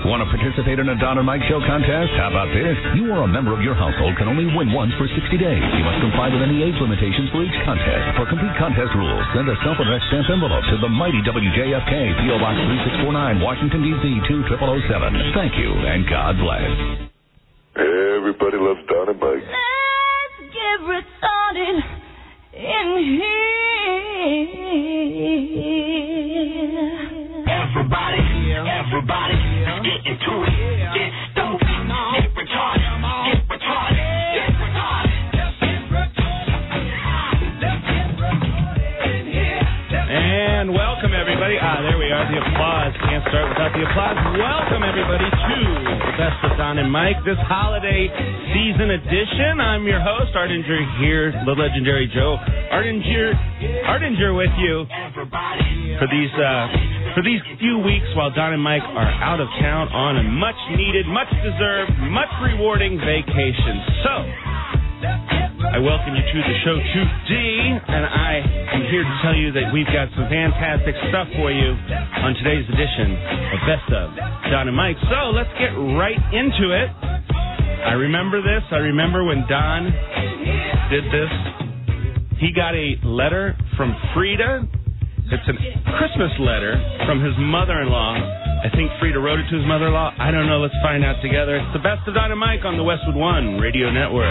Want to participate in a Don and Mike Show contest? How about this? You or a member of your household can only win once for 60 days. You must comply with any age limitations for each contest. For complete contest rules, send a self-addressed stamp envelope to the mighty WJFK, P.O. Box 3649, Washington, D.C. 20007. Thank you, and God bless. Everybody loves Don and Mike. Let's get retarded in here. Everybody, get into it. Get stoked, get retarded, get retarded, get retarded. And welcome, everybody. There we are. The applause. Can't start without the applause. Welcome, everybody, to the Best of Don and Mike, this holiday season edition. I'm your host, Ardinger here, the legendary Joe Ardinger with you for these few weeks while Don and Mike are out of town on a much-needed, much-deserved, much-rewarding vacation. So, I welcome you to the show today, and I am here to tell you that we've got some fantastic stuff for you on today's edition of Best of Don and Mike. So let's get right into it. I remember this. I remember when Don did this. He got a letter from Frida. It's a Christmas letter from his mother-in-law. I think Frida wrote it to his mother-in-law. I don't know. Let's find out together. It's the Best of Don and Mike on the Westwood One Radio Network.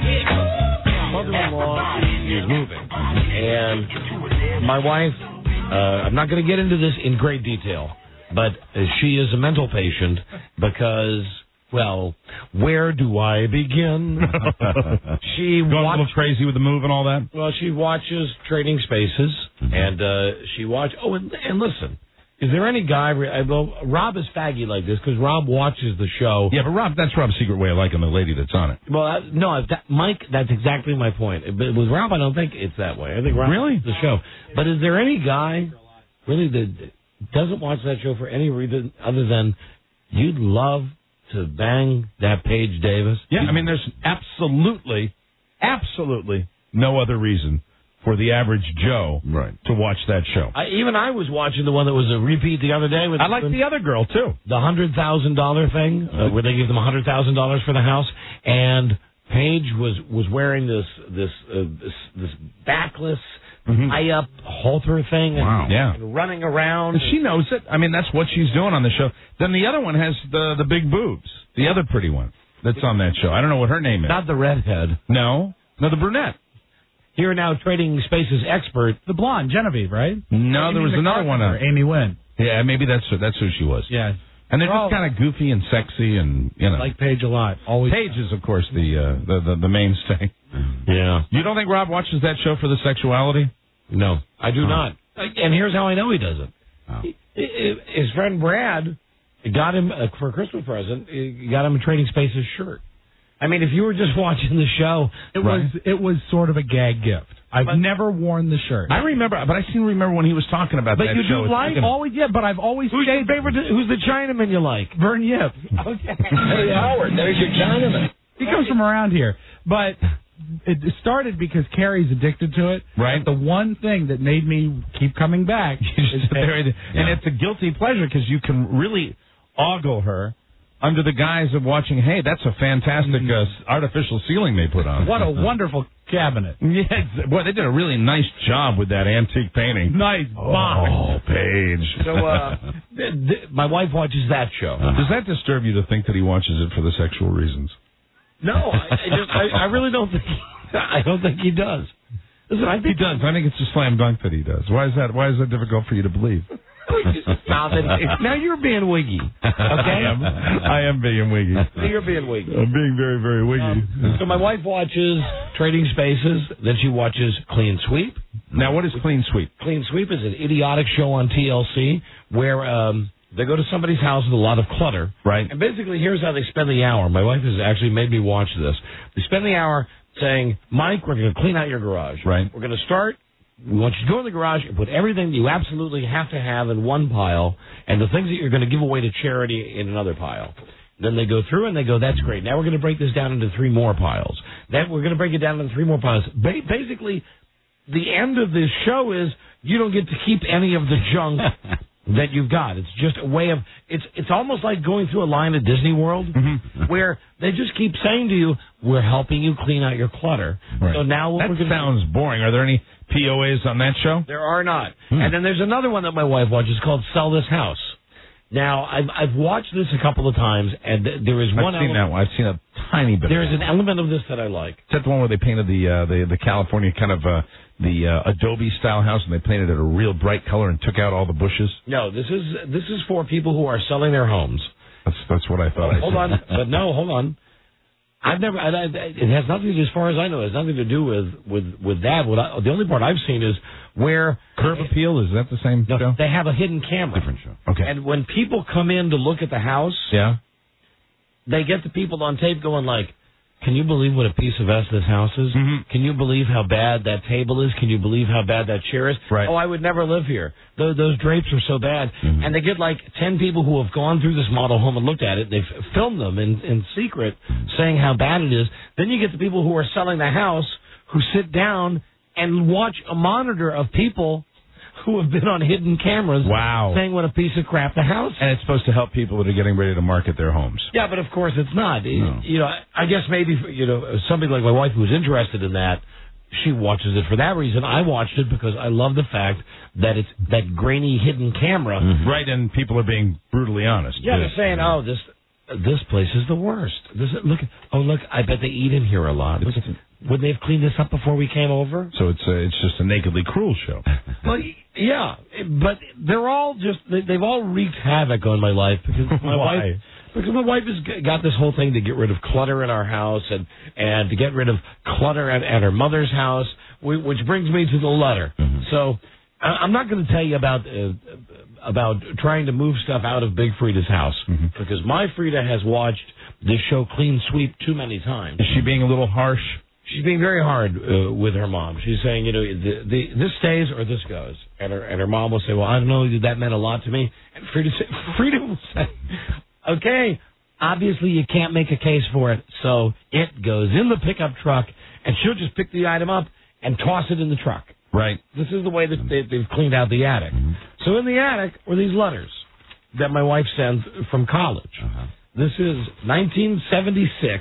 Mother-in-law is moving, and my wife, I'm not going to get into this in great detail, but she is a mental patient because, well, where do I begin? She going a little crazy with the move and all that? Well, she watches Trading Spaces, and she watches, and listen, is there any guy, well, Rob is faggy like this because Rob watches the show. Yeah, but that's Rob's secret way of liking the lady that's on it. Well, no, Mike, that's exactly my point. But with Rob, I don't think it's that way. I think Rob really? watches the show. But is there any guy really that doesn't watch that show for any reason other than you'd love to bang that Paige Davis? Yeah, I mean, there's absolutely no other reason for the average Joe to watch that show. Even I was watching the one that was a repeat the other day. I like the other girl, too. The $100,000 thing, where they give them $100,000 for the house, and Paige was wearing this backless, high-up halter thing and running around. And she knows it. I mean, that's what she's doing on the show. Then the other one has the big boobs, the other pretty one that's on that show. I don't know what her name is. Not the redhead. No, the brunette. Here now, Trading Spaces expert. The blonde, Genevieve, right? No, there was another one. Amy Wynn. Yeah, maybe that's who she was. Yeah. And they're just kind of goofy and sexy and, you know. Like Paige a lot. Always. Paige is, of course, the mainstay. Yeah. You don't think Rob watches that show for the sexuality? No, I do not. And here's how I know he doesn't. Oh. His friend Brad got him, for a Christmas present, got him a Trading Spaces shirt. I mean, if you were just watching the show, it was sort of a gag gift. I've never worn the shirt. I remember, but I seem to remember when he was talking about that show. But you do like always, but I've always who's your favorite? Who's the Chinaman you like? Vern Yip. Okay. Hey Howard, there's your Chinaman. He comes from around here, but it started because Carrie's addicted to it. Right. The one thing that made me keep coming back is and it's a guilty pleasure because you can really ogle her under the guise of watching, hey, that's a fantastic artificial ceiling they put on. What a wonderful cabinet. Yes. Boy, they did a really nice job with that antique painting. Nice box. Oh, Paige. So, my wife watches that show. Does that disturb you to think that he watches it for the sexual reasons? No, I really don't think. I don't think he does. Listen, he does. I think it's a slam dunk that he does. Why is that? Why is that difficult for you to believe? Stop it. Now you're being wiggy. Okay? I am being wiggy. You're being wiggy. I'm being very, very wiggy. So my wife watches Trading Spaces, then she watches Clean Sweep. Now, what is Clean Sweep? Clean Sweep is an idiotic show on TLC where they go to somebody's house with a lot of clutter. Right. And basically, here's how they spend the hour. My wife has actually made me watch this. They spend the hour saying, Mike, we're going to clean out your garage. Right. We're going to start. We want you to go in the garage and put everything you absolutely have to have in one pile and the things that you're going to give away to charity in another pile. Then they go through and they go, that's great. Now we're going to break this down into 3 more piles. Then we're going to break it down into 3 more piles. Basically, the end of this show is you don't get to keep any of the junk that you've got. It's just a way of it's almost like going through a line at Disney World where they just keep saying to you, "We're helping you clean out your clutter." Right. So now what that sounds boring. Are there any POAs on that show? There are not. And then there's another one that my wife watches called Sell This House. Now, I've watched this a couple of times, and there is one. I've seen that one. I've seen a tiny bit. There is an element of this that I like. Is that the one where they painted the California kind of the Adobe style house, and they painted it a real bright color and took out all the bushes? No, this is for people who are selling their homes. That's what I thought. Hold on, but no, hold on. I've never. It has nothing, as far as I know, it has nothing to do with that. The only part I've seen is where Curb Appeal. Is that the same show? They have a hidden camera. Different show. Okay. And when people come in to look at the house, they get the people on tape going like, "Can you believe what a piece of S this house is? Can you believe how bad that table is? Can you believe how bad that chair is? Right. Oh, I would never live here. Those drapes are so bad." And they get like 10 people who have gone through this model home and looked at it. They've filmed them in secret saying how bad it is. Then you get the people who are selling the house who sit down and watch a monitor of people who have been on hidden cameras saying what a piece of crap the house is. And it's supposed to help people that are getting ready to market their homes. Yeah, but of course it's not. No. You know, I guess maybe, somebody like my wife who's interested in that, she watches it for that reason. I watched it because I love the fact that it's that grainy hidden camera. Right, and people are being brutally honest. Yeah, they're saying, "Oh, this place is the worst. Look, I bet they eat in here a lot. Would they have cleaned this up before we came over?" So it's just a nakedly cruel show. Well, yeah, but they're all they've all wreaked havoc on my life because my wife. Because my wife has got this whole thing to get rid of clutter in our house and to get rid of clutter at her mother's house, which brings me to the letter. So I'm not going to tell you about trying to move stuff out of Big Frida's house because my Frida has watched this show Clean Sweep too many times. Is she being a little harsh? She's being very hard with her mom. She's saying, this stays or this goes. And her mom will say, "Well, I don't know, that meant a lot to me." And Frida will say, "Okay, obviously you can't make a case for it, so it goes in the pickup truck, and she'll just pick the item up and toss it in the truck." Right. This is the way that they've cleaned out the attic. So in the attic were these letters that my wife sends from college. This is 1976,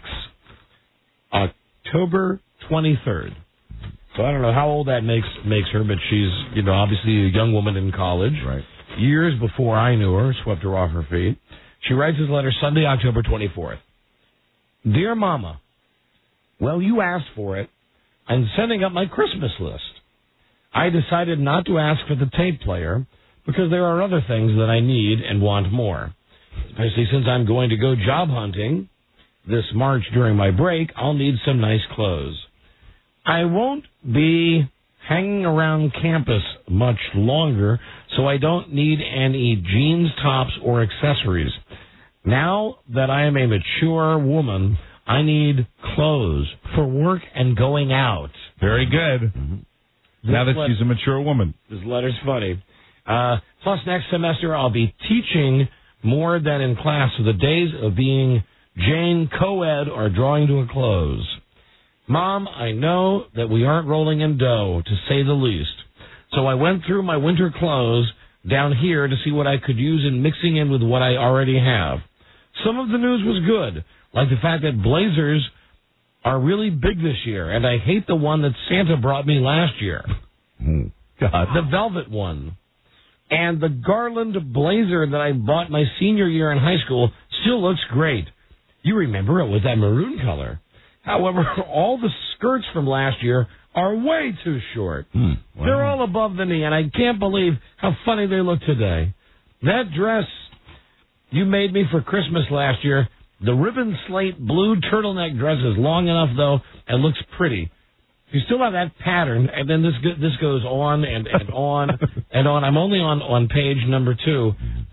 October 23rd. So I don't know how old that makes her, but she's obviously a young woman in college. Right. Years before I knew her, swept her off her feet. She writes this letter Sunday, October 24th. "Dear Mama, well, you asked for it. I'm sending up my Christmas list. I decided not to ask for the tape player because there are other things that I need and want more. Especially since I'm going to go job hunting this March during my break, I'll need some nice clothes. I won't be hanging around campus much longer, so I don't need any jeans, tops, or accessories. Now that I am a mature woman, I need clothes for work and going out." Very good. Now that she's a mature woman. This letter's funny. Plus, next semester, I'll be teaching more than in class, so the days of being Jane co-ed are drawing to a close. Mom, I know that we aren't rolling in dough, to say the least. So I went through my winter clothes down here to see what I could use in mixing in with what I already have. Some of the news was good, like the fact that blazers are really big this year, and I hate the one that Santa brought me last year. God. The velvet one. And the garland blazer that I bought my senior year in high school still looks great. You remember it was that maroon color. However, all the skirts from last year are way too short. Wow. They're all above the knee, and I can't believe how funny they look today. That dress you made me for Christmas last year, the ribbon slate blue turtleneck dress is long enough, though, and looks pretty. You still have that pattern, and then this goes on and on and on. I'm only on page number 2.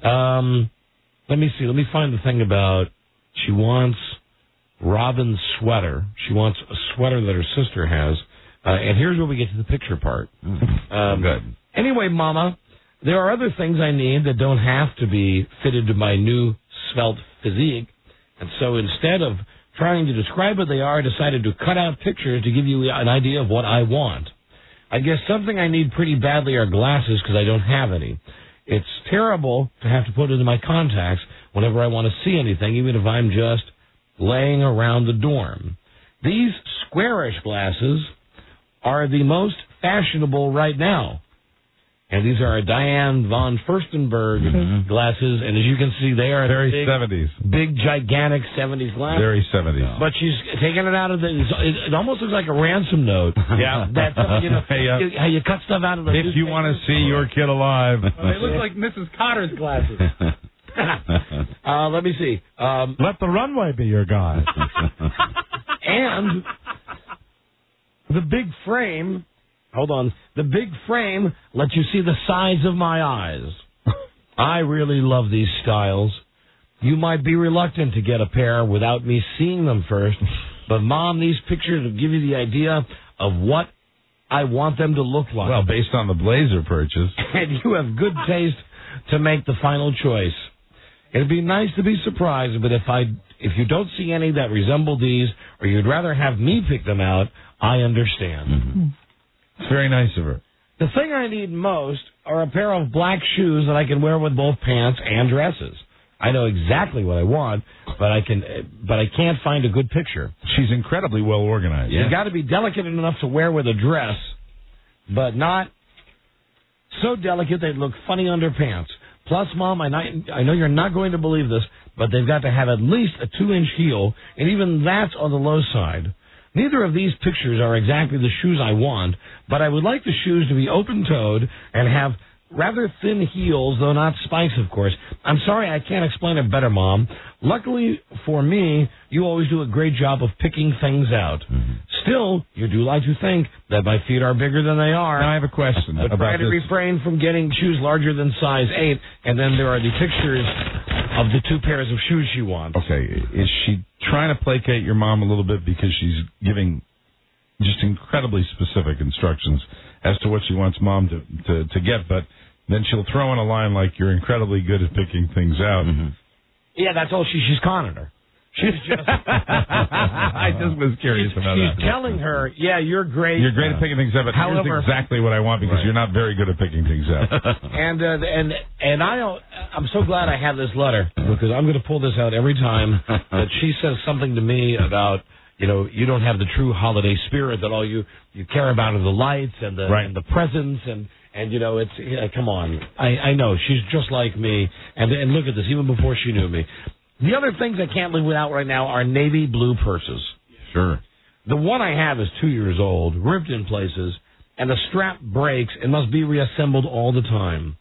Let me see. Let me find the thing about she wants Robin's sweater. She wants a sweater that her sister has. And here's where we get to the picture part. Good. Anyway, Mama, there are other things I need that don't have to be fitted to my new svelte physique. And so instead of trying to describe what they are, I decided to cut out pictures to give you an idea of what I want. I guess something I need pretty badly are glasses because I don't have any. it's terrible to have to put it in my contacts whenever I want to see anything, even if I'm just laying around the dorm. These squarish glasses are the most fashionable right now. And these are Diane von Furstenberg glasses, and as you can see, they are very big, 70s. Big, gigantic 70s glasses. Very 70s. But she's taking it out of it almost looks like a ransom note. Yeah. That's, how you cut stuff out of the If you want to see your kid alive. They look like Mrs. Cotter's glasses. Let me see. Let the runway be your guide. And the big frame... Hold on. The big frame lets you see the size of my eyes. I really love these styles. You might be reluctant to get a pair without me seeing them first, but, Mom, these pictures will give you the idea of what I want them to look like. Well, based on the blazer purchase. And you have good taste to make the final choice. It'd be nice to be surprised, but if you don't see any that resemble these, or you'd rather have me pick them out, I understand. Mm-hmm. It's very nice of her. The thing I need most are a pair of black shoes that I can wear with both pants and dresses. I know exactly what I want, but I can't find a good picture. She's incredibly well organized. You've got to be delicate enough to wear with a dress, but not so delicate they'd look funny under pants. Plus, Mom, I know you're not going to believe this, but they've got to have at least a 2-inch heel, and even that's on the low side. Neither of these pictures are exactly the shoes I want, but I would like the shoes to be open-toed and have rather thin heels, though not spikes, of course. I'm sorry I can't explain it better, Mom. Luckily for me, you always do a great job of picking things out. Mm-hmm. Still, you do like to think that my feet are bigger than they are. Now, I have a question but about try to refrain from getting shoes larger than size 8, and then there are the pictures of the 2 pairs of shoes she wants. Okay, is she trying to placate your mom a little bit because she's giving just incredibly specific instructions as to what she wants Mom to get, but then she'll throw in a line like, you're incredibly good at picking things out. Mm-hmm. Yeah, that's all she's conning her. She's just... I just was curious about that. She's telling her, yeah, you're great. You're great at picking things up, but here's exactly what I want because you're not very good at picking things up. and I'm so glad I have this letter because I'm going to pull this out every time that she says something to me about, you don't have the true holiday spirit, that all you care about are the lights and the presents and it's come on. I know she's just like me, and look at this, even before she knew me. The other things I can't live without right now are navy blue purses. Sure. The one I have is 2 years old, ripped in places, and the strap breaks and must be reassembled all the time.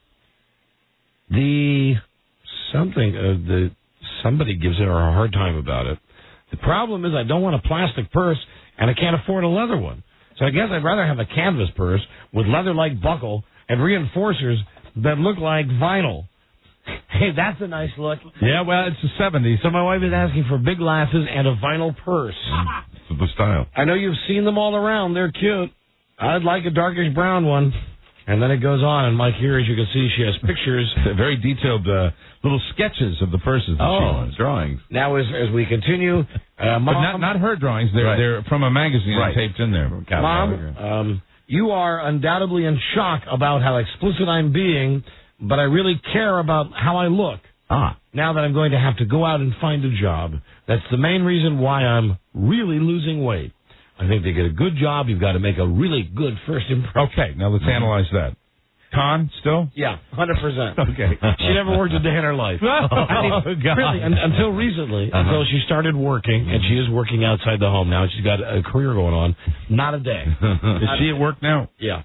Somebody gives her a hard time about it. The problem is I don't want a plastic purse, and I can't afford a leather one. So I guess I'd rather have a canvas purse with leather-like buckle and reinforcers that look like vinyl. Hey, that's a nice look. Yeah, well, it's the 70s. So my wife is asking for big glasses and a vinyl purse. It's the style. I know you've seen them all around. They're cute. I'd like a darkish brown one. And then it goes on, and Mike here, as you can see, she has pictures. Very detailed little sketches of the purses that she wants. Drawings. Now, as we continue, Mom... But not her drawings. They're from a magazine taped in there. Mom, you are undoubtedly in shock about how explicit I'm being, but I really care about how I look. Now that I'm going to have to go out and find a job. That's the main reason why I'm really losing weight. I think they get a good job. You've got to make a really good first impression. Okay, now let's analyze that. Con, still? Yeah, 100%. Okay. She never worked a day in her life. God. Really, until recently, until she started working, and she is working outside the home now. She's got a career going on. Not a day. Is she at work now? Yeah.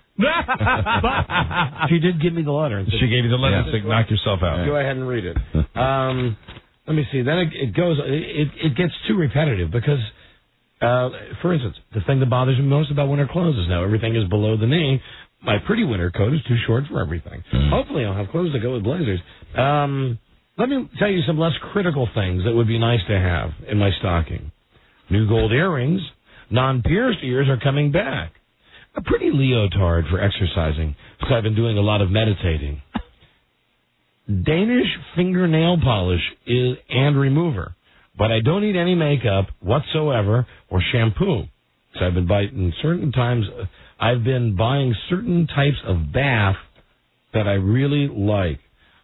But she did give me the letter. She gave you the letter, so knock yourself out. Go ahead and read it. Let me see. Then it goes. It gets too repetitive because... for instance, the thing that bothers me most about winter clothes is now everything is below the knee. My pretty winter coat is too short for everything. Hopefully I'll have clothes that go with blazers. Let me tell you some less critical things that would be nice to have in my stocking. New gold earrings. Non-pierced ears are coming back. A pretty leotard for exercising, because I've been doing a lot of meditating. Danish fingernail polish and remover. But I don't need any makeup whatsoever or shampoo. So I've been buying certain types of bath that I really like.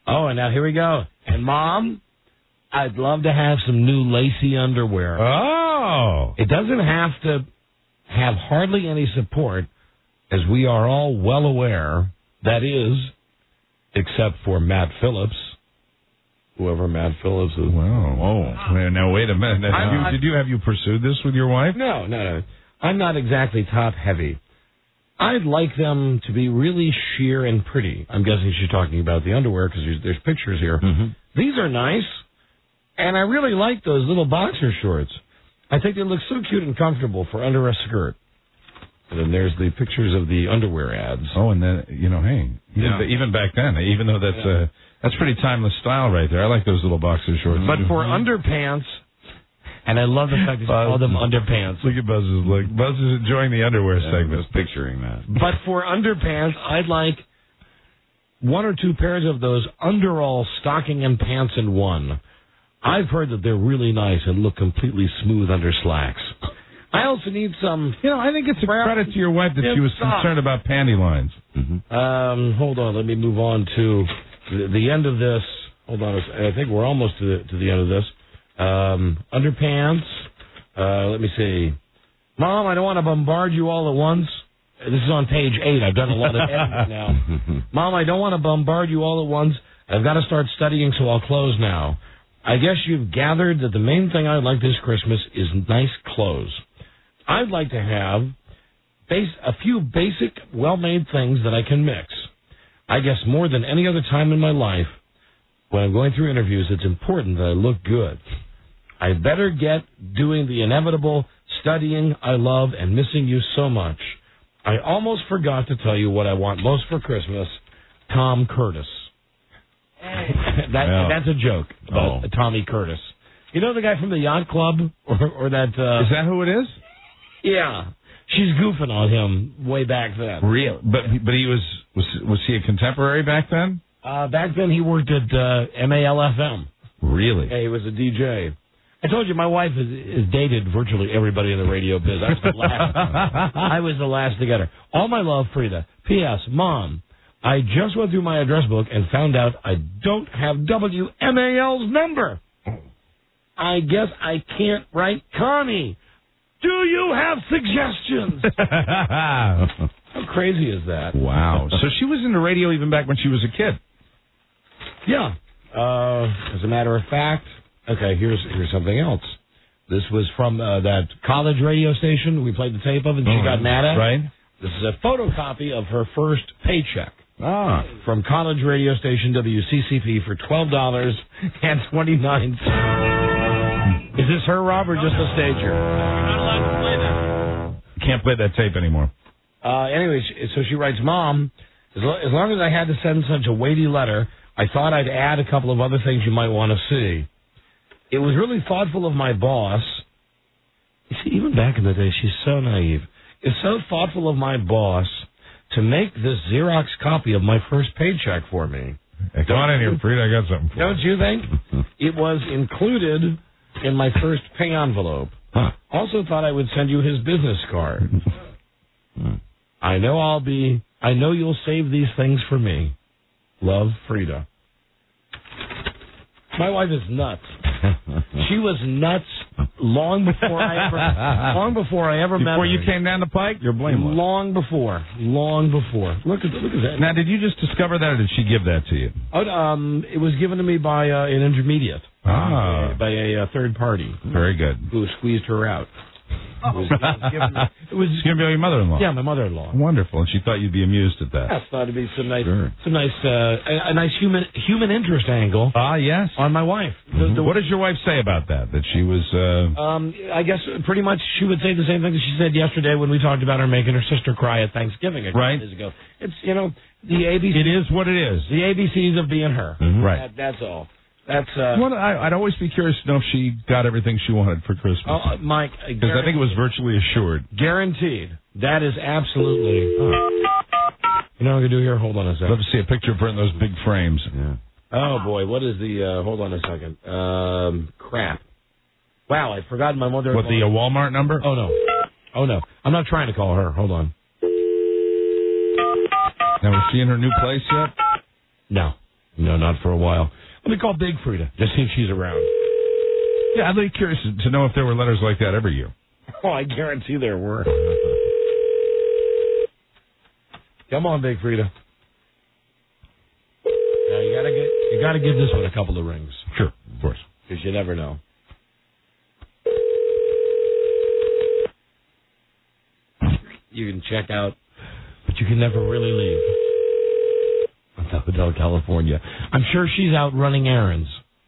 Oh, and now here we go. And, Mom, I'd love to have some new lacy underwear. Oh. It doesn't have to have hardly any support, as we are all well aware, that is, except for Matt Phillips, whoever Matt Phillips is. Wow. Oh. Now, wait a minute. Did you pursued this with your wife? No. I'm not exactly top-heavy. I'd like them to be really sheer and pretty. I'm guessing she's talking about the underwear because there's pictures here. Mm-hmm. These are nice, and I really like those little boxer shorts. I think they look so cute and comfortable for under a skirt. And then there's the pictures of the underwear ads. Oh, and then, even back then, even though that's pretty timeless style right there. I like those little boxer shorts. But for underpants, and I love the fact that you call them underpants. Look at Buzz's look. Buzz is enjoying the underwear segment. I was picturing that. But for underpants, I'd like 1 or 2 pairs of those underall stocking and pants in one. I've heard that they're really nice and look completely smooth under slacks. I also need some... I think it's a credit to your wife that she was concerned about panty lines. Mm-hmm. Hold on. Let me move on to the end of this. Hold on. I think we're almost to the end of this. Underpants. Let me see. Mom, I don't want to bombard you all at once. This is on page 8. I've done a lot of editing now. Mom, I don't want to bombard you all at once. I've got to start studying, so I'll close now. I guess you've gathered that the main thing I'd like this Christmas is nice clothes. I'd like to have a few basic, well-made things that I can mix. I guess more than any other time in my life, when I'm going through interviews, it's important that I look good. I better get doing the inevitable studying I love and missing you so much. I almost forgot to tell you what I want most for Christmas, Tom Curtis. That's a joke about Tommy Curtis. You know the guy from the Yacht Club? Or that... is that who it is? Yeah. She's goofing on him way back then. Real? But he was he a contemporary back then? Back then he worked at MALFM. Really? Yeah, he was a DJ. I told you my wife has dated virtually everybody in the radio biz. I was the last to get her. All my love, Frida. P.S. Mom, I just went through my address book and found out I don't have WMAL's number. I guess I can't write Connie. Do you have suggestions? How crazy is that? Wow. So she was in the radio even back when she was a kid. Yeah. As a matter of fact, okay, here's something else. This was from that college radio station we played the tape of and she got mad at. Right. This is a photocopy of her first paycheck. From college radio station WCCP for $12.29. Is this her, Rob, or just a stager? You're not allowed to play that. Can't play that tape anymore. Anyway, so she writes, Mom, as long as I had to send such a weighty letter, I thought I'd add a couple of other things you might want to see. It was really thoughtful of my boss. You see, even back in the day, she's so naive. It's so thoughtful of my boss to make this Xerox copy of my first paycheck for me. Hey, come on in here, Frida. I got something for you. Don't you think? It was included in my first pay envelope. Also thought I would send you his business card. I know you'll save these things for me. Love, Frida. My wife is nuts. She was nuts long before I ever met her. Before you came down the pike? You're blameless. Long before. Look at that. Now, did you just discover that, or did she give that to you? It was given to me by an intermediate. By a third party. Very good. Who squeezed her out. It was going to be your mother-in-law. Yeah, my mother-in-law. Wonderful, and she thought you'd be amused at that. Yeah, I thought it'd be a nice human interest angle. Yes. On my wife. What does your wife say about that? That she was. I guess pretty much she would say the same thing that she said yesterday when we talked about her making her sister cry at Thanksgiving a couple days ago. It's the ABC. It is what it is. The ABCs of being her. Mm-hmm. Right. That's all. That's. I'd always be curious to know if she got everything she wanted for Christmas. Mike, because I think it was virtually assured. Guaranteed. That is absolutely. You know what I'm gonna do here? Hold on a second. Love to see a picture of her in those big frames. Yeah. Oh boy, what is the? Hold on a second. Crap. Wow, I forgot my mother. What, the Walmart number? Oh no, I'm not trying to call her. Hold on. Now, is she in her new place yet? No. No, not for a while. Let me call Big Frida, just see if she's around. Yeah, I'd be curious to know if there were letters like that every year. Oh, I guarantee there were. Come on, Big Frida. Now you gotta give this one a couple of rings. Sure, of course. Because you never know. You can check out, but you can never really leave. Hotel California. I'm sure she's out running errands.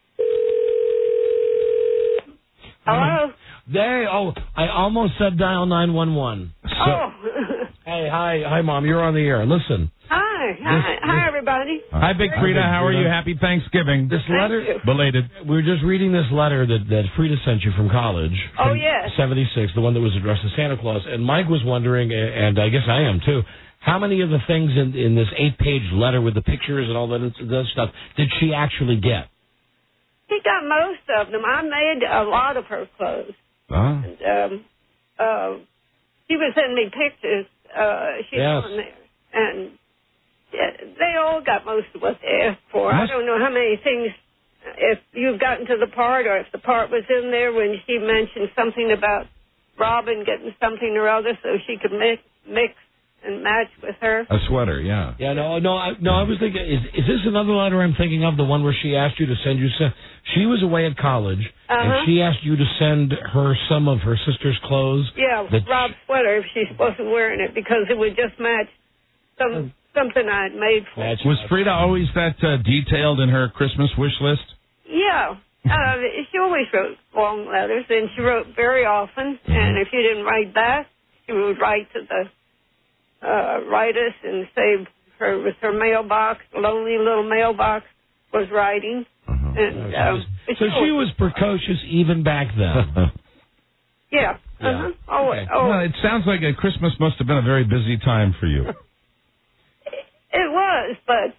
Hello? I almost said dial 911. Hey, hi, Mom. You're on the air. Listen. Hi, everybody. Hi, Big Frida. How are you? Happy Thanksgiving. This letter, belated. We were just reading this letter that Frida sent you from college. Oh, from yes. 76, the one that was addressed to Santa Claus. And Mike was wondering, and I guess I am too, how many of the things in this 8-page letter with the pictures and all that stuff did she actually get? She got most of them. I made a lot of her clothes. Ah. And, she was sending me pictures. She's on there. And they all got most of what they asked for. I don't know how many things, if you've gotten to the part or if the part was in there when she mentioned something about Robin getting something or other so she could mix and match with her. A sweater, yeah. Yeah, no. I was thinking, is this another letter I'm thinking of? The one where she asked you to send you some. She was away at college, and she asked you to send her some of her sister's clothes. Yeah, Rob's sweater if she wasn't wearing it because it would just match something I had made for her. Was Frida always that detailed in her Christmas wish list? Yeah. She always wrote long letters, and she wrote very often. And if you didn't write back, she would write to the write us and say her with her mailbox, lonely little mailbox, was writing. And so she was precocious even back then. Yeah. Oh, okay. Well, it sounds like a Christmas must have been a very busy time for you. It was,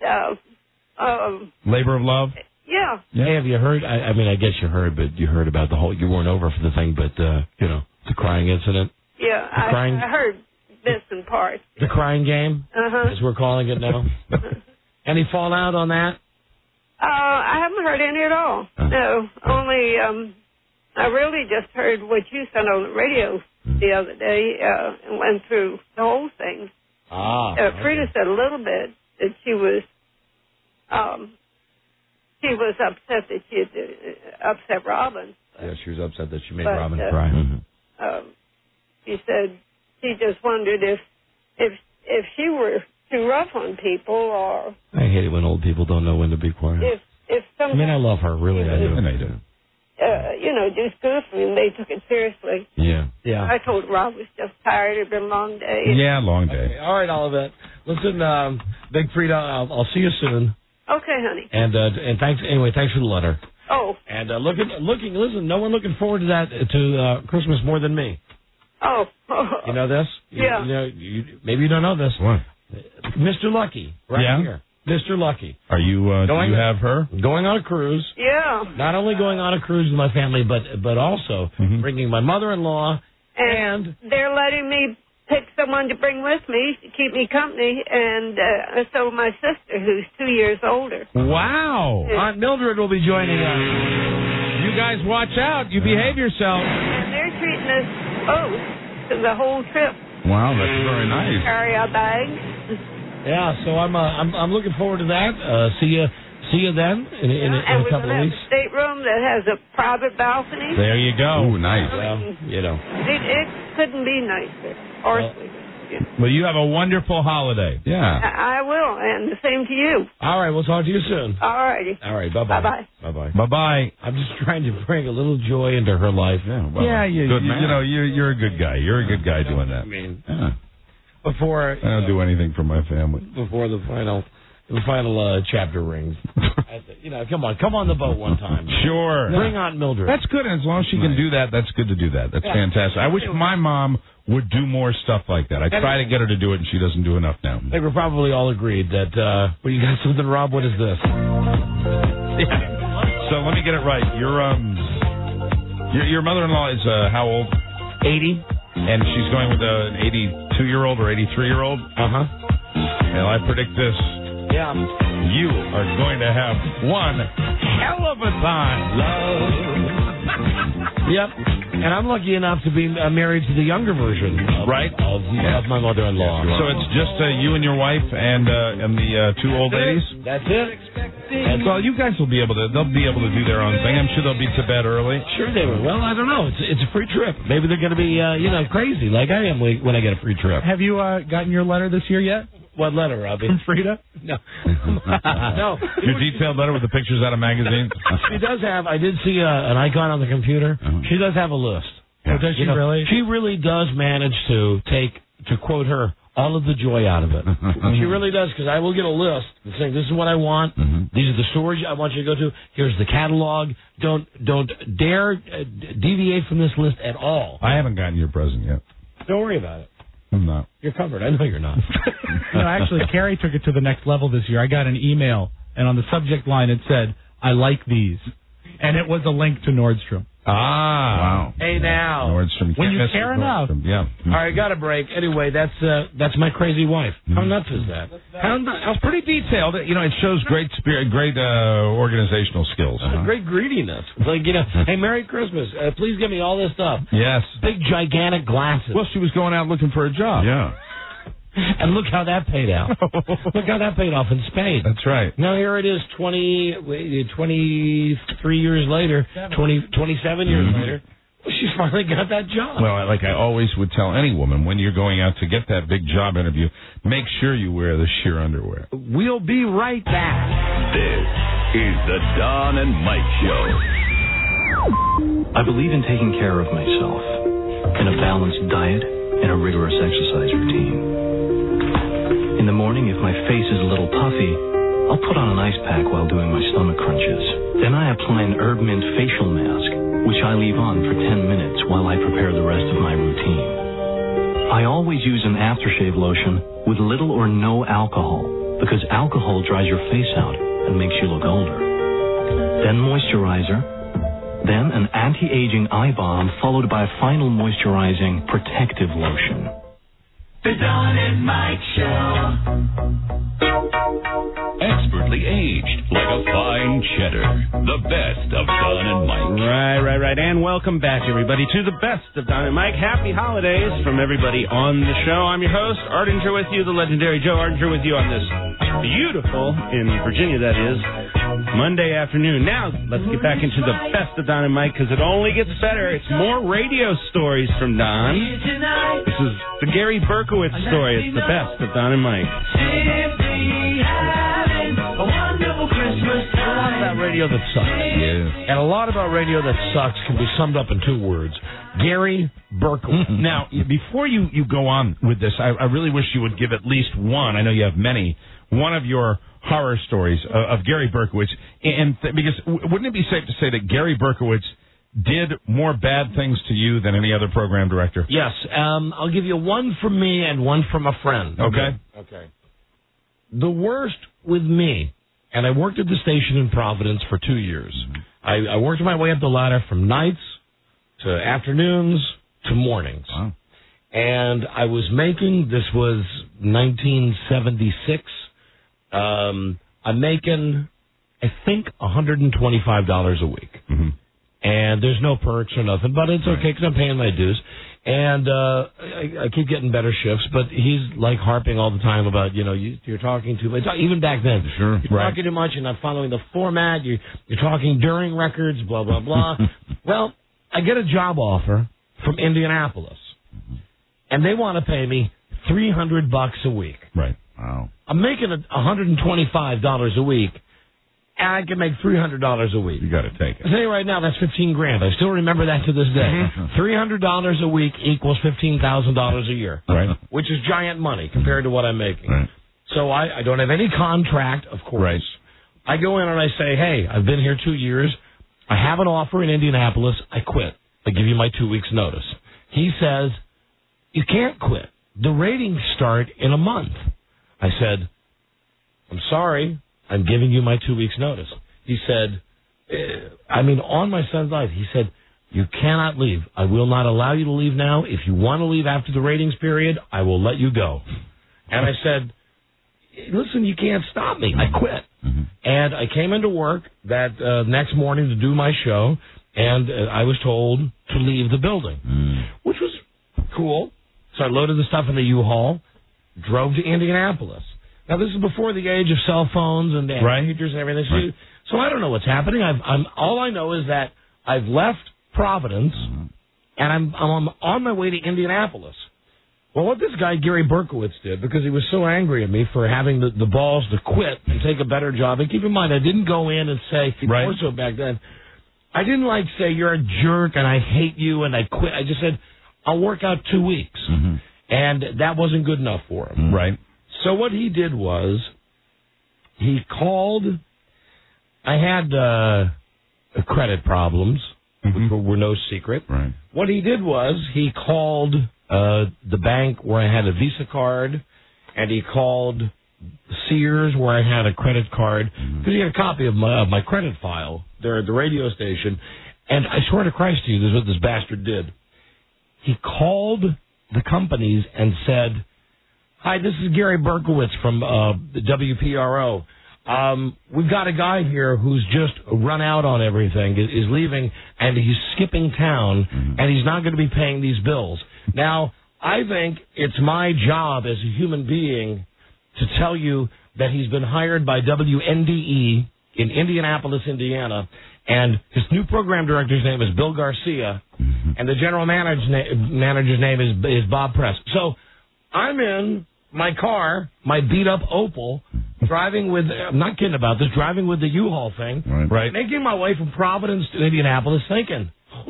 but labor of love. Yeah. Hey, have you heard? I mean, I guess you heard, but you heard about the whole. You weren't over for the thing, but the crying incident. Yeah, I heard bits and parts. The crying game, as we're calling it now. Any fallout on that? I haven't heard any at all. No, only I really just heard what you said on the radio the other day and went through the whole thing. Frida said a little bit that she was upset that she had upset Robin. Yeah, she was upset that she made Robin cry. She said she just wondered if she were too rough on people or... I hate it when old people don't know when to be quiet. If sometimes... I mean, I love her, really, I do. And I do. Do stuff, and they took it seriously. Yeah. I told Rob was just tired. It had been a long day. Yeah, long day. Okay. All right, Olivet. Listen, Big Frida, I'll see you soon. Okay, honey. And thanks. Anyway, thanks for the letter. Oh. And listen, no one looking forward to that to Christmas more than me. Oh. You know this? Yeah. Maybe you don't know this. What? Mr. Lucky, here. Mr. Lucky. Are you? Do you have her going on a cruise? Yeah. Not only going on a cruise with my family, but also bringing my mother-in-law and they're letting me pick someone to bring with me to keep me company, and so my sister, who's 2 years older. Wow. Aunt Mildred will be joining us. You guys watch out. You behave yourself. And they're treating us both to the whole trip. Wow, that's very nice. Carry our bags. Yeah, so I'm looking forward to that. See you then in a couple of weeks. And we're going to have a stateroom that has a private balcony. There you go. Ooh, nice. Well, it couldn't be nicer. Well, you have a wonderful holiday. Yeah. I will, and the same to you. All right, we'll talk to you soon. All righty. All right, bye-bye. Bye-bye. Bye-bye. Bye-bye. I'm just trying to bring a little joy into her life. Yeah, well, you're a good guy. You're a good guy doing that. I mean, I don't do anything for my family. Before the final chapter rings. Come on the boat one time. Sure. Bring Aunt Mildred. That's good. As long as she can do that, that's good to do that. That's fantastic. I wish my mom would do more stuff like that. I try to get her to do it, and she doesn't do enough now. I think we're probably all agreed that, you got something, Rob? What is this? Yeah. So let me get it right. Your mother-in-law is how old? 80. And she's going with an 82-year-old or 83-year-old? Uh-huh. And I predict this. Yeah. you are going to have one hell of a time. Yep. And I'm lucky enough to be married to the younger version of my mother-in-law. So it's just you and your wife and the two old ladies? That's it. Well, you guys will be able to. They'll be able to do their own thing. I'm sure they'll be to bed early. Sure they will. Well, I don't know. It's a free trip. Maybe they're going to be crazy like I am when I get a free trip. Have you gotten your letter this year yet? What letter, Robbie? From Frida? No. No. Your detailed letter with the pictures out of magazines? She does have. I did see an icon on the computer. She does have a list. Yeah. Does she really? She really does manage to quote her, all of the joy out of it. She really does, because I will get a list and saying, this is what I want. These are the stores I want you to go to. Here's the catalog. Don't dare deviate from this list at all. I haven't gotten your present yet. Don't worry about it. I'm not. You're covered. I know you're not. No, actually, Carrie took it to the next level this year. I got an email, and on the subject line it said, I like these. And it was a link to Nordstrom. Wow. Hey, now. Nordstrom. When you care enough. Yeah. All right, got a break. Anyway, that's my crazy wife. How nuts is that? It's pretty detailed. It shows great spirit, great organizational skills. Great greediness. Like, hey, Merry Christmas. Please give me all this stuff. Yes. Big, gigantic glasses. Well, she was going out looking for a job. Yeah. And look how that paid out. Look how that paid off in spades. That's right. Now here it is 23 years later, 27 years later. She's finally got that job. Well, like I always would tell any woman, when you're going out to get that big job interview, make sure you wear the sheer underwear. We'll be right back. This is the Don and Mike Show. I believe in taking care of myself, in a balanced diet, and a rigorous exercise routine. In the morning, if my face is a little puffy, I'll put on an ice pack while doing my stomach crunches. Then I apply an herb mint facial mask, which I leave on for 10 minutes while I prepare the rest of my routine. I always use an aftershave lotion with little or no alcohol, because alcohol dries your face out and makes you look older. Then moisturizer, then an anti-aging eye balm, followed by a final moisturizing protective lotion. The Don and Mike Show. Expertly aged like a fine cheddar. The best of Don and Mike. Right. And welcome back, everybody, to the best of Don and Mike. Happy holidays from everybody on the show. I'm your host, Ardinger, with you, the legendary Joe Ardinger, with you on this beautiful, in Virginia, that is, Monday afternoon. Now, let's get back into the best of Don and Mike, because it only gets better. It's more radio stories from Don. This is the Gary Berkowitz story. It's the best of Don and Mike. A lot about radio that sucks. Yeah. And a lot about radio that sucks can be summed up in two words. Gary Berkowitz. Now, before you go on with this, I really wish you would give at least one, I know you have many, one of your horror stories of Gary Berkowitz. Because wouldn't it be safe to say that Gary Berkowitz did more bad things to you than any other program director? Yes. I'll give you one from me and one from a friend. Okay. The worst with me, and I worked at the station in Providence for 2 years. I worked my way up the ladder from nights to afternoons to mornings. Wow. And I was making, this was 1976, I'm making, I think, $125 a week. And there's no perks or nothing, but it's okay because I'm paying my dues. And I keep getting better shifts, but he's like harping all the time about, you're talking too much. Even back then, sure, you're talking too much, you're not following the format, you're talking during records, blah, blah, blah. Well, I get a job offer from Indianapolis, and they want to pay me $300 a week. Right. Wow. I'm making $125 a week, and I can make $300 a week. You got to take it. I tell you right now, that's $15,000. I still remember that to this day. $300 a week equals $15,000 a year, right? Which is giant money compared to what I'm making. Right. So I don't have any contract, of course. Right. I go in and I say, hey, I've been here 2 years. I have an offer in Indianapolis. I quit. I give you my 2 weeks' notice. He says, you can't quit. The ratings start in a month. I said, I'm sorry. I'm giving you my 2 weeks' notice. He said, on my son's life, he said, you cannot leave. I will not allow you to leave now. If you want to leave after the ratings period, I will let you go. And I said, listen, you can't stop me. I quit. Mm-hmm. And I came into work that next morning to do my show, and I was told to leave the building, which was cool. So I loaded the stuff in the U-Haul, drove to Indianapolis. Now, this is before the age of cell phones and computers and everything. Right. So I don't know what's happening. All I know is that I've left Providence, and I'm on my way to Indianapolis. Well, what this guy, Gary Berkowitz, did, because he was so angry at me for having the balls to quit and take a better job, and keep in mind, I didn't go in and say, more so back then, I didn't say, you're a jerk and I hate you and I quit. I just said, I'll work out 2 weeks. Mm-hmm. And that wasn't good enough for him. Right. So what he did was, he called, I had credit problems, which were no secret. Right. What he did was, he called the bank where I had a Visa card, and he called Sears where I had a credit card, because he had a copy of my credit file there at the radio station. And I swear to Christ to you, this is what this bastard did. He called the companies and said, "Hi, this is Gary Berkowitz from the WPRO. We've got a guy here who's just run out on everything, is leaving, and he's skipping town, and he's not going to be paying these bills. Now, I think it's my job as a human being to tell you that he's been hired by WNDE in Indianapolis, Indiana, and his new program director's name is Bill Garcia, and the general manager's name is Bob Press. So I'm in my car, my beat-up Opel, driving with, I'm not kidding about this, driving with the U-Haul thing, right. making my way from Providence to Indianapolis thinking,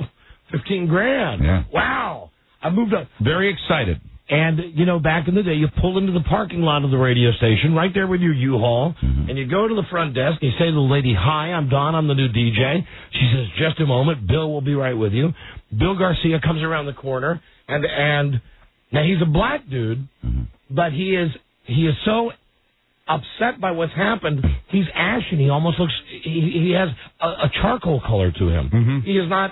$15,000. Yeah. Wow. I moved up. Very excited. And, back in the day, you pull into the parking lot of the radio station, right there with your U-Haul, and you go to the front desk, and you say to the lady, "Hi, I'm Don, I'm the new DJ." She says, "Just a moment, Bill will be right with you." Bill Garcia comes around the corner, and now he's a black dude, but he is so upset by what's happened, he's ashen. He almost looks, he has a charcoal color to him. He's not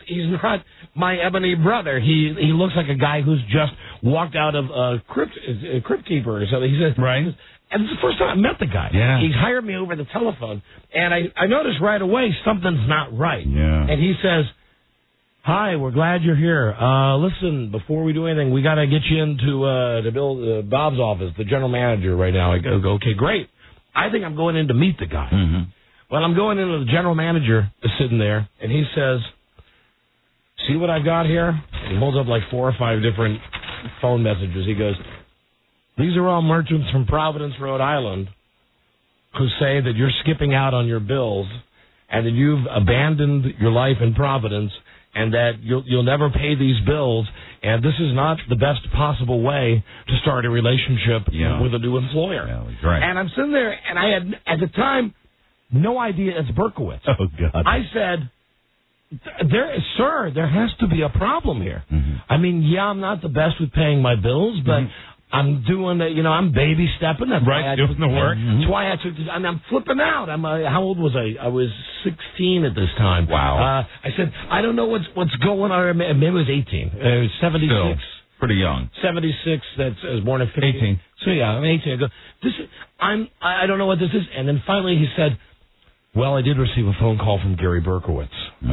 my ebony brother. He looks like a guy who's just walked out of a crypt keeper or something. He says, right. And this is the first time I met the guy. Yeah. He hired me over the telephone, and I noticed right away something's not right. Yeah. And he says, "Hi, we're glad you're here. Listen, before we do anything, we got to get you into Bob's office, the general manager right now." I go, "Okay, great. I think I'm going in to meet the guy." Well, I'm going in, the general manager is sitting there, and he says, "See what I've got here?" And he holds up like 4 or 5 different phone messages. He goes, "These are all merchants from Providence, Rhode Island, who say that you're skipping out on your bills and that you've abandoned your life in Providence, and that you'll never pay these bills, and this is not the best possible way to start a relationship with a new employer." Yeah, right. And I'm sitting there, and I had, at the time, no idea it's Berkowitz. Oh, God. I said, "Sir, there has to be a problem here. I mean, I'm not the best with paying my bills, but I'm doing I'm baby stepping. That's right, doing the work. That's why I took this. I'm flipping out. How old was I? I was 16 at this time. Wow. I said, I don't know what's going on. Maybe it was 18. It was 76. Still pretty young. 76. I was born in 15. 18. So I'm 18. I go, I don't know what this is. And then finally he said, "Well, I did receive a phone call from Gary Berkowitz."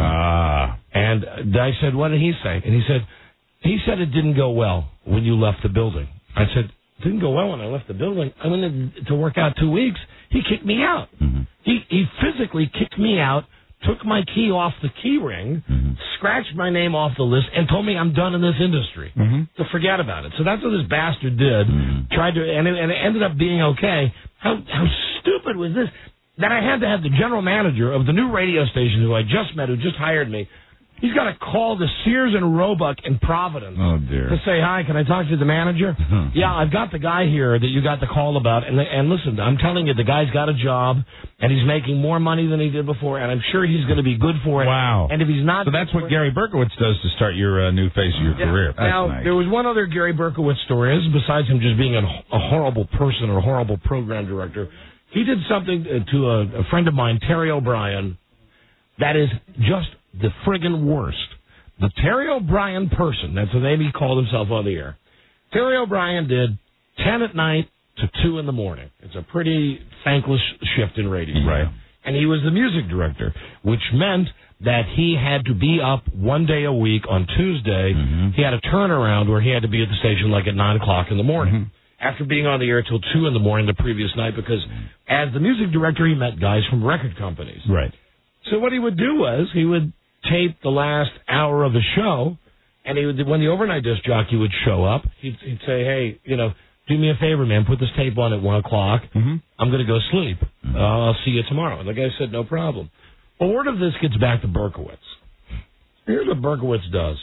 And I said, "What did he say?" And he said it didn't go well when you left the building. I said, "It didn't go well when I left the building. I went to work out 2 weeks. He kicked me out. He physically kicked me out, took my key off the key ring, scratched my name off the list, and told me I'm done in this industry. So forget about it." So that's what this bastard did. Tried to, and it ended up being okay. How stupid was this? That I had to have the general manager of the new radio station who I just met, who just hired me. He's got to call the Sears and Roebuck in Providence to say, "Hi, can I talk to the manager?" "Yeah, I've got the guy here that you got the call about." And listen, I'm telling you, the guy's got a job, and he's making more money than he did before, and I'm sure he's going to be good for it. Wow. And if he's not... So that's what Gary Berkowitz does to start your new phase of your career. That's now, nice. There was one other Gary Berkowitz story, besides him just being a horrible person or a horrible program director. He did something to a friend of mine, Terry O'Brien, that is just the friggin' worst. The Terry O'Brien person, that's the name he called himself on the air. Terry O'Brien did 10 at night to 2 in the morning. It's a pretty thankless shift in radio. Right. And he was the music director, which meant that he had to be up one day a week on Tuesday. He had a turnaround where he had to be at the station like at 9 o'clock in the morning. After being on the air till 2 in the morning the previous night, because as the music director, he met guys from record companies. Right. So what he would do was he would tape the last hour of the show, and he would, when the overnight disc jockey would show up, he'd say, hey, do me a favor, man, put this tape on at 1 o'clock. I'm going to go sleep. I'll see you tomorrow. And the guy said, no problem. Well, word of this gets back to Berkowitz. Here's what Berkowitz does.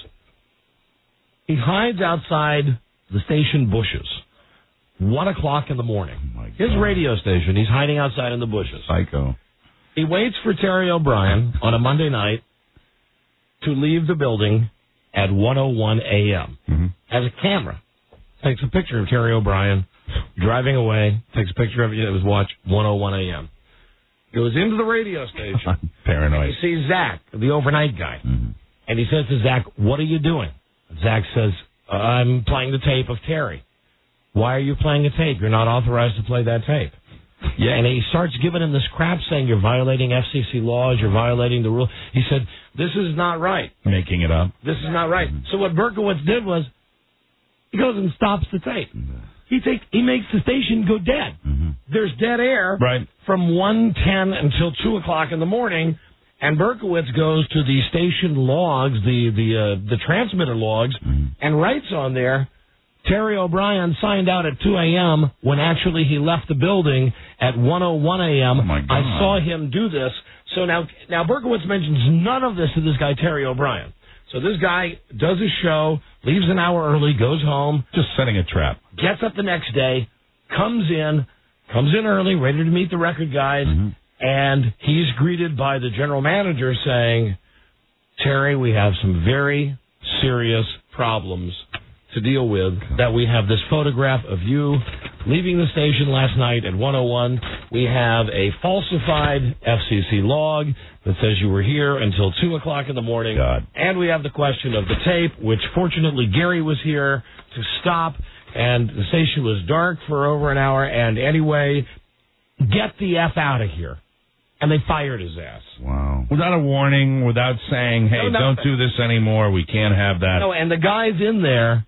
He hides outside the station bushes. 1 o'clock in the morning. His radio station, he's hiding outside in the bushes. Psycho. He waits for Terry O'Brien on a Monday night to leave the building at 1:01 a.m. Has a camera. Takes a picture of Terry O'Brien driving away. Takes a picture of his watch, 1:01 a.m. Goes into the radio station. Paranoid. And he sees Zach, the overnight guy. And he says to Zach, what are you doing? Zach says, I'm playing the tape of Terry. Why are you playing a tape? You're not authorized to play that tape. Yeah, and he starts giving him this crap saying you're violating FCC laws, you're violating the rule. He said, this is not right. Making it up. This is not right. So what Berkowitz did was he goes and stops the tape. He makes the station go dead. There's dead air from 1:10 until 2 o'clock in the morning, and Berkowitz goes to the station logs, the transmitter logs, and writes on there, Terry O'Brien signed out at 2 a.m. when actually he left the building at 1:01 a.m. Oh my God. I saw him do this. So now Berkowitz mentions none of this to this guy, Terry O'Brien. So this guy does his show, leaves an hour early, goes home. Just setting a trap. Gets up the next day, comes in early, ready to meet the record guys, and he's greeted by the general manager saying, Terry, we have some very serious problems to deal with, that we have this photograph of you leaving the station last night at 1:01. We have a falsified FCC log that says you were here until 2 o'clock in the morning. God. And we have the question of the tape, which fortunately Gary was here to stop, and the station was dark for over an hour, and anyway, get the F out of here. And they fired his ass. Wow. Without a warning, without saying, hey, don't do this anymore, we can't have that. No, and the guy's in there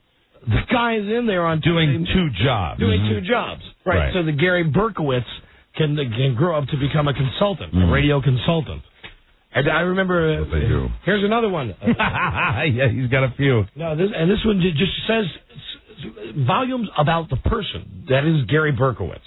on doing two jobs. Right. So the Gary Berkowitz can grow up to become a consultant, a radio consultant. And I remember. What they do. Here's another one. Yeah, he's got a few. No, this one just says volumes about the person. That is Gary Berkowitz.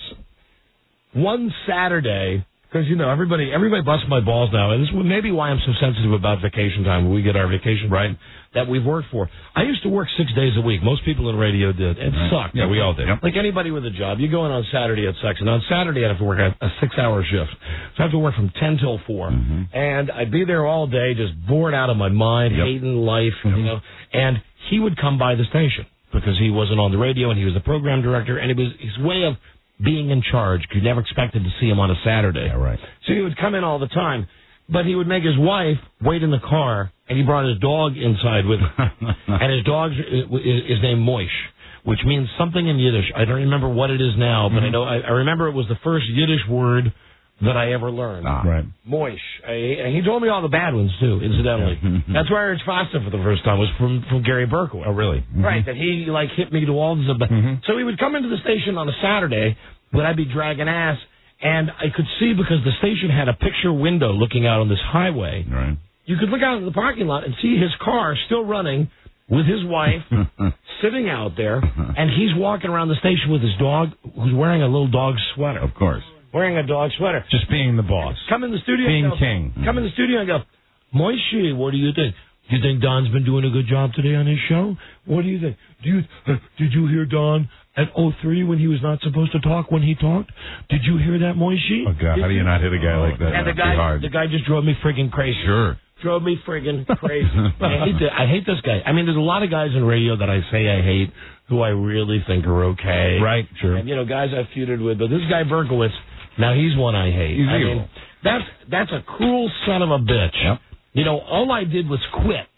One Saturday, because everybody busts my balls now, and this is maybe why I'm so sensitive about vacation time when we get our vacation that we've worked for. I used to work 6 days a week. Most people in radio did. It sucked. Yeah, we all did. Like anybody with a job. You go in on Saturday at 6, and on Saturday I'd have to work a 6-hour shift. So I have to work from 10 till 4. And I'd be there all day, just bored out of my mind, hating life, And he would come by the station because he wasn't on the radio, and he was the program director, and it was his way of being in charge. You never expected to see him on a Saturday. Yeah, right. So he would come in all the time. But he would make his wife wait in the car, and he brought his dog inside with him. And his dog is named Moish, which means something in Yiddish. I don't remember what it is now, but I remember it was the first Yiddish word that I ever learned. Right. Moish. And he told me all the bad ones, too, incidentally. That's where I heard Fasta for the first time, was from Gary Berkowitz. Oh, really? Right, that he, hit me to all this. So he would come into the station on a Saturday, but I'd be dragging ass, and I could see, because the station had a picture window looking out on this highway. Right. You could look out in the parking lot and see his car still running with his wife sitting out there, and he's walking around the station with his dog, who's wearing a little dog sweater. Of course. Wearing a dog sweater. Just being the boss. Come in the studio. Being king. Come in the studio and go, Moishi, what do you think? Do you think Don's been doing a good job today on his show? What do you think? Did you hear Don at 03 when he was not supposed to talk when he talked? Did you hear that, Moishi? Oh, God, how do you not hit a guy like that? And the guy just drove me friggin' crazy. Sure. Drove me friggin' crazy. I hate this guy. I mean, there's a lot of guys in radio that I say I hate who I really think are okay. Right, sure. And, guys I've feuded with. But this guy Berkowitz, now he's one I hate. He's evil. That's a cruel son of a bitch. Yep. All I did was quit.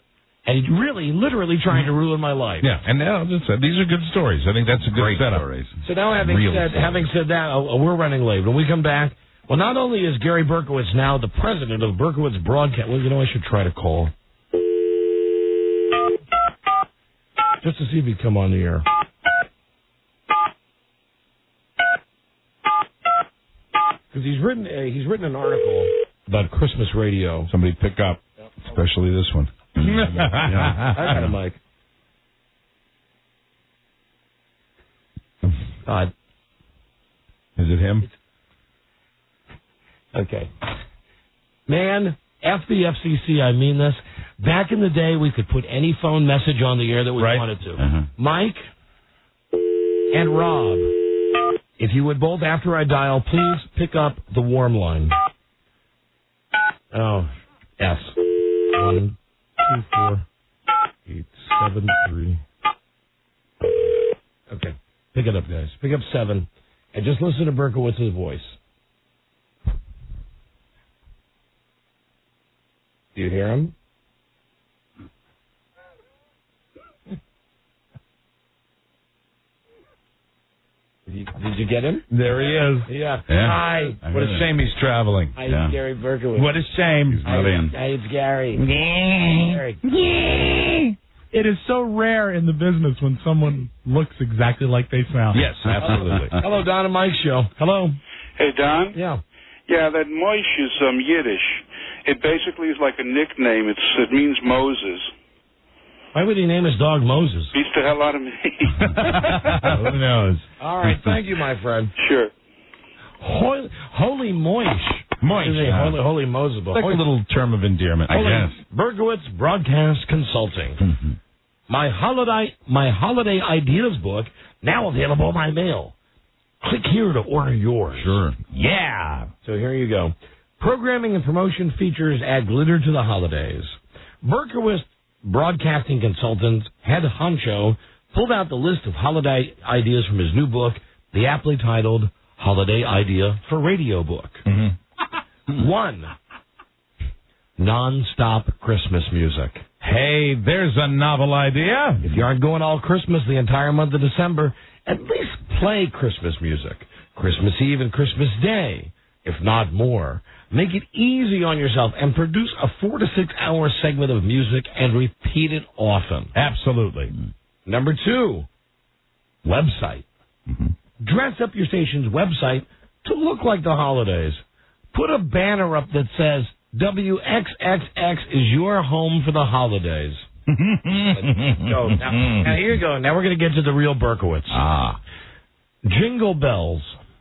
And he's really, literally trying to ruin my life. Yeah, and now these are good stories. I think that's a good Great setup. stories. So now, having said that, we're running late. When we come back, well, not only is Gary Berkowitz now the president of Berkowitz Broadcast. Well, I should try to call just to see if he'd come on the air. Because he's written an article about Christmas radio. Somebody pick up, especially this one. I got a mic. Is it him? Okay. Man, F the FCC, I mean this. Back in the day, we could put any phone message on the air that we wanted to. Uh-huh. Mike and Rob, if you would both, after I dial, please pick up the warm line. Oh, S. 1, 2, 4, 8, 7, 3. Okay. Pick it up, guys. Pick up 7. And just listen to Berkowitz's voice. Do you hear him? Did you get him? There he is. Yeah. Hi. What a shame he's traveling. Hi, it's Gary Berkowitz. What a shame. He's not in. Hi, it's Gary. Gary. It is so rare in the business when someone looks exactly like they sound. Yes, absolutely. Hello, Don and Mike show. Hello. Hey, Don? Yeah. Yeah, that Moish is Yiddish. It basically is like a nickname. It means Moses. Why would he name his dog Moses? Beats the hell out of me. Who knows? All right, thank you, my friend. Sure. Holy Moish. Moish. Holy Moses. Like a little term of endearment, I guess. Berkowitz Broadcast Consulting. Mm-hmm. My holiday ideas book, now available by mail. Click here to order yours. Sure. Yeah. So here you go. Programming and promotion features add glitter to the holidays. Berkowitz Broadcasting Consultants, head honcho, pulled out the list of holiday ideas from his new book, the aptly titled Holiday Idea for Radio Book. Mm-hmm. 1. Non-stop Christmas music. Hey, there's a novel idea. If you aren't going all Christmas the entire month of December, at least play Christmas music. Christmas Eve and Christmas Day, if not more. Make it easy on yourself and produce a 4 to 6 hour segment of music and repeat it often. Absolutely. Number 2, website. Mm-hmm. Dress up your station's website to look like the holidays. Put a banner up that says, WXXX is your home for the holidays. Go. Now, here you go. Now we're going to get to the real Berkowitz. Jingle bells.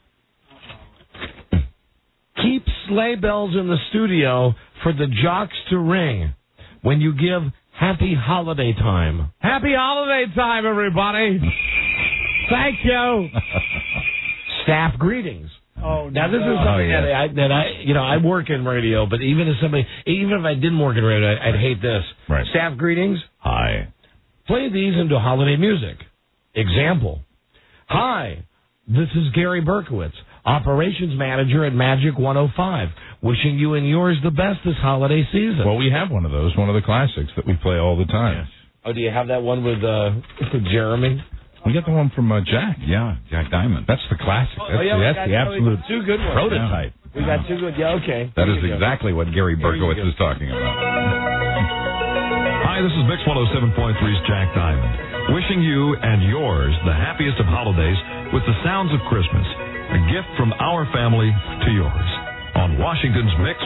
Keep sleigh bells in the studio for the jocks to ring when you give happy holiday time. Happy holiday time, everybody. Thank you. Staff greetings. Oh, now this is something that I work in radio, but even if I didn't work in radio, I'd hate this. Right. Staff greetings. Hi. Play these into holiday music. Example. Hi, this is Gary Berkowitz, Operations Manager at Magic 105, wishing you and yours the best this holiday season. Well, we have one of those, one of the classics that we play all the time. Yes. Oh, do you have that one with Jeremy? We got the one from Jack. Yeah, Jack Diamond. That's the classic. That's the absolute two good ones. prototype. We got two good. Yeah, okay. That is exactly what Gary Berkowitz is talking about. Hi, this is Mix 107.3's Jack Diamond, wishing you and yours the happiest of holidays with the sounds of Christmas. A gift from our family to yours on Washington's Mix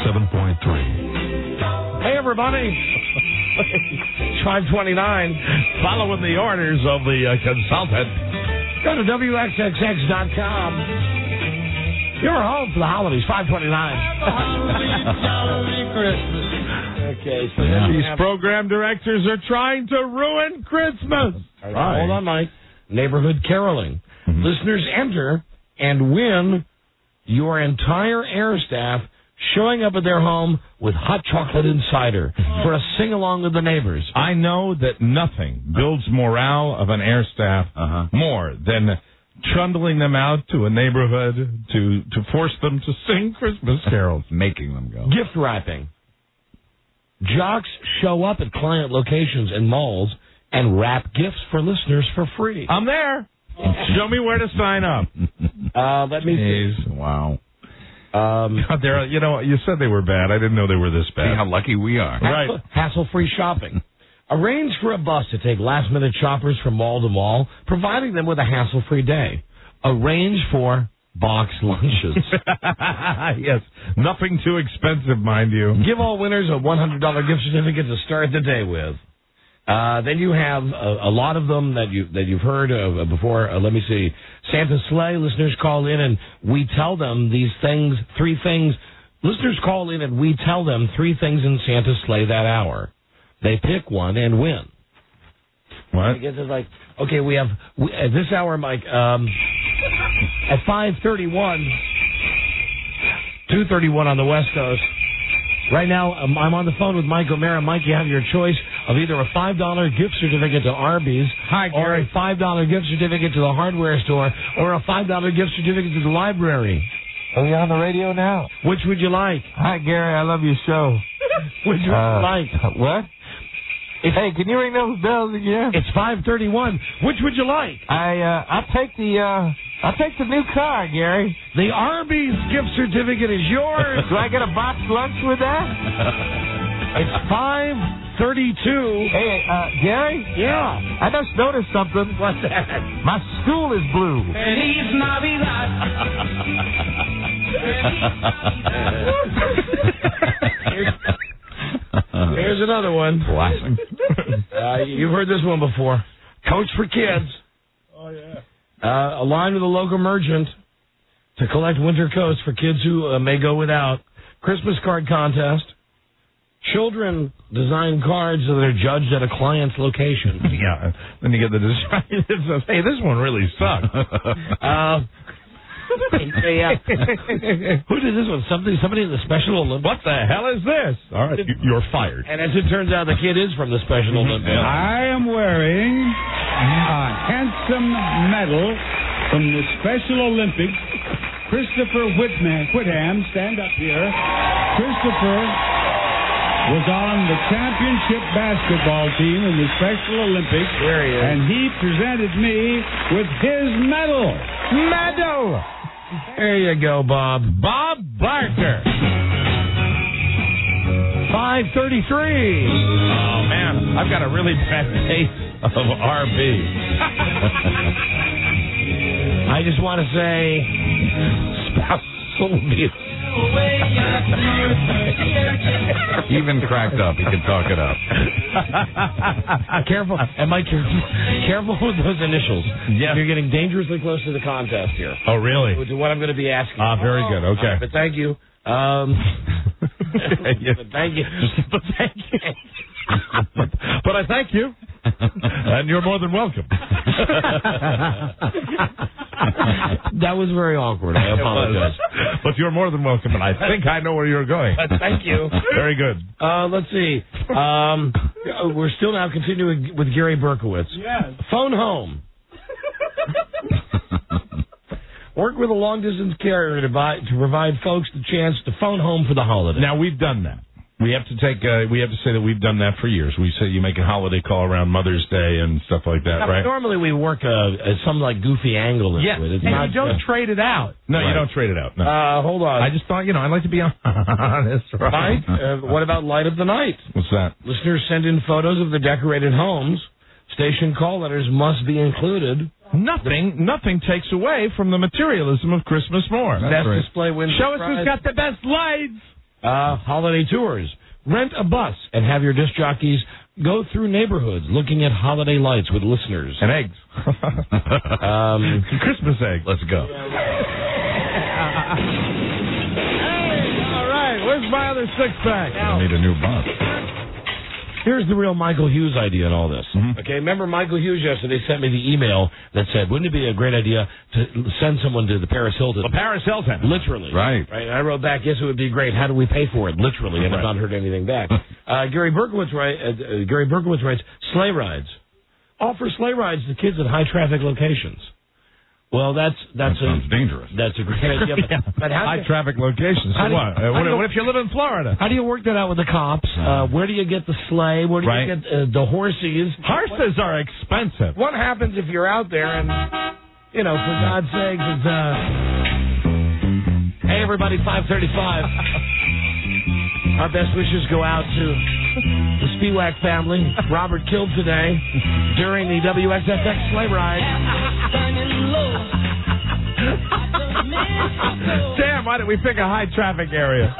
107.3. Hey, everybody. 529. Following the orders of the consultant. Go to WXXX.com. You're home for the holidays, 529. Okay, so These program directors are trying to ruin Christmas. Right. Hold on, Mike. Neighborhood caroling. Mm-hmm. Listeners enter and win your entire air staff showing up at their home with hot chocolate and cider for a sing-along with the neighbors. I know that nothing builds morale of an air staff more than trundling them out to a neighborhood to force them to sing Christmas carols. Making them go. Gift wrapping. Jocks show up at client locations and malls and wrap gifts for listeners for free. I'm there. Show me where to sign up. Let me see. Wow. You said they were bad. I didn't know they were this bad. See how lucky we are. Right. Hassle-free shopping. Arrange for a bus to take last-minute shoppers from mall to mall, providing them with a hassle-free day. Arrange for box lunches. Yes. Nothing too expensive, mind you. Give all winners a $100 gift certificate to start the day with. Then you have a lot of them that you've heard of before. Let me see. Santa's Sleigh. Listeners call in and we tell them these things, 3 things. Listeners call in and we tell them 3 things in Santa's Sleigh that hour. They pick one and win. What? I guess it's like, okay, at this hour, Mike, at 5:31, 2:31 on the West Coast. Right now, I'm on the phone with Mike O'Mara. Mike, you have your choice of either a $5 gift certificate to Arby's, or a $5 gift certificate to the hardware store, or a $5 gift certificate to the library. Are you on the radio now? Which would you like? Hi, Gary. I love your show. Which would you like? What? Hey, can you ring those bells again? It's 5:31. Which would you like? I'll take the new car, Gary. The Arby's gift certificate is yours. Do I get a box lunch with that? It's 5:32. Hey, Gary? Yeah. I just noticed something. What's that? My stool is blue. Feliz Navidad. Here's another one. Classic. You've heard this one before. Coach for Kids. Oh, yeah. Align with a local merchant to collect winter coats for kids who may go without. Christmas card contest. Children design cards that are judged at a client's location. Yeah. Then you get the design that says, hey, this one really sucked. Who did this one? Somebody in the Special Olympics. What the hell is this? All right, you're fired. And as it turns out, the kid is from the Special Olympics. I am wearing a handsome medal from the Special Olympics. Christopher Whitham, stand up here. Christopher was on the championship basketball team in the Special Olympics. There he is. And he presented me with his medal. Medal! There you go, Bob. Bob Barker. 5:33. Oh, man. I've got a really bad case of RB. I just want to say spousal abuse. He even cracked up. He could talk it up. Careful. And Mike, careful with those initials. Yeah. You're getting dangerously close to the contest here. Oh, really? To what I'm going to be asking. Very good. Okay. But thank you. But thank you. But thank you. But I thank you. And you're more than welcome. That was very awkward. I apologize. But you're more than welcome, and I think I know where you're going. Thank you. Very good. Let's see. We're still now continuing with Gary Berkowitz. Yes. Phone home. Work with a long-distance carrier to provide folks the chance to phone home for the holiday. Now, we've done that. We have to say that we've done that for years. We say you make a holiday call around Mother's Day and stuff like that, right? Normally we work some like goofy angle into it. It's not, you don't trade it out. No, right. You don't trade it out. No. Hold on. I just thought, I'd like to be honest. Right? What about Light of the Night? What's that? Listeners send in photos of the decorated homes. Station call letters must be included. Nothing takes away from the materialism of Christmas more. Best right. Display window. Show us who's got the best lights. Holiday tours. Rent a bus and have your disc jockeys go through neighborhoods looking at holiday lights with listeners. And eggs. Christmas eggs. Let's go. Hey, all right. Where's my other six-pack? I need a new bus. Here's the real Michael Hughes idea in all this. Mm-hmm. Okay, remember Michael Hughes yesterday sent me the email that said, wouldn't it be a great idea to send someone to the Paris Hilton? The Paris Hilton. Literally. Right. And I wrote back, yes, it would be great. How do we pay for it? Literally. And I've not heard anything back. Gary Berkowitz writes, sleigh rides. Offer sleigh rides to kids at high traffic locations. Well, that sounds dangerous. That's a great idea. But high traffic locations. So what? What if you live in Florida? How do you work that out with the cops? Where do you get the sleigh? Where do you get the horses? Horses are expensive. What happens if you're out there and, for God's sakes, it's hey everybody, 5:35. Our best wishes go out to the Spiewak family. Robert killed today during the WXFX sleigh ride. Damn, why did we pick a high traffic area?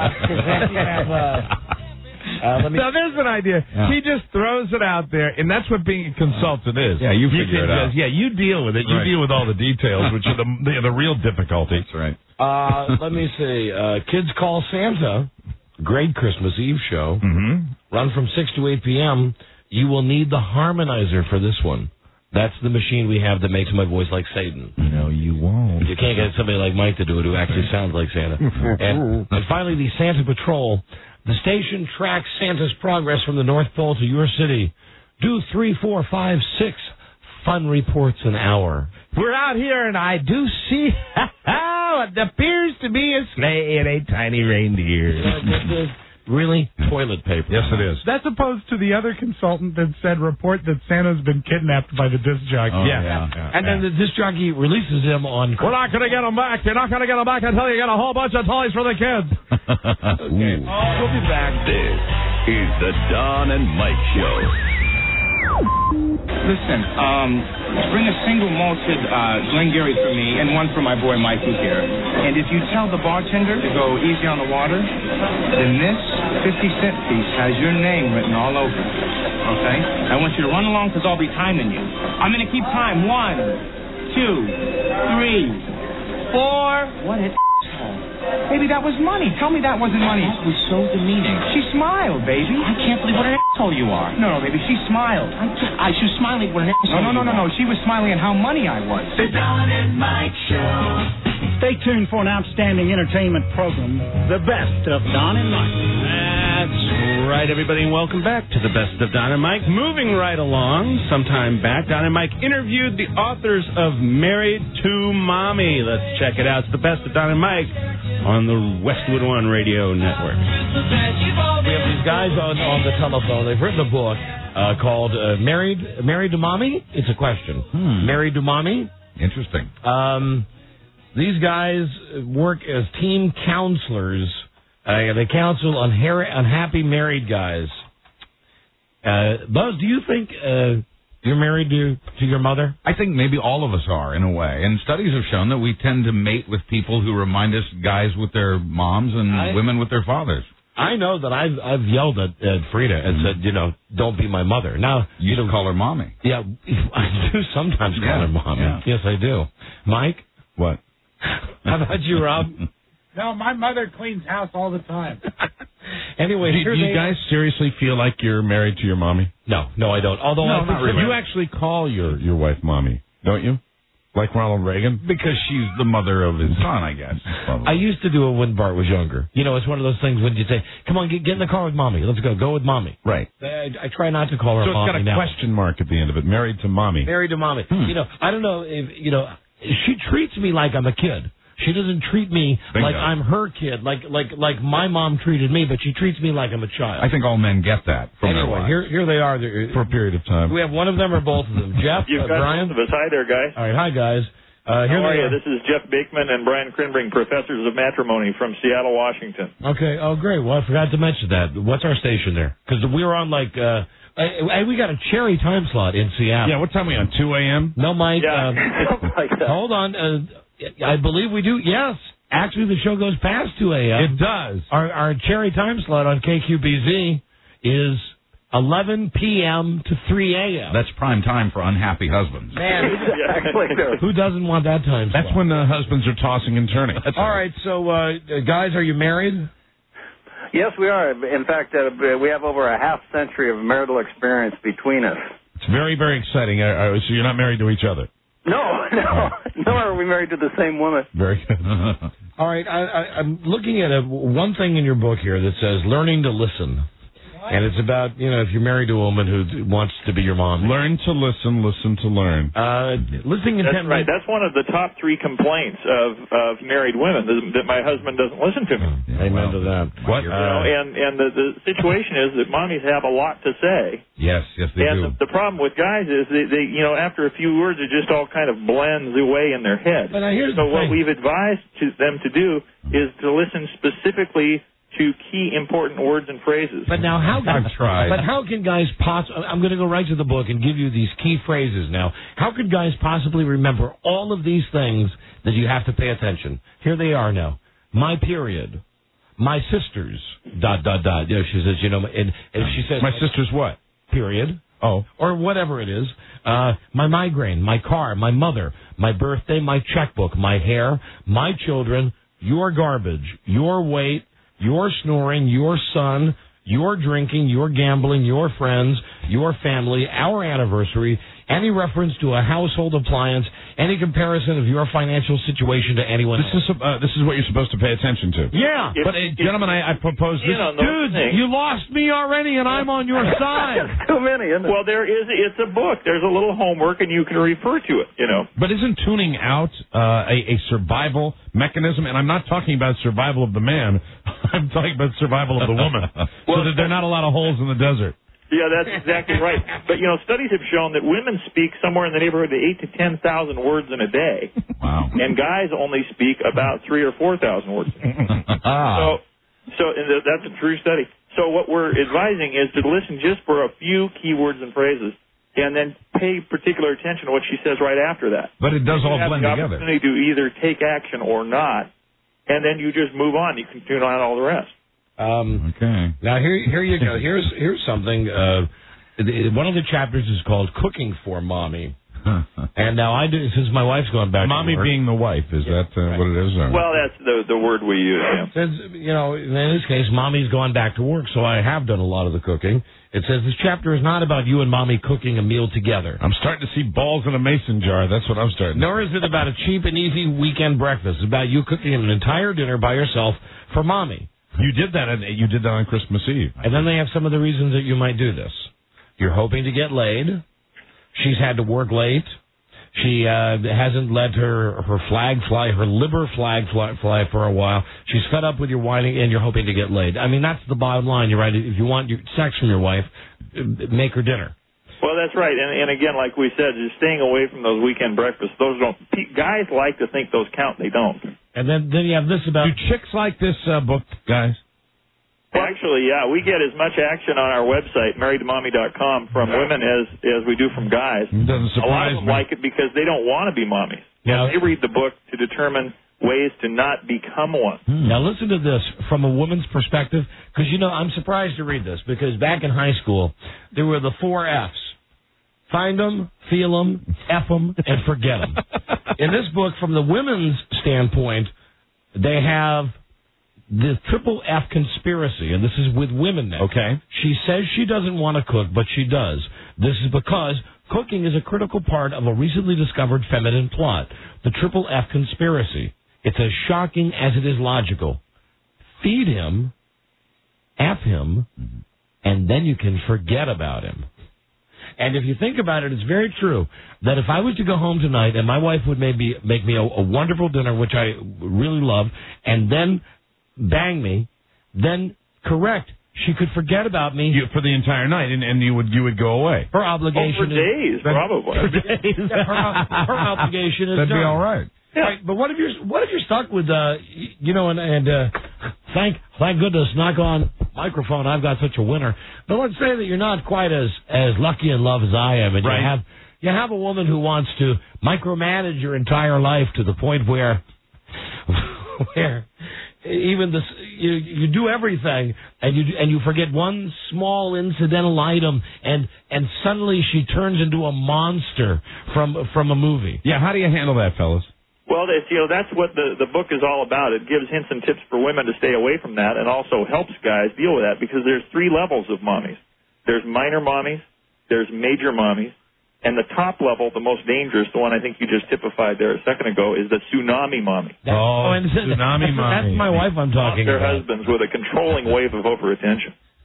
Now, there's an idea. Yeah. He just throws it out there, and that's what being a consultant is. Yeah, you figure it out. Yeah, you deal with it. You deal with all the details, which are the real difficulty. That's right. Let me see. Kids Call Santa, great Christmas Eve show. Mm-hmm. Run from 6 to 8 p.m. You will need the harmonizer for this one. That's the machine we have that makes my voice like Satan. No, you won't. You can't get somebody like Mike to do it who actually sounds like Santa. and finally, the Santa Patrol. The station tracks Santa's progress from the North Pole to your city. Do 3, 4, 5, 6 fun reports an hour. We're out here, and I do see what appears to be a sleigh and a tiny reindeer. Really? Toilet paper. Yes, it is. That's opposed to the other consultant that said report that Santa's been kidnapped by the disc jockey. Oh, yeah. And then the disc jockey releases him on... We're not going to get him back. You're not going to get him back until you get a whole bunch of toys for the kids. Okay. We'll be back. This is the Don and Mike Show. Listen, bring a single malted Glengarry for me and one for my boy Mikey here. And if you tell the bartender to go easy on the water, then this 50-cent piece has your name written all over it. Okay? I want you to run along because I'll be timing you. I'm going to keep time. 1, 2, 3, 4. What an Baby, that was money. Tell me that wasn't money. That was so demeaning. She smiled, baby. I can't believe what an asshole you are. No, baby, she smiled. She was smiling what an asshole No. She was smiling at how money I was. The Don and Mike Show. Stay tuned for an outstanding entertainment program, The Best of Don and Mike. That's right, everybody. Welcome back to The Best of Don and Mike. Moving right along, sometime back, Don and Mike interviewed the authors of Married to Mommy. Let's check it out. It's The Best of Don and Mike on the Westwood One Radio Network. We have these guys on the telephone. They've written a book called Married to Mommy? It's a question. Married to Mommy? Interesting. These guys work as team counselors. They counsel unhappy married guys. Buzz, do you think you're married to your mother? I think maybe all of us are, in a way. And studies have shown that we tend to mate with people who remind us guys with their moms and women with their fathers. I know that I've yelled at Frida and said, don't be my mother. Now you don't call her mommy. Yeah, I do sometimes call her mommy. Yeah. Yes, I do. Mike? What? How about you, Rob? No, my mother cleans house all the time. Anyway, do you guys seriously feel like you're married to your mommy? No, I don't. Although not really. You actually call your wife mommy, don't you? Like Ronald Reagan? Because she's the mother of his son, I guess. I used to do it when Bart was younger. It's one of those things when you say, come on, get in the car with mommy. Let's go with mommy. Right. I try not to call her mommy now. So it's got a question mark at the end of it. Married to mommy. Married to mommy. I don't know if, she treats me like I'm a kid. She doesn't treat me like I'm her kid, like my mom treated me, but she treats me like I'm a child. I think all men get that from their wives. Here they are. For a period of time. We have one of them or both of them. Jeff, You've got Brian? both of us. Hi there, guys. All right, hi, guys. How are you? This is Jeff Bakeman and Brian Krinbring, professors of matrimony from Seattle, Washington. Okay. Oh, great. Well, I forgot to mention that. What's our station there? Because we were on we got a cherry time slot in Seattle. Yeah, what time are we on? 2 a.m.? No, Mike. Yeah, like that. Hold on. I believe we do. Yes. Actually, the show goes past 2 a.m. It does. Our cherry time slot on KQBZ is 11 p.m. to 3 a.m. That's prime time for unhappy husbands. Man, who doesn't want that time slot? That's when the husbands are tossing and turning. All right, so, guys, are you married? Yes, we are. In fact, we have over a half century of marital experience between us. It's very, very exciting. So you're not married to each other? No. Nor are we married to the same woman. Very good. All right, I'm looking at one thing in your book here that says learning to listen. And it's about, if you're married to a woman who wants to be your mom. Learn to listen, listen to learn. Listening intently. That's right. That's one of the top 3 complaints of married women, that my husband doesn't listen to me. Amen to that. What? And the situation is that mommies have a lot to say. Yes, they do. And the problem with guys is they after a few words, it just all kind of blends away in their head. But here's so what we've advised them to do is to listen specifically to key important words and phrases. But now I've tried. But how can guys I'm going to go right to the book and give you these key phrases now. How could guys possibly remember all of these things that you have to pay attention? Here they are now. My period. My sister's ... She says, and if she says my sister's what? Period. Oh. Or whatever it is. My migraine, my car, my mother, my birthday, my checkbook, my hair, my children, your garbage, your weight, your snoring, your son, your drinking, your gambling, your friends, your family, our anniversary, any reference to a household appliance, any comparison of your financial situation to anyone else. This is what you're supposed to pay attention to. Yeah. But, gentlemen, I propose this. Dude, you lost me already, and I'm on your side. Too many, isn't it? Well, it's a book. There's a little homework, and you can refer to it, But isn't tuning out a survival mechanism? And I'm not talking about survival of the man. I'm talking about survival of the woman. So that there are not a lot of holes in the desert. Yeah, that's exactly right. But, studies have shown that women speak somewhere in the neighborhood of 8,000 to 10,000 words in a day. Wow. And guys only speak about 3,000 or 4,000 words. So that's a true study. So what we're advising is to listen just for a few key words and phrases, and then pay particular attention to what she says right after that. But it does all blend together. together. You have the opportunity to either take action or not, and then you just move on. You can tune out all the rest. Okay. Now here you go. Here's something. One of the chapters is called "Cooking for Mommy," and now I do, since my wife's going back. Mommy to work, being the wife, is that what it is? Or? Well, that's the word we use. Yeah. Since in this case, Mommy's going back to work, so I have done a lot of the cooking. It says this chapter is not about you and Mommy cooking a meal together. I'm starting to see balls in a mason jar. That's what I'm starting. Nor is it about a cheap and easy weekend breakfast. It's about you cooking an entire dinner by yourself for Mommy. You did that on Christmas Eve. And then they have some of the reasons that you might do this. You're hoping to get laid. She's had to work late. She hasn't let her flag fly, her liber flag fly for a while. She's fed up with your whining, and you're hoping to get laid. I mean, that's the bottom line. You're right. If you want sex from your wife, make her dinner. Well, that's right. And again, like we said, just staying away from those weekend breakfasts. Those don't. Guys like to think those count. They don't. And then you have this about... Do chicks like this book, guys? Actually, yeah. We get as much action on our website, marriedtomommy.com, from women as we do from guys. It doesn't surprise me. A lot of them like it because they don't want to be mommies. Yeah. They read the book to determine ways to not become one. Now listen to this from a woman's perspective, because, I'm surprised to read this, because back in high school, there were the 4 Fs. Find them, feel them, F them, and forget them. In this book, from the women's standpoint, they have the triple F conspiracy, and this is with women now. Okay. She says she doesn't want to cook, but she does. This is because cooking is a critical part of a recently discovered feminine plot, the triple F conspiracy. It's as shocking as it is logical. Feed him, F him, and then you can forget about him. And if you think about it, it's very true that if I was to go home tonight and my wife would maybe make me a wonderful dinner, which I really love, and then bang me, then correct, she could forget about me for the entire night, and you would go away. Her obligation for days, probably. For days. Her obligation is That'd done. be all right. Yeah. Right, but what if you're stuck with thank goodness, knock on microphone, I've got such a winner. But let's say that you're not quite as lucky in love as I am, and right. you have a woman who wants to micromanage your entire life to the point where even this you do everything and you forget one small incidental item and suddenly she turns into a monster from a movie. Yeah, how do you handle that, fellas? Well, that's what the book is all about. It gives hints and tips for women to stay away from that and also helps guys deal with that because there's 3 levels of mommies. There's minor mommies, there's major mommies, and the top level, the most dangerous, the one I think you just typified there a second ago, is the tsunami mommy. Tsunami mommy. That's my wife I'm talking Their about. husbands with a controlling wave of overattention.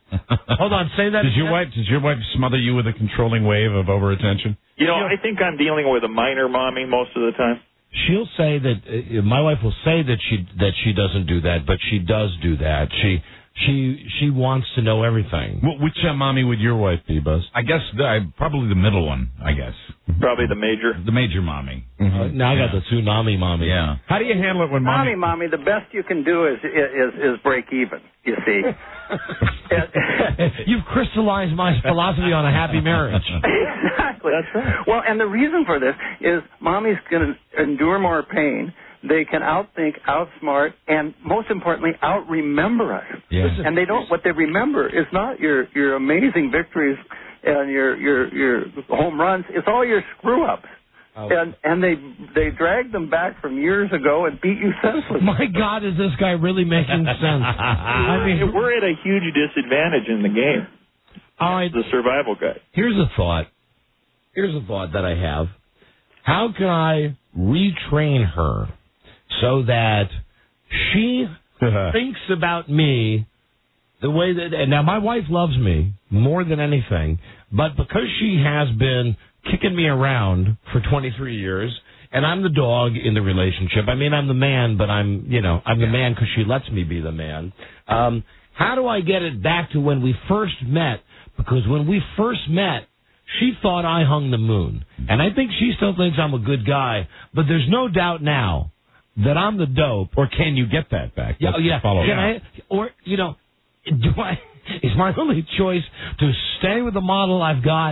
Hold on, say that. Does your wife smother you with a controlling wave of overattention? I think I'm dealing with a minor mommy most of the time. She'll say that my wife will say that she doesn't do that, but she does do that. She wants to know everything. Which mommy would your wife be, Buzz? I guess probably the middle one. I guess probably the major mommy. Mm-hmm. Now I got the tsunami mommy. Yeah. How do you handle it when mommy? The best you can do is break even. You see. You've crystallized my philosophy on a happy marriage. Exactly. That's right. Well, and the reason for this is mommy's going to endure more pain. They can outthink, outsmart, and most importantly, out-remember us. Yeah. And they don't. What they remember is not your amazing victories and your home runs. It's all your screw-ups. Oh. And they drag them back from years ago and beat you senseless. My God, is this guy really making sense? I mean, we're at a huge disadvantage in the game. All right, the survival guy. Here's a thought that I have. How can I retrain her so that she thinks about me the way that... And now, my wife loves me more than anything, but because she has been kicking me around for 23 years, and I'm the dog in the relationship. I mean, I'm the man, but I'm the man because she lets me be the man. How do I get it back to when we first met? Because when we first met, she thought I hung the moon. And I think she still thinks I'm a good guy, but there's no doubt now that I'm the dope. Or can you get that back? Yeah, is my only choice to stay with the model I've got?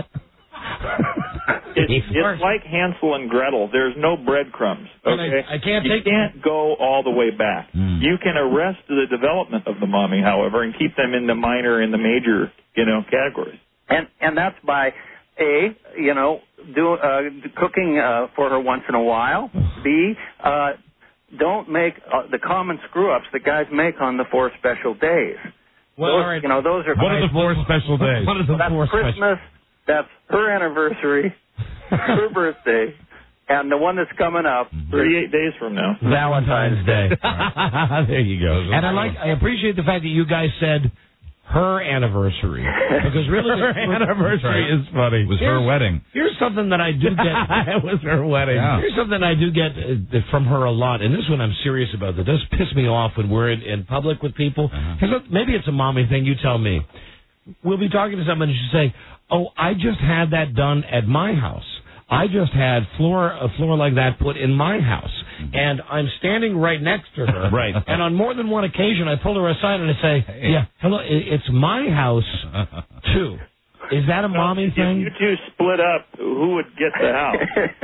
It's like Hansel and Gretel. There's no breadcrumbs. Okay, I can't go all the way back. You can arrest the development of the mommy, however, and keep them in the minor and the major, categories. And that's by cooking for her once in a while. B, don't make the common screw-ups that guys make on the 4 special days. Well, those, those are... What are the 4 special days? What are the 4 Christmas, that's her anniversary, her birthday, and the one that's coming up 38 days from now, Valentine's Day. There you go. And I appreciate the fact that you guys said her anniversary, because really her anniversary is funny. It was her wedding. Here's something that I do get. It was her wedding. Yeah. Here's something I do get from her a lot, and this one I'm serious about. That does piss me off when we're in public with people. Maybe it's a mommy thing. You tell me. We'll be talking to someone and she'll say, "Oh, I just had that done at my house. I just had a floor like that put in my house." And I'm standing right next to her. Right. And on more than one occasion, I pull her aside and I say, "Yeah, hello, it's my house, too. Is that a mommy thing?" If you two split up, who would get the house?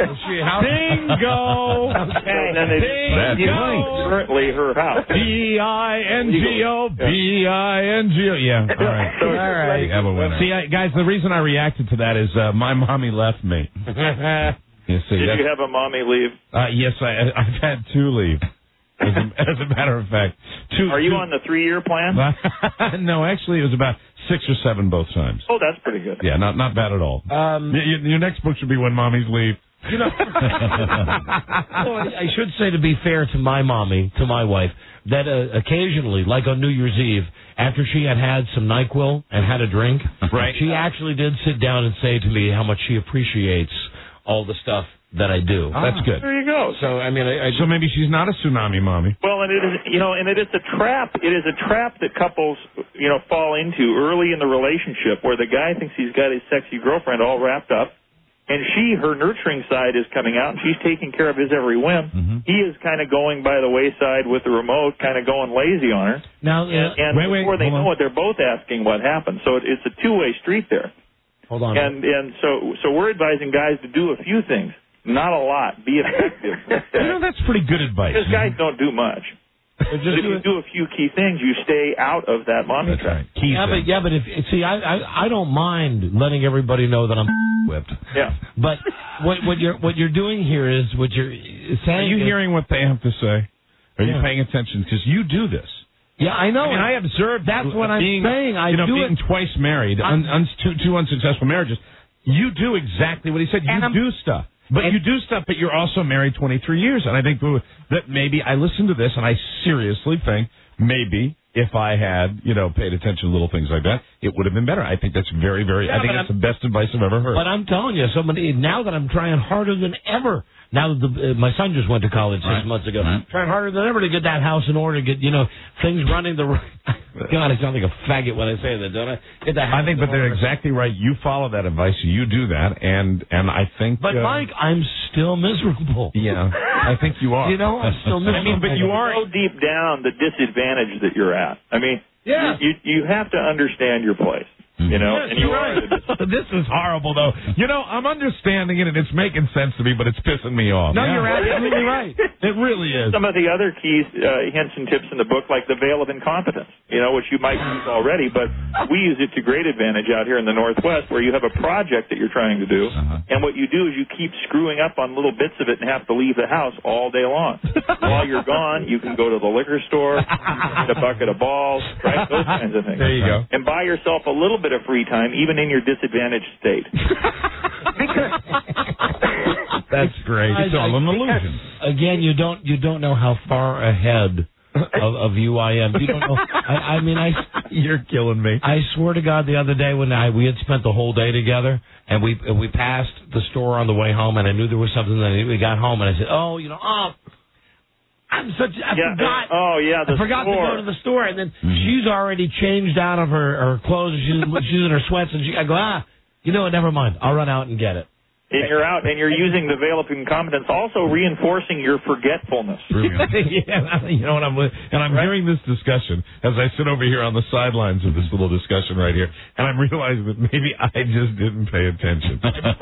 Bingo! Okay. Bingo! Currently her house. B-I-N-G-O. B-I-N-G-O. Yeah, all right. All right. Have a winner. See, guys, the reason I reacted to that is my mommy left me. Did you have a mommy leave? Yes, I've had 2 leave. As a matter of fact. Are you on the 3-year plan? No, actually, it was about 6 or 7 both times. Oh, that's pretty good. Yeah, not bad at all. Your next book should be When Mommies Leave. I should say, to be fair to my mommy, to my wife, that occasionally, like on New Year's Eve, after she had some NyQuil and had a drink, right, she actually did sit down and say to me how much she appreciates all the stuff that I do. That's good. There you go. So I mean, so maybe she's not a tsunami mommy. Well, and it is, and it is a trap. It is a trap that couples, fall into early in the relationship, where the guy thinks he's got his sexy girlfriend all wrapped up, and her nurturing side is coming out, and she's taking care of his every whim. Mm-hmm. He is kind of going by the wayside with the remote, kind of going lazy on her. Now, and before they know it, they're both asking what happened. So it's a two-way street there. Hold on. And so we're advising guys to do a few things. Not a lot. Be effective. That's pretty good advice. Because guys don't do much. But if you do a few key things, you stay out of that mommy trap. Right. But I don't mind letting everybody know that I'm whipped. Yeah. But what you're doing here is what you're saying. Are you hearing what they have to say? Are you paying attention? Because you do this. Yeah, I know. I observed. That's what I'm saying. Being twice married, two unsuccessful marriages. You do exactly what he said. You do stuff. But you do stuff, but you're also married 23 years. And I think that maybe I listened to this, and I seriously think maybe if I had, paid attention to little things like that, it would have been better. I think that's very, very. I think that's the best advice I've ever heard. But I'm telling you, now that I'm trying harder than ever. Now that my son just went to college 6 months ago, trying harder than ever to get that house in order, get things running the. God, I sound like a faggot when I say that, don't I? Get the house. I think, but they're exactly right. You follow that advice. You do that, and I think. But Mike, I'm still miserable. Yeah, I think you are. I'm still miserable. But you are so deep down the disadvantage that you're at. I mean, you have to understand your place. And you're right. This is horrible, though. I'm understanding it, and it's making sense to me, but it's pissing me off. No, you're absolutely right. It really is. Some of the other keys, hints and tips in the book, like the veil of incompetence, which you might use already, but we use it to great advantage out here in the Northwest, where you have a project that you're trying to do, and what you do is you keep screwing up on little bits of it and have to leave the house all day long. While you're gone, you can go to the liquor store, get a bucket of balls, right? Those kinds of things. There you go. And buy yourself a little bit of free time, even in your disadvantaged state. That's great. It's all an illusion. Again, you don't know how far ahead of you I am. You don't know. You're killing me. I swear to God, the other day when we had spent the whole day together, and we passed the store on the way home, and I knew there was something. That we got home, and I said, I forgot. I forgot to go to the store, and then she's already changed out of her clothes. She's in her sweats, and I go, never mind. I'll run out and get it. And you're out, and you're using the veil of incompetence, also reinforcing your forgetfulness. I'm hearing this discussion as I sit over here on the sidelines of this little discussion right here, and I'm realizing that maybe I just didn't pay attention.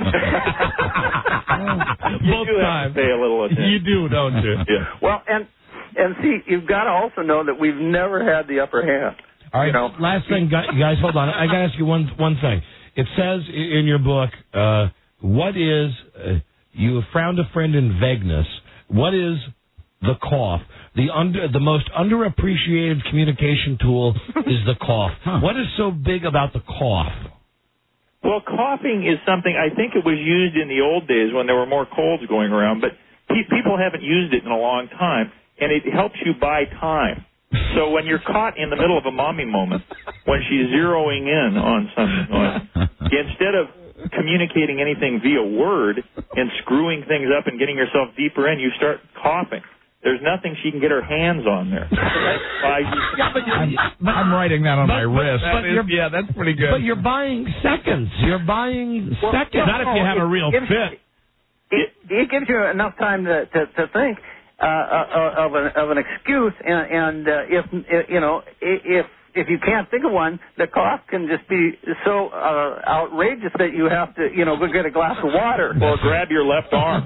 Both times. Pay a little attention. You do, don't you? Yeah. Well, and see, you've got to also know that we've never had the upper hand. All right. Last thing, guys, hold on. I got to ask you one thing. It says in your book. What is, you have found a friend in vagueness. What is the cough? The most underappreciated communication tool is the cough. What is so big about the cough? Well, coughing is something, I think it was used in the old days when there were more colds going around, but people haven't used it in a long time, and it helps you buy time. So when you're caught in the middle of a mommy moment, when she's zeroing in on something, instead of communicating anything via word and screwing things up and getting yourself deeper in, you start coughing. There's nothing she can get her hands on there. I'm writing that on my wrist. That's pretty good. But you're buying seconds. Not if you have a real fit. It gives you enough time to think of an excuse, and if you can't think of one, the cough can just be so outrageous that you have to, go get a glass of water. Or grab your left arm.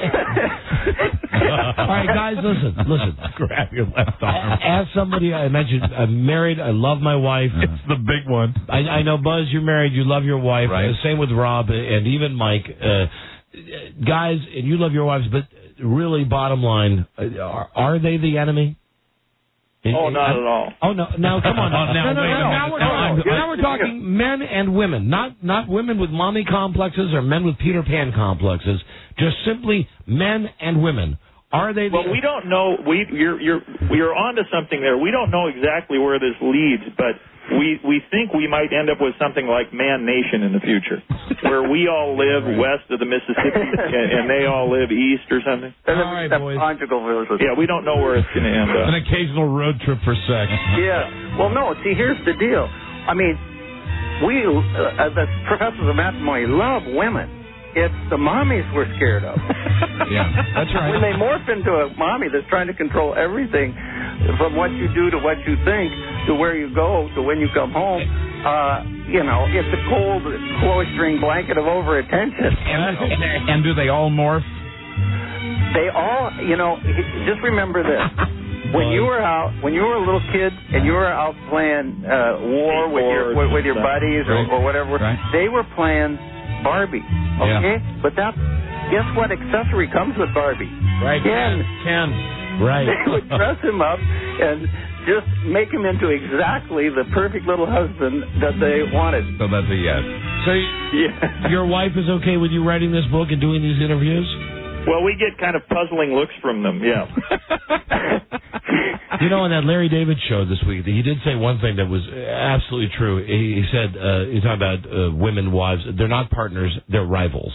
All right, guys, listen. Grab your left arm. As somebody I mentioned, I'm married. I love my wife. It's the big one. I know, Buzz, you're married. You love your wife. Right. Same with Rob and even Mike. Guys, and you love your wives, but really, bottom line, are they the enemy? Oh, not at all. Oh, no. Now, come on. Now we're talking men and women, not women with mommy complexes or men with Peter Pan complexes, just simply men and women. Are they? Well, we don't know. You're onto something there. We don't know exactly where this leads, but we think we might end up with something like Man Nation in the future, where we all live west of the Mississippi and they all live east or something. All right, boys. Yeah, we don't know where it's going to end up. An occasional road trip for sex. Yeah. Well, no. See, here's the deal. I mean, we, the professors of matrimony, love women. It's the mommies we're scared of. Yeah, that's right. When they morph into a mommy that's trying to control everything, from what you do to what you think to where you go to when you come home, it's a cold, cloistering blanket of over-attention. And do they all morph? They all, just remember this. When you were a little kid and you were out playing war with your buddies or whatever, they were playing Barbie, okay? Yeah. But guess what accessory comes with Barbie? Right. Ken. Right. They would dress him up and just make him into exactly the perfect little husband that they wanted. So that's a yes. So your wife is okay with you writing this book and doing these interviews? Well, we get kind of puzzling looks from them, yeah. You know, on that Larry David show this week, he did say one thing that was absolutely true. He said, he's talking about women, wives. They're not partners, they're rivals.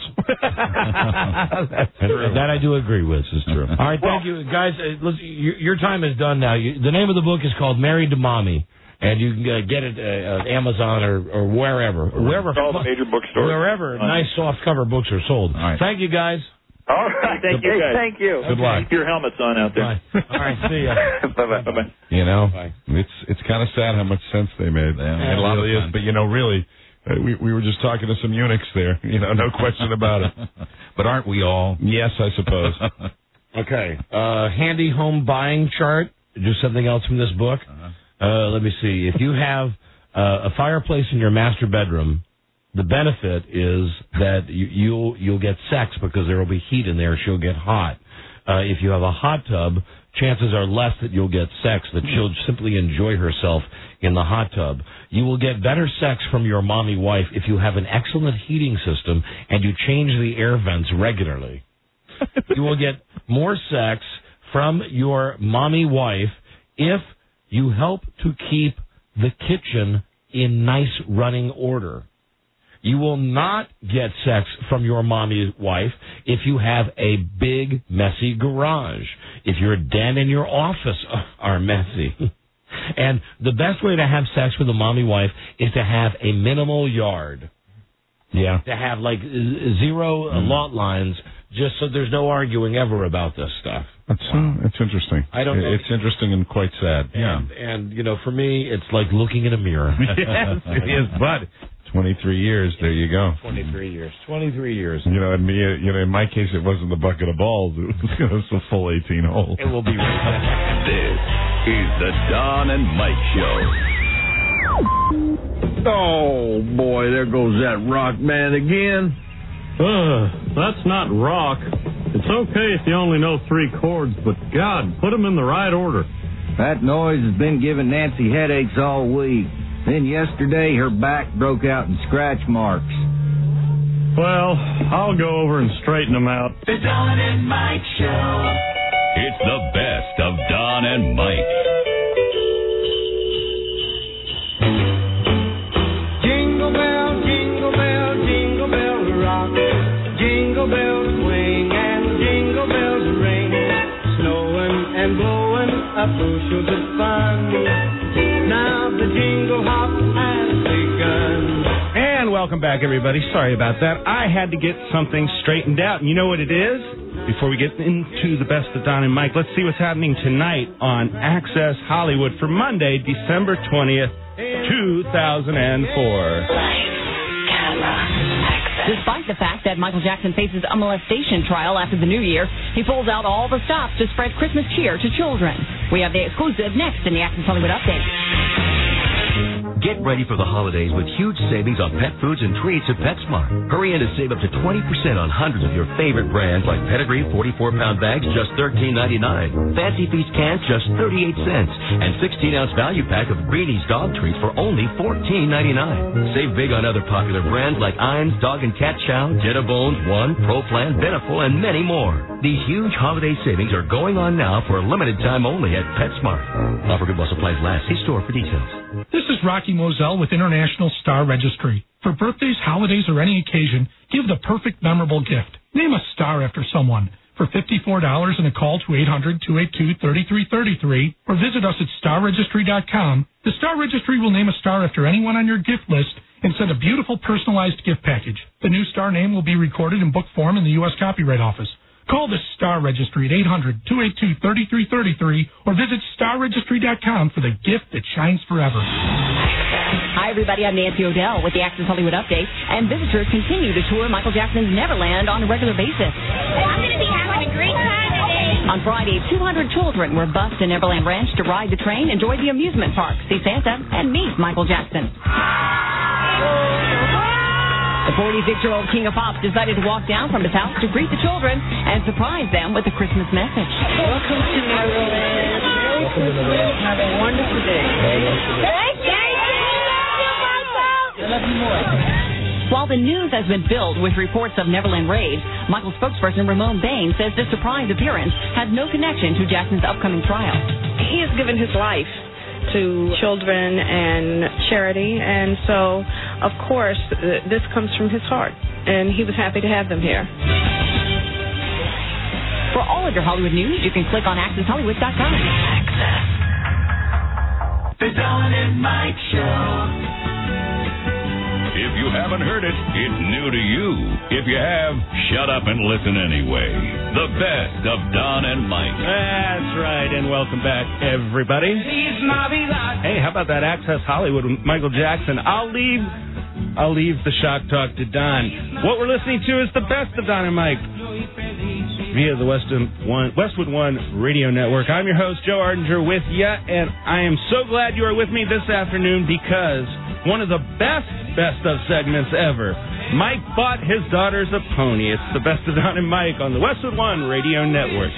That's true. That I do agree with. This is true. All right, thank you. Guys, your time is done now. The name of the book is called Married to Mommy. And you can get it at Amazon or wherever. All the major bookstores. Wherever nice softcover books are sold. Right. Thank you, guys. All right. Thank you, guys. Thank you. Good luck. Keep your helmets on out there. Bye. All right, see ya. Bye-bye. Bye-bye. You know, it's kind of sad how much sense they made. Yeah, It really is. But, you know, really, we were just talking to some eunuchs there. You know, no question about it. But aren't we all? Yes, I suppose. Okay. Handy home buying chart. Do something else from this book. Let me see. If you have a fireplace in your master bedroom, the benefit is that you'll get sex because there will be heat in there. She'll get hot. If you have a hot tub, chances are less that you'll get sex, that she'll simply enjoy herself in the hot tub. You will get better sex from your mommy wife if you have an excellent heating system and you change the air vents regularly. You will get more sex from your mommy wife if you help to keep the kitchen in nice running order. You will not get sex from your mommy wife if you have a big, messy garage, if your den and your office are messy. And the best way to have sex with a mommy wife is to have a minimal yard. Yeah. To have like zero lot lines, just so there's no arguing ever about this stuff. It's interesting. I don't know. It's interesting and quite sad. And you know, for me, it's like looking in a mirror. Yes, it is. But 23 years, there you go. 23 years. 23 years. You know, and me, you know, in my case, it wasn't the bucket of balls. It was a full 18 holes. It will be right back. This is the Don and Mike Show. Oh, boy, there goes that rock band again. That's not rock. It's okay if you only know 3 chords, but God, put them in the right order. That noise has been giving Nancy headaches all week. Then yesterday, her back broke out in scratch marks. Well, I'll go over and straighten them out. The Don and Mike Show. It's the best of Don and Mike. Jingle bell, jingle bell, jingle bell rock. Jingle bells swing and jingle bells ring. Snowing and blowing a bushel of fun. Now the jingle hop has begun. And welcome back, everybody. Sorry about that. I had to get something straightened out. And you know what it is? Before we get into the best of Don and Mike, let's see what's happening tonight on Access Hollywood for Monday, December 20th, 2004. Despite the fact that Michael Jackson faces a molestation trial after the new year, he pulls out all the stops to spread Christmas cheer to children. We have the exclusive next in the Access Hollywood Update. Get ready for the holidays with huge savings on pet foods and treats at PetSmart. Hurry in to save up to 20% on hundreds of your favorite brands like Pedigree 44-pound bags just $13.99, Fancy Feast cans just 38 cents, and 16-ounce value pack of Greenies dog treats for only $14.99. Save big on other popular brands like Iams, Dog and Cat Chow, Jetta Bones, One, Pro Plan, Beneful, and many more. These huge holiday savings are going on now for a limited time only at PetSmart. Offer good while supplies last. See store for details. This is Rocky Moselle with International Star Registry. For birthdays, holidays, or any occasion, give the perfect memorable gift. Name a star after someone. For $54 and a call to 800-282-3333 or visit us at starregistry.com. The Star Registry will name a star after anyone on your gift list and send a beautiful personalized gift package. The new star name will be recorded in book form in the U.S. Copyright Office. Call the Star Registry at 800-282-3333 or visit starregistry.com for the gift that shines forever. Hi, everybody. I'm Nancy O'Dell with the Access Hollywood Update, and visitors continue to tour Michael Jackson's Neverland on a regular basis. I'm going to be having a great time today. On Friday, 200 children were bused to Neverland Ranch to ride the train, enjoy the amusement park, see Santa, and meet Michael Jackson. The 46-year-old King of Pop decided to walk down from his house to greet the children and surprise them with a Christmas message. Welcome to Neverland. Merry Christmas. Have a wonderful day. Thank you. I love you more. While the news has been filled with reports of Neverland raids, Michael spokesperson Ramon Bain says this surprise appearance has no connection to Jackson's upcoming trial. he has given his life to children and charity, and so, of course, this comes from his heart, and he was happy to have them here. For all of your Hollywood news, you can click on AccessHollywood.com. Access. The Don and Mike Show. If you haven't heard it, it's new to you. If you have, shut up and listen anyway. The best of Don and Mike. That's right, and welcome back, everybody. Hey, how about that Access Hollywood with Michael Jackson? I'll leave the shock talk to Don. What we're listening to is the best of Don and Mike via the Westwood One Radio Network. I'm your host, Joe Ardinger, with you, and I am so glad you are with me this afternoon because one of the best of segments ever. Mike bought his daughters a pony. It's the best of Don and Mike on the Westwood One Radio Network.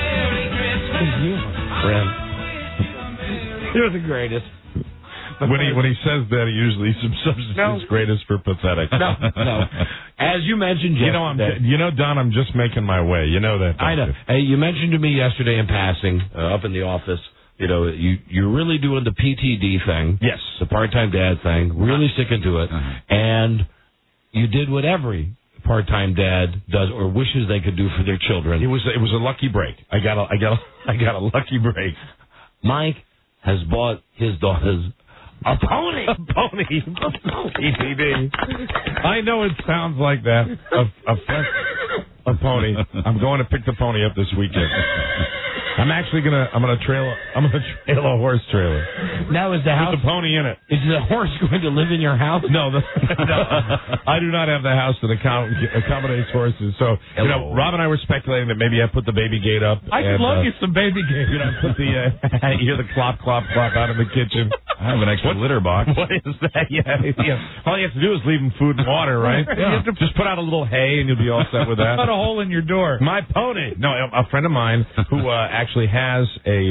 Friend. You're the greatest. When he says that, he usually substitutes greatest for pathetic. No. As you mentioned yesterday. Don, I'm just making my way. You know that. I know. Hey, you mentioned to me yesterday in passing, up in the office, you're really doing the PTD thing. Yes. The part-time dad thing. Really sticking to it. And you did what every part-time dad does or wishes they could do for their children. It was a lucky break. I got a lucky break. Mike has bought his daughters a pony. PTD. I know it sounds like that. A pony. I'm going to pick the pony up this weekend. I'm gonna trail a horse trailer. Now is the house with a pony in it? Is the horse going to live in your house? No, I do not have the house that accommodates horses. So Rob and I were speculating that maybe I put the baby gate up. I could love you some baby gate. Put the you hear the clop out in the kitchen. I have an extra litter box. What is that? Yeah. All you have to do is leave them food and water, right? Yeah. Just put out a little hay and you'll be all set with that. Put a hole in your door. My pony. No, a friend of mine who actually has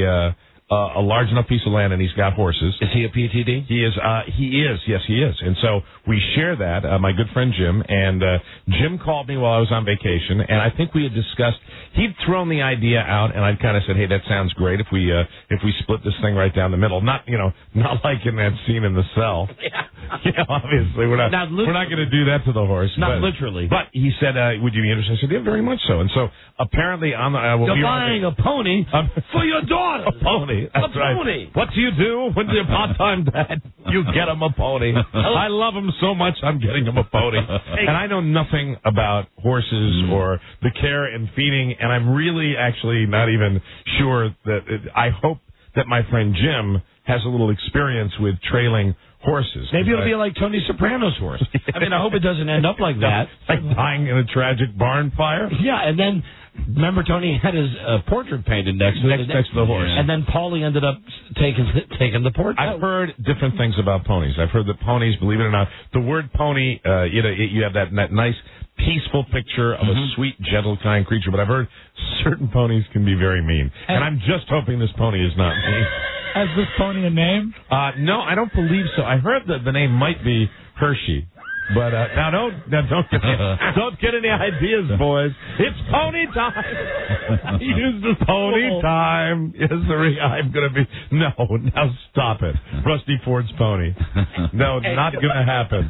a large enough piece of land, and he's got horses. Is he a PTD? He is. Yes, he is. And so we share that. My good friend Jim, and Jim called me while I was on vacation, and I think we had discussed. He'd thrown the idea out, and I kind of said, "Hey, that sounds great if we split this thing right down the middle." Not like in that scene in The Cell. Yeah, obviously we're not going to do that to the horse. Not literally. But he said, "Would you be interested?" I said, "Yeah, very much so." And so apparently on the you're buying a pony for your daughter. A pony. That's a pony. Right. What do you do when you're part-time dad? You get him a pony. I love him so much, I'm getting him a pony. And I know nothing about horses or the care and feeding, and I'm really actually not even sure that I hope that my friend Jim has a little experience with trailing horses. Maybe it'll be like Tony Soprano's horse. I mean, I hope it doesn't end up like that. Like dying in a tragic barn fire? Yeah, and then, remember Tony had his portrait painted next to the horse. And then Paulie ended up taking the portrait. I've heard different things about ponies. I've heard that ponies, believe it or not, the word pony, you have that nice peaceful picture of a sweet, gentle, kind creature, but I've heard certain ponies can be very mean. And I'm just hoping this pony is not mean. Has this pony a name? No, I don't believe so. I heard that the name might be Hershey. But now don't get any ideas, boys. It's pony time. Use the pony time. Yes, sir. I'm gonna be now. Stop it, Rusty Ford's pony. No, not gonna happen.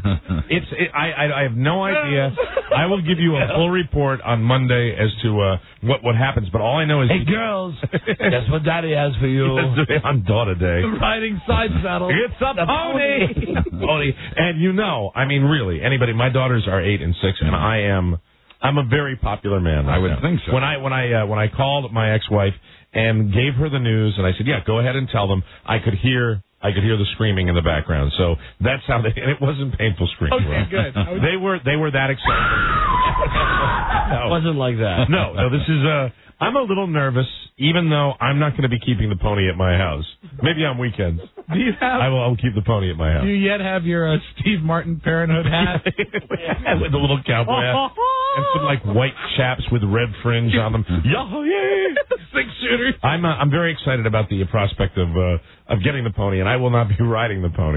I have no idea. I will give you a full report on Monday as to what happens. But all I know is, hey girls, guess what Daddy has for you on daughter day. The riding side saddle. It's a pony. Pony, and I mean, really. Anybody, my daughters are 8 and 6, and I'm a very popular man. I would think so. When I called my ex-wife and gave her the news, and I said, "Yeah, go ahead and tell them," I could hear the screaming in the background. So that's how and it wasn't painful screaming. Okay, good. They were that excited. No. It wasn't like that. No, this is I'm a little nervous, even though I'm not going to be keeping the pony at my house. Maybe on weekends. Do you have? I'll keep the pony at my house. Do you yet have your Steve Martin Parenthood hat with the little cowboy hat and some white chaps with red fringe on them? Yeah, 6-shooter. I'm very excited about the prospect of getting the pony, and I will not be riding the pony.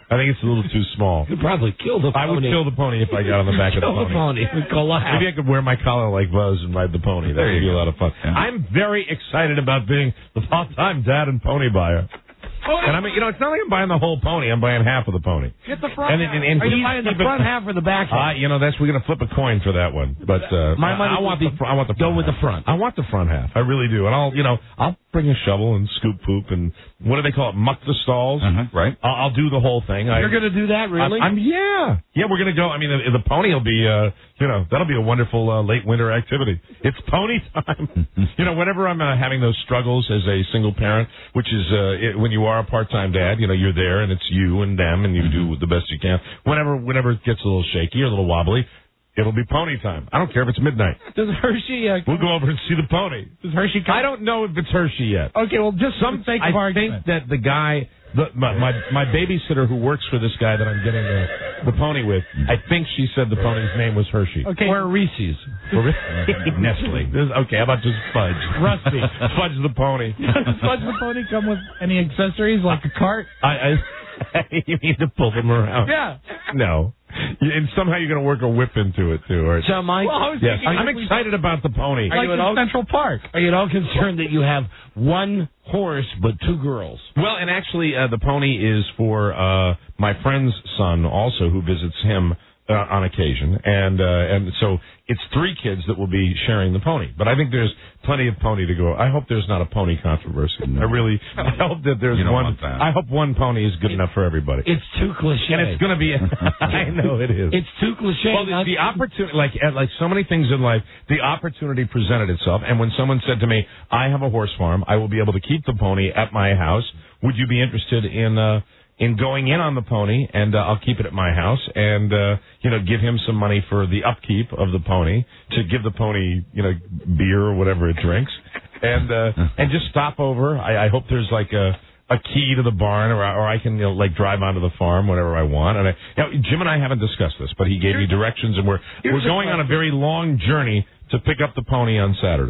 I think it's a little too small. You'd probably kill the pony. I would kill the pony if I got on the back of the pony. Maybe I could wear my collar like Buzz and ride the pony. That would be a lot of fun. Yeah. I'm very excited about being the part-time dad and pony buyer. And I mean, it's not like I'm buying the whole pony. I'm buying half of the pony. Get the front half. Are you buying the front half or the back half? We're going to flip a coin for that one. But I want the front. Go with the front. I want the front half. I really do. And I'll bring a shovel and scoop poop and what do they call it? Muck the stalls. Right. I'll do the whole thing. You're going to do that, really? Yeah. We're going to go. I mean, the pony will be, that'll be a wonderful late winter activity. It's pony time. Whenever I'm having those struggles as a single parent, which is when you are a part-time dad, you're there and it's you and them and you do the best you can. Whenever it gets a little shaky or a little wobbly, it'll be pony time. I don't care if it's midnight. Does Hershey... we'll go over and see the pony. Does Hershey come? I don't know if it's Hershey yet. Okay, well, just some sake of argument. I think that the guy... My babysitter who works for this guy that I'm getting the pony with, I think she said the pony's name was Hershey. Okay. Or Reese's. Nestle. Okay, how about just Fudge? Rusty. Fudge the pony. Does Fudge the pony come with any accessories like a cart? You need to pull them around. Yeah. No. And somehow you're going to work a whip into it, too. Or so, Mike, yes, I'm excited about the pony. Like in Central Park. Are you at all concerned that you have one horse but two girls? Well, and actually, the pony is for my friend's son also, who visits him on occasion. And so it's three kids that will be sharing the pony. But I think there's plenty of pony to go. I hope there's not a pony controversy. I hope that there's one. I hope one pony is good enough for everybody. It's too cliche. And it's going to be. I know it is. It's too cliche. Well, the opportunity, like so many things in life, the opportunity presented itself. And when someone said to me, "I have a horse farm. I will be able to keep the pony at my house. Would you be interested in going in on the pony, and I'll keep it at my house, and give him some money for the upkeep of the pony, to give the pony beer or whatever it drinks, and just stop over. I hope there's like a key to the barn, or I can drive onto the farm whenever I want. And Jim and I haven't discussed this, but he gave me directions, and we're going on a very long journey to pick up the pony on Saturday.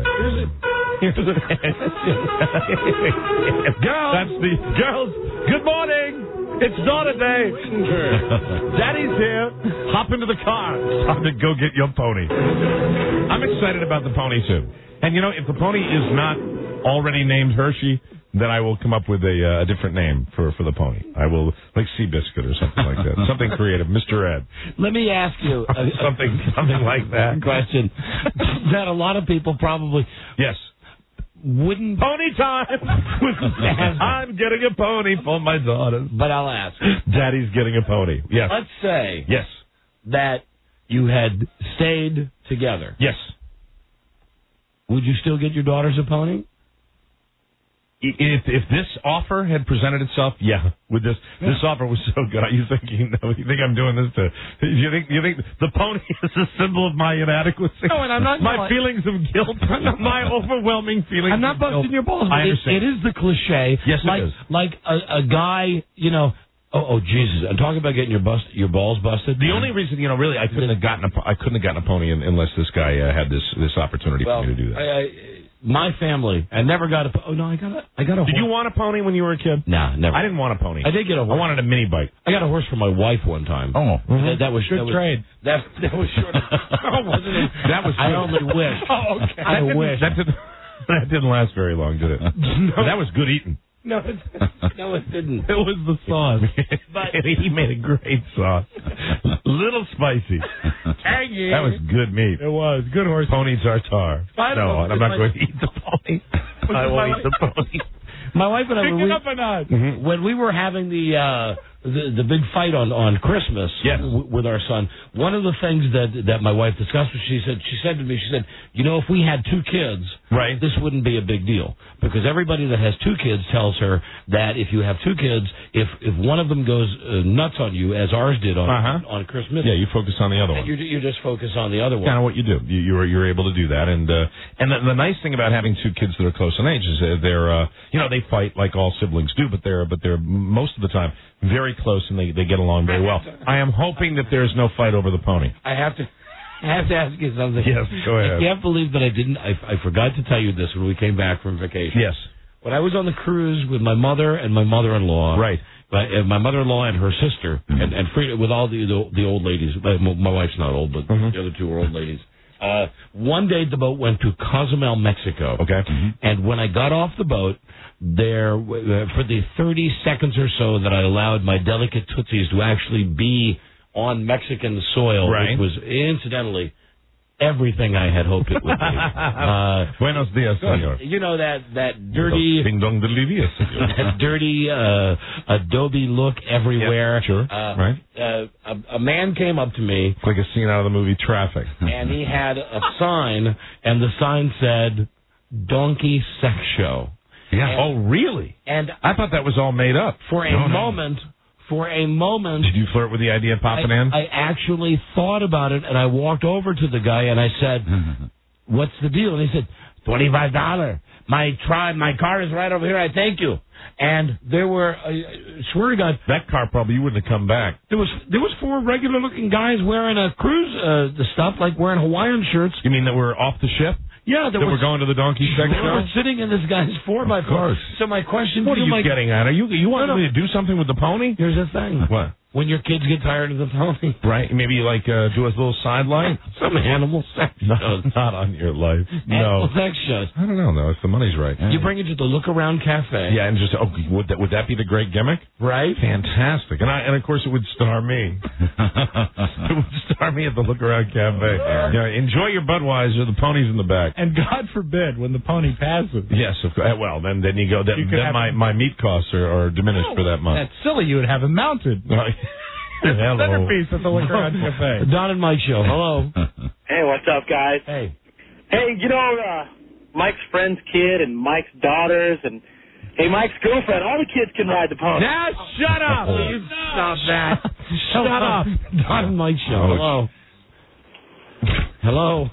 Girls. Good morning. It's daughter day. Daddy's here. Hop into the car. Time to go get your pony. I'm excited about the pony, too. And, if the pony is not already named Hershey, then I will come up with a different name for the pony. I will, like Seabiscuit or something like that. Something creative. Mr. Ed. Let me ask you something like that. Question that a lot of people probably... Yes. Wouldn't pony time? I'm getting a pony for my daughter. But I'll ask. Daddy's getting a pony. Yes. Let's say yes that you had stayed together. Yes. Would you still get your daughters a pony? If this offer had presented itself, yeah. With this offer was so good. Are you thinking? No, you think I'm doing this to? You think the pony is a symbol of my inadequacy? No, and I'm not. My feelings of guilt. My overwhelming feelings. I'm not busting your balls. I understand. It is the cliche. Yes, it is. Like a guy, Oh Jesus! I'm talking about getting your balls busted. The only reason, really, I couldn't have gotten a pony unless this guy had this opportunity for me to do that. My family, I never got a. Oh no, I got a. Did you want a pony when you were a kid? Nah, never. I didn't want a pony. I did get a horse. I wanted a mini bike. I got a horse for my wife one time. Oh, that was good trade. That was short. Wasn't it? That was. I only wish. Oh, okay. I wish that didn't last very long, did it? No. That was good eating. No, it didn't. It was the sauce. But he made a great sauce. Little spicy. Tangy. That was good meat. It was. Good horse. Pony tartare. No, I'm not going to eat the pony. I won't eat the pony. My wife and I, pick it up a notch. When we were having the big fight on Christmas with our son, one of the things that my wife discussed was she said to me, if we had two kids, right, this wouldn't be a big deal, because everybody that has two kids tells her that if you have two kids, if one of them goes nuts on you, as ours did on Christmas, you focus on the other one. You just focus on the other one. Kind of what you do. You're able to do that, and the nice thing about having two kids that are close in age is that they're they fight like all siblings do, but they're most of the time very close, and they get along very well. I am hoping that there's no fight over the pony. I have to ask you something. Yes, go ahead. I can't believe that I forgot to tell you this when we came back from vacation. Yes. when I was on the cruise with my mother and my mother-in-law, right? My mother-in-law and her sister, and Frida, with all the old ladies. My wife's not old, but the other two are old ladies. One day the boat went to Cozumel, Mexico. Okay. And when I got off the boat, there for the 30 seconds or so that I allowed my delicate tootsies to actually be on Mexican soil, which was incidentally everything I had hoped it would be. Buenos dias, senor. You know that dirty, ding dong de livia, that dirty Adobe look everywhere. Yep, sure, right. A man came up to me, like a scene out of the movie Traffic, and he had a sign, and the sign said "Donkey Sex Show." Yeah. And, oh, really? And I thought that was all made up. For a moment. Did you flirt with the idea of popping in? I actually thought about it, and I walked over to the guy, and I said, "What's the deal?" And he said, $25. My car is right over here. I thank you. And there were, I swear to God, that car probably you wouldn't have come back. There was 4 regular looking guys wearing a cruise the stuff, like wearing Hawaiian shirts. You mean that were off the ship? Yeah, that we're going to the donkey sex show. We're sitting in this guy's 4x4. Of course. So my question: what are you getting at? Are you want me to do something with the pony? Here's the thing. What? When your kids get tired of the pony, right? Maybe like do a little sideline. Some animal sex shows. Not on your life. Animal sex shows. I don't know. No, if the money's right. You bring it to the Look Around Cafe. Yeah, and just would that be the great gimmick? Right. Fantastic. And of course it would star me. It would star me at the Look Around Cafe. Yeah, enjoy your Budweiser. The pony's in the back. And God forbid when the pony passes. Yes, of course. Well, then you go. Then my meat costs are diminished for that month. That's silly. You would have him mounted. Hello. Centerpiece at the Look Around Cafe. Don and Mike show. Hello. Hey, what's up, guys? Hey. Hey, Mike's friend's kid and Mike's daughters and Mike's girlfriend. All the kids can ride the pony. Now shut up. You stop that. Shut up. Don and Mike show. Hello. Hello.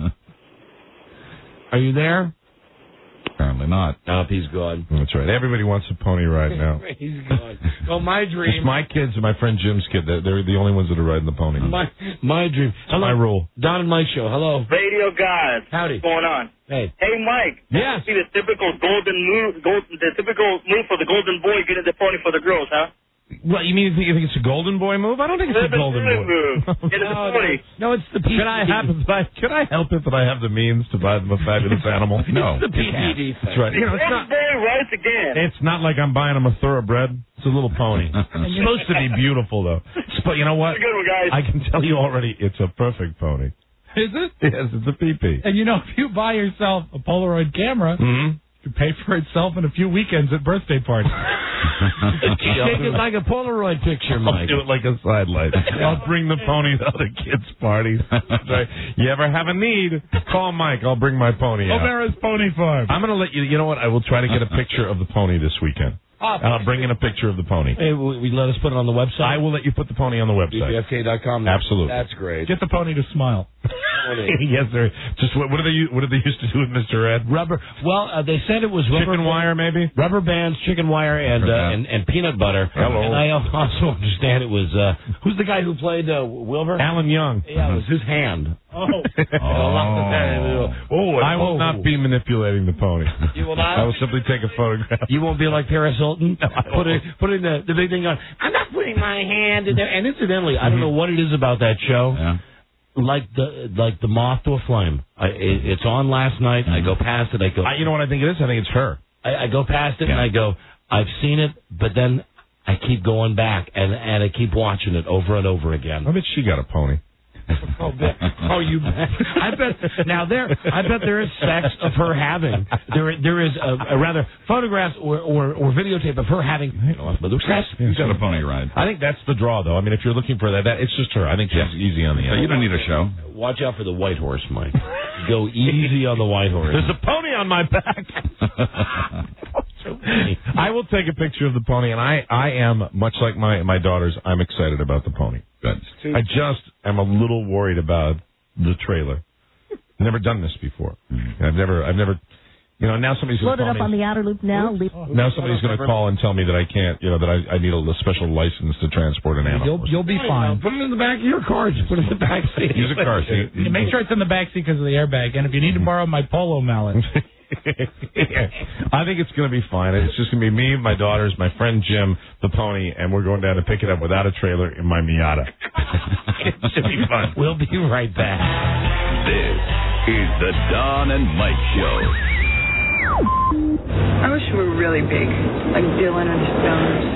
Are you there? Apparently not. Nope, he's gone. That's right. Everybody wants a pony right now. He's gone. Well, my dream. It's my kids and my friend Jim's kid. They're the only ones that are riding the pony. My dream. It's my rule. Don and Mike show. Hello. Radio guys. Howdy. What's going on? Hey. Hey, Mike. Yes. See the typical the typical move for the golden boy getting the pony for the girls, huh? Well, you think it's a golden boy move? I don't think it's a golden boy move. Get the pony. No, it's the PPD. Could I help it that I have the means to buy them a fabulous animal? No. It's the PPD thing. That's right. It's not boy rights again. It's not like I'm buying them a thoroughbred. It's a little pony. It's supposed to be beautiful, though. But you know what? Good one, guys. I can tell you already, it's a perfect pony. Is it? Yes, it's a PP. And if you buy yourself a Polaroid camera, you pay for itself in a few weekends at birthday parties. Take it like a Polaroid picture, Mike. I'll do it like a sidelight. I'll bring the pony to other kids' parties. You ever have a need, call Mike. I'll bring my pony out. O'Mara's Pony Farm. I'm going to let you. You know what? I will try to get a picture of the pony this weekend. And I'll bring in a picture of the pony. Hey, will you let us put it on the website? I will let you put the pony on the website. BPFK.com. Absolutely. That's great. Get the pony to smile. Yes, sir. Just what do they used to do with Mr. Ed? Rubber. Well, they said it was rubber chicken wire, maybe rubber bands, chicken wire, and peanut butter. Hello. And I also understand it was who's the guy who played Wilbur? Alan Young. Yeah, it was his hand. I will not be manipulating the pony. You will not. I will simply take a photograph. You won't be like Paris Hilton. No, put in the big thing on. I'm not putting my hand in there. And incidentally, I don't know what it is about that show. Yeah. Like the moth to a flame. It's on last night. I go past it. You know what I think it is? I think it's her. I go past it and I go, I've seen it, but then I keep going back and I keep watching it over and over again. I bet she got a pony. You bet. I bet there is sex of her having. There is a rather photographs or videotape of her having. You got a pony ride. I think that's the draw, though. I mean, if you're looking for that, it's just her. I think she's easy on the end. You don't need a show. Watch out for the white horse, Mike. Go easy on the white horse. There's a pony on my back. I will take a picture of the pony, and I am, much like my daughters, I'm excited about the pony. Good. I just am a little worried about the trailer. Never done this before. I've never. Now somebody's going to call Load it up on the outer loop now. Now somebody's going to call and tell me that I can't, that I need a special license to transport an animal. You'll be fine. Put it in the back of your car. Just put it in the back seat. Use a car seat. Make sure it's in the back seat because of the airbag. And if you need to borrow my polo mallet, I think it's going to be fine. It's just going to be me, my daughters, my friend Jim, the pony, and we're going down to pick it up without a trailer in my Miata. It should be fun. We'll be right back. This is the Don and Mike Show. I wish we were really big, like Dylan or the Stones.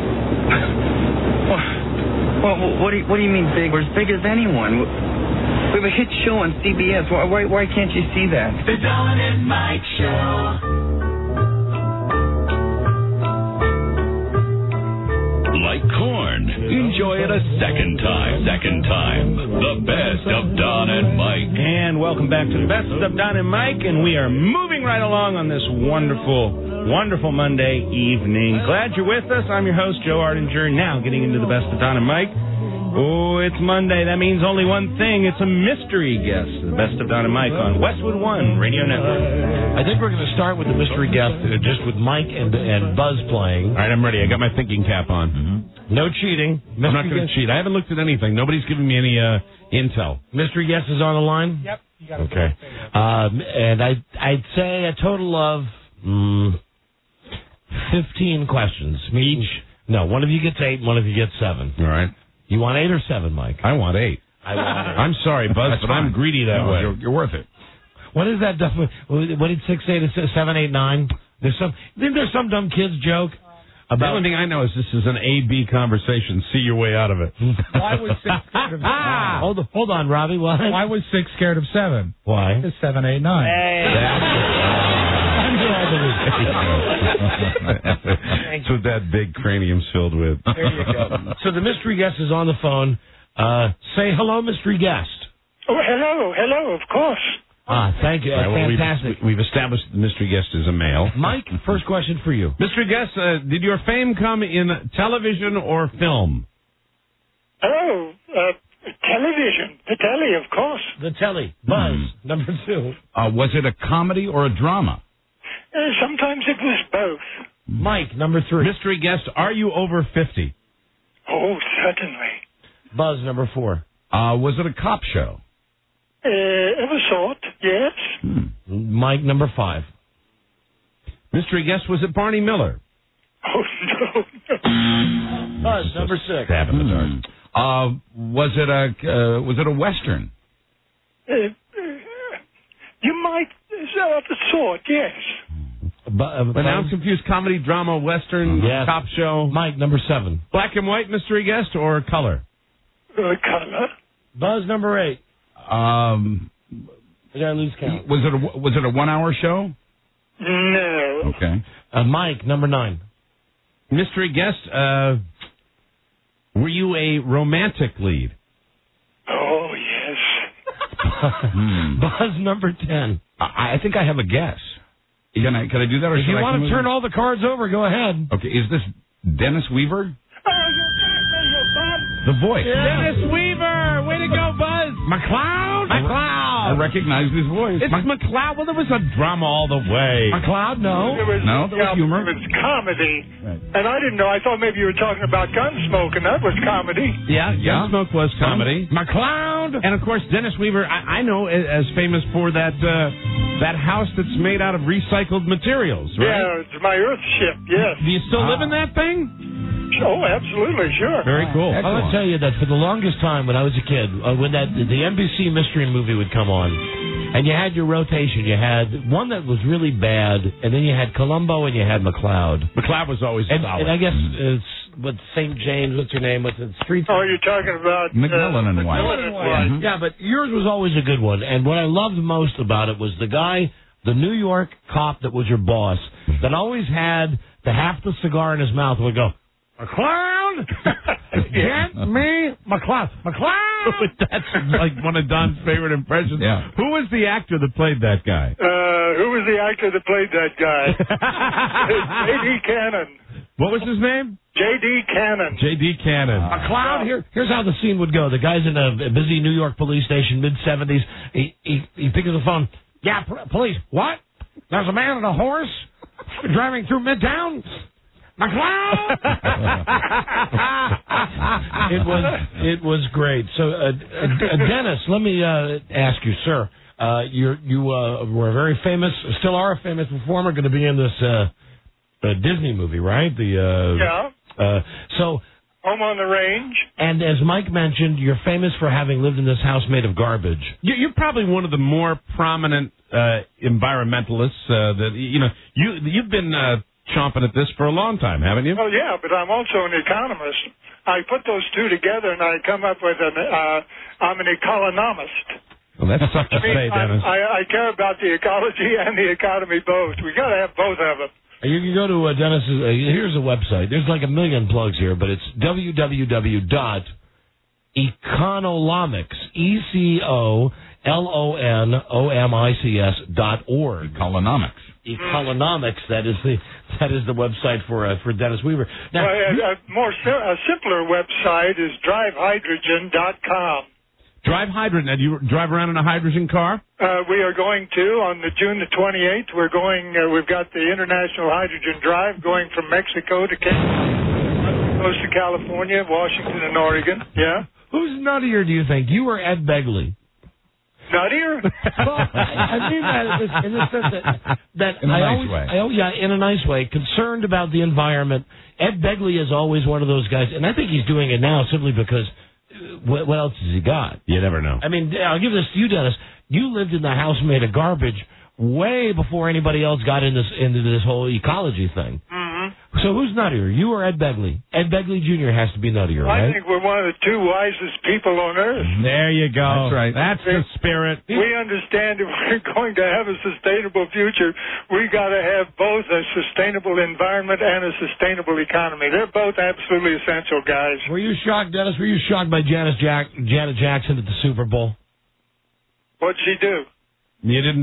Well, what do you mean big? We're as big as anyone. We have a hit show on CBS. Why can't you see that? The Don and Mike Show. Like corn, enjoy it a second time. The best of Don and Mike. And welcome back to the best of Don and Mike, and we are moving right along on this wonderful Monday evening. Glad you're with us. I'm your host, Joe Ardinger. Now getting into the best of Don and Mike. Oh, it's Monday. That means only one thing. It's a mystery guest. The best of Don and Mike on Westwood One Radio Network. I think we're going to start with the mystery guest, just with Mike and Buzz playing. All right, I'm ready. I got my thinking cap on. Mm-hmm. No cheating. I'm not going to cheat. I haven't looked at anything. Nobody's giving me any intel. Mystery guest is on the line? Yep. You got it. Okay. And I'd say a total of 15 questions. Each? No, one of you gets 8, one of you gets 7. All right. You want 8 or 7, Mike? I want 8. I want 8. I'm sorry, Buzz, but I'm greedy that way. You're worth it. What is that? What did 6 say to 7, 8, 9? There's some dumb kids joke about. The only thing I know is this is an A-B conversation. See your way out of it. Why was 6 scared of 7? Hold on, Robbie. What? Why was 6 scared of 7? Why? Because 7, 8, 9. That's what that big cranium's filled with. There you go. So the mystery guest is on the phone. Say hello, mystery guest. Oh, hello, of course. Thank you. Right, well, fantastic. We've established the mystery guest is a male. Mike, first question for you. Mystery guest, did your fame come in television or film? Oh, television. The telly, of course. The telly. Buzz, number 2. Was it a comedy or a drama? Sometimes it was both. Mike, number 3. Mystery guest, are you over 50? Oh, certainly. Buzz, number 4. Was it a cop show? Of a sort, yes. Mike, number 5. Mystery guest, was it Barney Miller? Oh, no. Buzz, number 6. Stab in the dark. Was it a Western? You might, of a sort, yes. But now I'm confused. Comedy, drama, Western, cop show. Mike, number 7. Black and white mystery guest or color? Color. Buzz, number 8. We gotta lose count. Was it a 1-hour show? No. Okay. Mike, number 9. Mystery guest, were you a romantic lead? Oh, yes. Buzz, number 10. I think I have a guess. Can I do that? Or if you want to turn all the cards over, go ahead. Okay, is this Dennis Weaver? The voice. Yeah. Dennis Weaver! Way to go, Buzz! McCloud! I recognized his voice. It's McCloud. Well, there was a drama all the way. McCloud, no. There was humor. It was comedy. Right. And I didn't know. I thought maybe you were talking about Gunsmoke, and that was comedy. Yeah. Gunsmoke was comedy. McCloud! And, of course, Dennis Weaver, I know as famous for that house that's made out of recycled materials, right? Yeah, it's my Earthship, yes. Do you still live in that thing? Oh, absolutely, sure. Very cool. I want to tell you that for the longest time when I was a kid, when the NBC mystery movie would come on, and you had your rotation, you had one that was really bad, and then you had Columbo and you had McCloud. McCloud was always solid. And I guess it's St. James, what's her name? What's the street? Oh, you're talking about McMillan and White. McMillan and White. Yeah, but yours was always a good one. And what I loved most about it was the guy, the New York cop that was your boss, that always had the half the cigar in his mouth would go, McCloud! Get me McCloud! McCloud! That's like one of Don's favorite impressions. Yeah. Who was the actor that played that guy? Who was the actor that played that guy? J.D. Cannon. What was his name? J.D. Cannon. J.D. Cannon. McCloud, here's how the scene would go. The guy's in a busy New York police station, mid-70s. He picks up the phone. Yeah, police. What? There's a man on a horse driving through Midtown? McCloud! It was great. So, Dennis, let me ask you, sir. You were very famous, still are a famous performer, going to be in this Disney movie, right? Yeah. So Home on the Range. And as Mike mentioned, you're famous for having lived in this house made of garbage. You're probably one of the more prominent environmentalists that you've been chomping at this for a long time, haven't you? Oh yeah, but I'm also an economist. I put those two together and I come up with I'm an economist. Well, that's tough to say, Dennis. I care about the ecology and the economy both. We got to have both of them. You can go to Dennis's. Here's a website. There's like a million plugs here, but it's www.econolomics. ECOLONOMICS.org. Economics. Economics. That is the website for Dennis Weaver. Now, a simpler website is drivehydrogen.com. Drive hydrogen. Now, do you drive around in a hydrogen car? We are going to on June the 28th. We're going. We've got the International Hydrogen Drive going from Mexico to coast to California, Washington, and Oregon. Yeah. Who's nuttier, do you think? You or Ed Begley? Nuttier? Well, I mean that in the sense that in a nice way. In a nice way. Concerned about the environment. Ed Begley is always one of those guys, and I think he's doing it now simply because. What else has he got? You never know. I mean, I'll give this to you, Dennis. You lived in the house made of garbage way before anybody else got into this whole ecology thing. Mm-hmm. So who's nuttier, you or Ed Begley? Ed Begley Jr. has to be nuttier, right? I think we're one of the two wisest people on Earth. There you go. That's right. That's the spirit. We understand if we're going to have a sustainable future, we got to have both a sustainable environment and a sustainable economy. They're both absolutely essential, guys. Were you shocked, Dennis? Were you shocked by Janet Jackson at the Super Bowl? What'd she do? You didn't.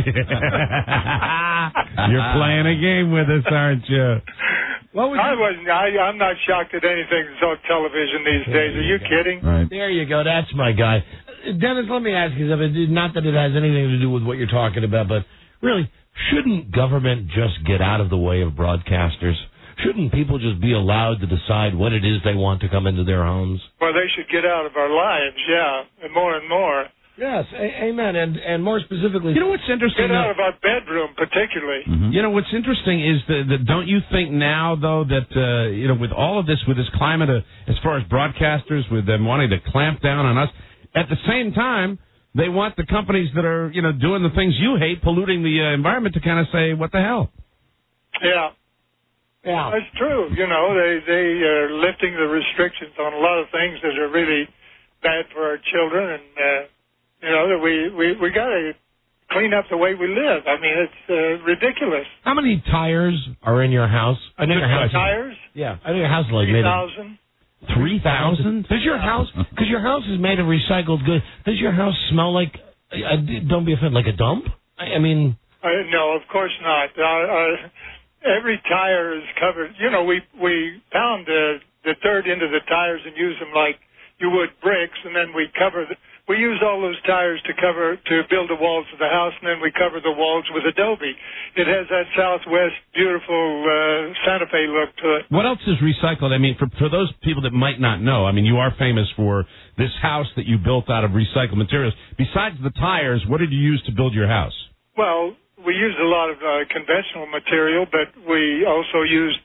You're playing a game with us, aren't you? I'm not shocked at anything that's on television these days. Are you kidding? Right. There you go. That's my guy. Dennis, let me ask you something. Not that it has anything to do with what you're talking about, but really, shouldn't government just get out of the way of broadcasters? Shouldn't people just be allowed to decide what it is they want to come into their homes? Well, they should get out of our lives, yeah, and more. Yes, amen. And more specifically, you know what's interesting? Get out of our bedroom, particularly. Mm-hmm. You know what's interesting is that don't you think now, though, that with all of this, with this climate, as far as broadcasters, with them wanting to clamp down on us, at the same time, they want the companies that are doing the things you hate, polluting the environment, to kind of say, what the hell? Yeah. Yeah, that's true. They are lifting the restrictions on a lot of things that are really bad for our children, and that we got to clean up the way we live. I mean, it's ridiculous. How many tires are in your house? I know your house. Tires? Yeah, I know your house is like 3,000. 3,000? Does your house? Because your house is made of recycled goods. Does your house smell like? Don't be offended. Like a dump? I mean. No, of course not. Every tire is covered. We pound the dirt into the tires and use them like you would bricks, and then we use all those tires to build the walls of the house, and then we cover the walls with adobe. It has that Southwest beautiful Santa Fe look to it. What else is recycled? I mean, for those people that might not know, I mean, you are famous for this house that you built out of recycled materials. Besides the tires, what did you use to build your house? Well, we used a lot of conventional material, but we also used,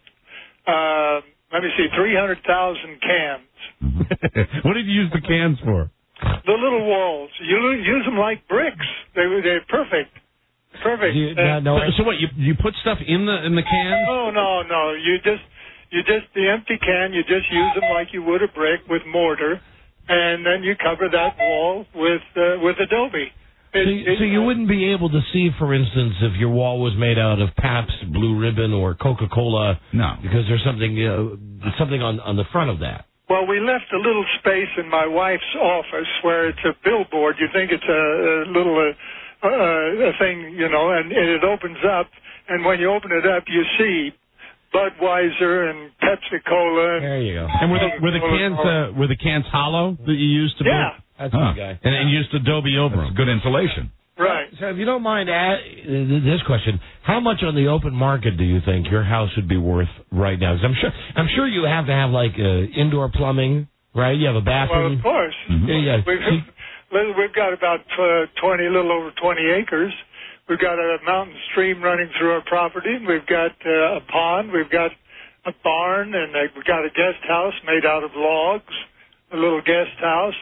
300,000 cans. What did you use the cans for? The little walls. You use them like bricks. They're perfect. Perfect. So what? You put stuff in the can? No. You just the empty can. You just use them like you would a brick with mortar, and then you cover that wall with adobe. So you wouldn't be able to see, for instance, if your wall was made out of Pabst Blue Ribbon or Coca-Cola. No, because there's something on the front of that. Well, we left a little space in my wife's office where it's a billboard. You think it's a little a thing, and it opens up, and when you open it up, you see Budweiser and Pepsi Cola. There you go. And were the cans hollow that you used to? Yeah. That's my guy. And you used adobe over them. Good insulation. Right. So if you don't mind this question, how much on the open market do you think your house would be worth right now? Because I'm sure you have to have like indoor plumbing, right? You have a bathroom. Well, of course. Mm-hmm. Yeah. We've got about a little over 20 acres. We've got a mountain stream running through our property. We've got a pond. We've got a barn, and we've got a guest house made out of logs, a little guest house.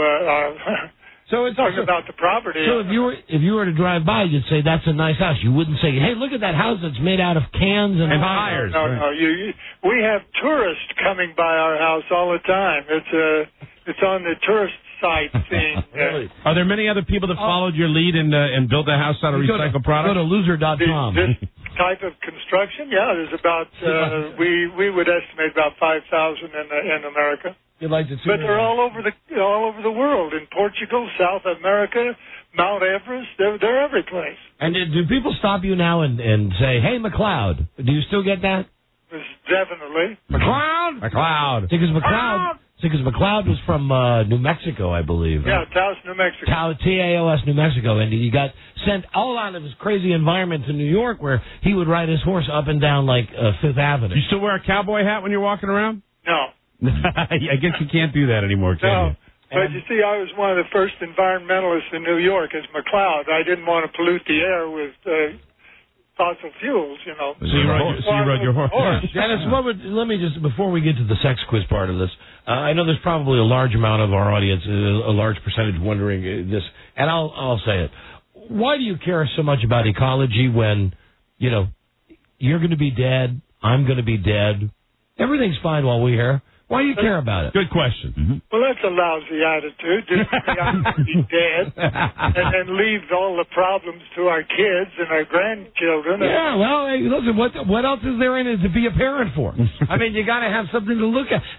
So it's talking about the property. So if you were to drive by, you'd say that's a nice house. You wouldn't say, hey, look at that house that's made out of cans and tires. No. We have tourists coming by our house all the time. It's on the tourist site thing. Really? Are there many other people that followed your lead and built a house out of recycled products? Go to loser.com. This type of construction, there's about we would estimate about 5,000 in America. You'd like to see but they're all over the world, in Portugal, South America, Mount Everest. They're every place. And do people stop you now and say, "Hey, McLeod"? Do you still get that? Definitely. McLeod. Because McLeod was from New Mexico, I believe. Yeah, Taos, New Mexico. Taos, New Mexico, and he got sent all out of his crazy environment to New York, where he would ride his horse up and down like Fifth Avenue. Do you still wear a cowboy hat when you're walking around? No. I guess you can't do that anymore, can you? But you see, I was one of the first environmentalists in New York as McLeod. I didn't want to pollute the air with fossil fuels, So you rode your horse. Dennis, let me just, before we get to the sex quiz part of this, I know there's probably a large amount of our audience, a large percentage wondering this, and I'll say it. Why do you care so much about ecology when, you're going to be dead, I'm going to be dead, everything's fine while we're here? Why do you care about it? Good question. Mm-hmm. Well, that's a lousy attitude. Just I'm going to be dead and then leave all the problems to our kids and our grandchildren. Yeah, well, hey, listen, what else is there in it to be a parent for? I mean, you got to have something to look at.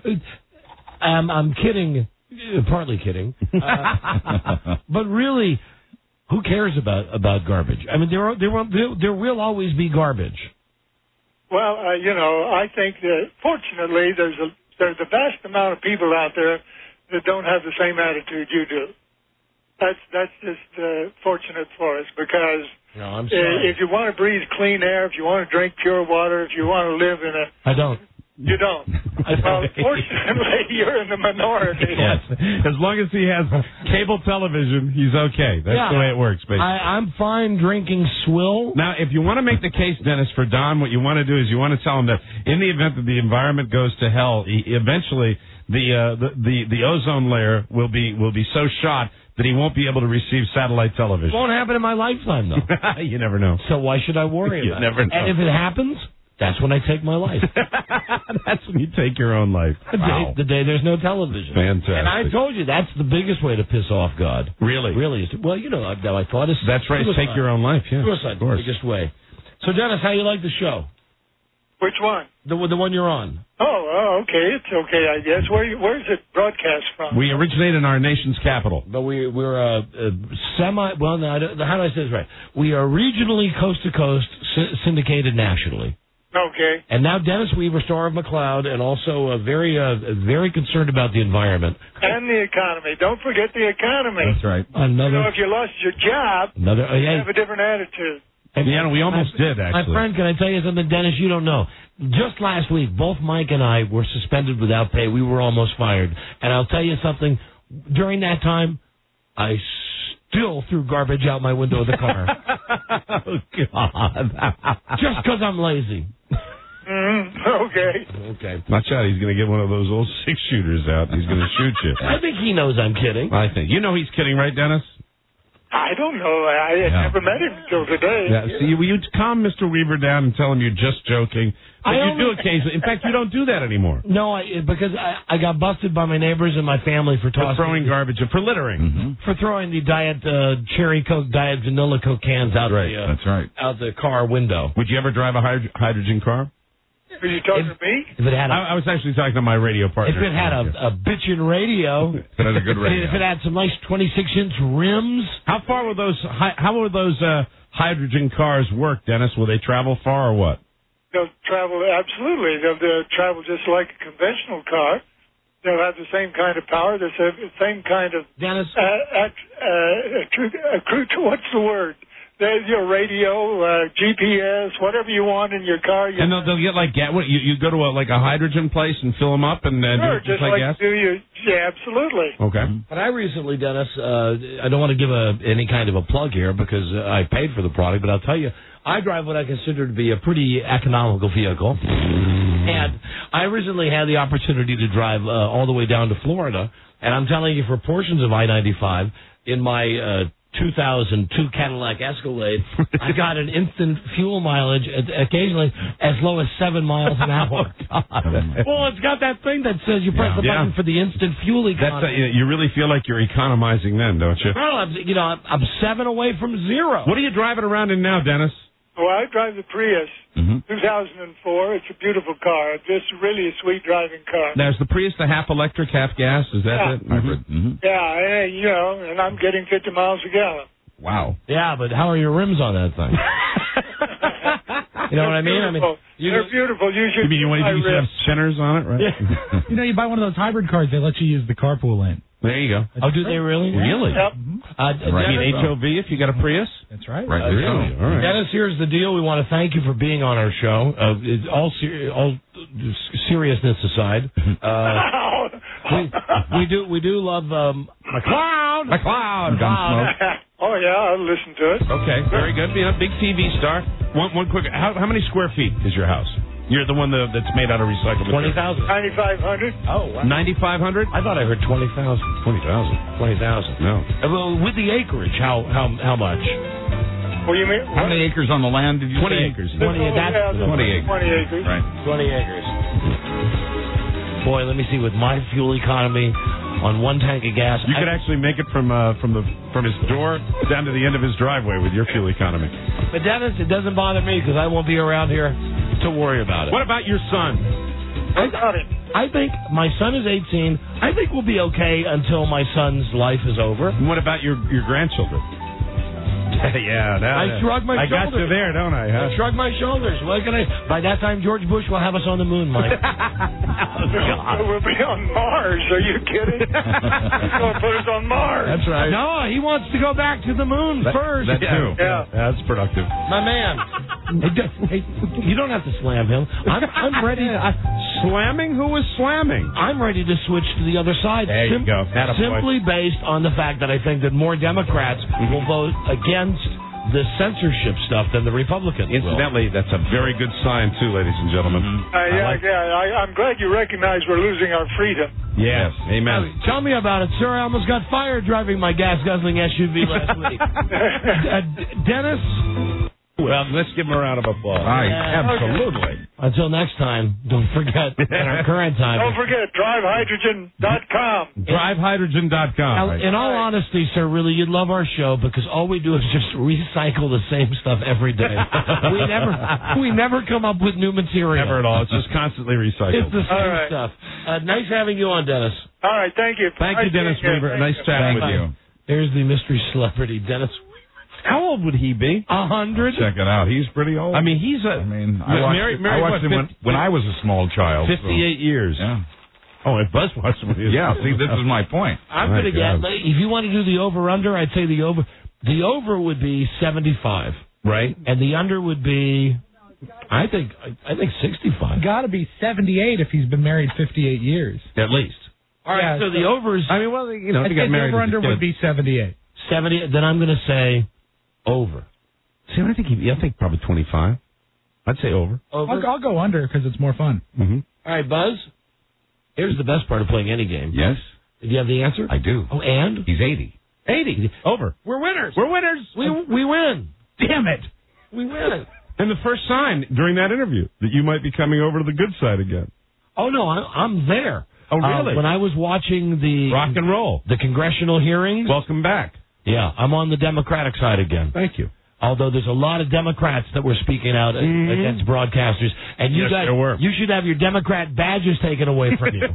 I'm kidding, partly kidding. But really, who cares about garbage? I mean, there will always be garbage. Well, I think that fortunately there's a vast amount of people out there that don't have the same attitude you do. That's just fortunate for us because if you want to breathe clean air, if you want to drink pure water, if you want to live in I don't. You don't. Well, fortunately, you're in the minority. Yes. As long as he has cable television, he's okay. That's the way it works, basically. I'm fine drinking swill. Now, if you want to make the case, Dennis, for Don, what you want to do is you want to tell him that in the event that the environment goes to hell, eventually the ozone layer will be so shot that he won't be able to receive satellite television. It won't happen in my lifetime, though. You never know. So why should I worry about it? You never know. And if it happens, that's when I take my life. That's when you take your own life. The day there's no television. Fantastic. And I told you, that's the biggest way to piss off God. Really? Really. Well, I thought it's that's right. Suicide. Take your own life, yeah. Suicide, the biggest way. So, Dennis, how you like the show? Which one? The one you're on. Oh, okay. It's okay, I guess. Where's it broadcast from? We originate in our nation's capital. But we're semi... Well, no, how do I say this right? We are regionally, coast to coast, syndicated nationally. Okay. And now Dennis Weaver, star of McLeod, and also very concerned about the environment. And the economy. Don't forget the economy. That's right. If you lost your job, you have a different attitude. We almost did, actually. My friend, can I tell you something, Dennis, you don't know? Just last week, both Mike and I were suspended without pay. We were almost fired. And I'll tell you something, during that time, I still threw garbage out my window of the car. Oh, God. Just because I'm lazy. Okay. Watch out, he's going to get one of those old 6-shooters out. He's going to shoot you. I think he knows I'm kidding. I think. You know he's kidding, right, Dennis? I don't know. I had never met him until today. Yeah. See, will you calm Mr. Weaver down and tell him you're just joking? But you do occasionally. In fact, you don't do that anymore. No, because I got busted by my neighbors and my family for throwing garbage, for littering. Mm-hmm. For throwing the Diet Cherry Coke, Diet Vanilla Coke cans out That's right. out the car window. Would you ever drive a hydrogen car? Are you talking to me? If it had I was actually talking to my radio partner. If it had a bitchin' radio. If it had a good radio. If it had some nice 26-inch rims. How will those hydrogen cars work, Dennis? Will they travel far or what? They'll travel, absolutely. They'll travel just like a conventional car. They'll have the same kind of power, the same kind of... Dennis? What's the word? there's your radio, GPS, whatever you want in your car. And they'll get like you go to a hydrogen place and fill them up and do sure, it just like gas. Yeah, absolutely. Okay. But I recently, Dennis, I don't want to give any kind of a plug here because I paid for the product, but I'll tell you, I drive what I consider to be a pretty economical vehicle. And I recently had the opportunity to drive all the way down to Florida, and I'm telling you, for portions of I-95, in my 2002 Cadillac Escalade, I got an instant fuel mileage occasionally as low as 7 miles an hour. Well, it's got that thing that says you press the button for the instant fuel economy. You really feel like you're economizing then, don't you? Well, I'm 7 away from zero. What are you driving around in now, Dennis? Well, I drive the Prius, 2004. It's a beautiful car. Just really a sweet driving car. Now, is the Prius the half electric, half gas? Is that it? Yeah, and I'm getting 50 miles a gallon. Wow. Yeah, but how are your rims on that thing? You know what I mean? They're beautiful. You should. You mean you should have spinners on it, right? Yeah. You buy one of those hybrid cars, they let you use the carpool lane. There you go. Oh, do they really? Really? Yep. You mean HOV if you got a Prius? That's right. Right. Really? All right. Dennis, here's the deal. We want to thank you for being on our show. All seriousness aside, we do love McLeod. Gunsmoke. Oh yeah, I'll listen to it. Okay, very good. Being a big TV star. One quick. How many square feet is your house? You're the one that's made out of recycled material. 20,000. 9,500. Oh, wow. 9,500? I thought I heard 20,000. 20,000. No. Well, with the acreage, how much? What do you mean? How many acres on the land did you 20 say? acres. 20 acres. 20 acres. Right. 20 acres. Boy, let me see. With my fuel economy on one tank of gas, you could actually make it from his door down to the end of his driveway with your fuel economy. But Dennis, it doesn't bother me because I won't be around here to worry about it. What about your son? I think my son is 18. I think we'll be okay until my son's life is over. And what about your grandchildren? I shrug my shoulders. I got you there, don't I? Huh? I shrug my shoulders. What can I? By that time, George Bush will have us on the moon, Mike. We'll be on Mars. Are you kidding? He's going to put us on Mars. That's right. No, he wants to go back to the moon first. That too. Yeah. That's productive. My man. Hey, you don't have to slam him. I'm ready. Slamming? Who was slamming? I'm ready to switch to the other side. There you go. Simply based on the fact that I think that more Democrats will vote against the censorship stuff than the Republicans Incidentally, that's a very good sign, too, ladies and gentlemen. I'm glad you recognize we're losing our freedom. Yes. Amen. Tell me about it, sir. I almost got fired driving my gas-guzzling SUV last week. Dennis? Well, let's give him a round of applause. Absolutely. Until next time, don't forget at our current time. Don't forget, drivehydrogen.com. Drivehydrogen.com. Now, in all honesty, sir, really, you'd love our show because all we do is just recycle the same stuff every day. we never come up with new material. Never at all. It's just constantly recycled. It's the same stuff. Nice having you on, Dennis. All right, thank you. Thank you, Dennis Weaver. Nice chatting with you. There's the mystery celebrity, Dennis. How old would he be? 100. Check it out. He's pretty old. I mean, he's a... I watched him when I was a small child. 58 years. Yeah. Oh, and Buzz watched him when he was... Yeah, see, this is my point. I'm going to get... If you want to do the over-under, I'd say the over would be 75. Right. And the under would be... I think 65. Got to be 78 if he's been married 58 years. At least. All right, so the overs... I mean, well, you know, if I you got think married... the over-under would be 78. 70, then I'm going to say... Over. See, I think probably 25. I'd say over. I'll go under because it's more fun. Mm-hmm. All right, Buzz. Here's the best part of playing any game. Yes. Do you have the answer? I do. Oh, and? He's 80. 80. Over. We're winners. We're winners. We win. Damn it. We win. And the first sign during that interview that you might be coming over to the good side again. Oh, no, I'm there. Oh, really? When I was watching the... Rock and roll. The congressional hearings. Welcome back. Yeah, I'm on the Democratic side again. Thank you. Although there's a lot of Democrats that were speaking out against broadcasters. And you guys, you should have your Democrat badges taken away from you.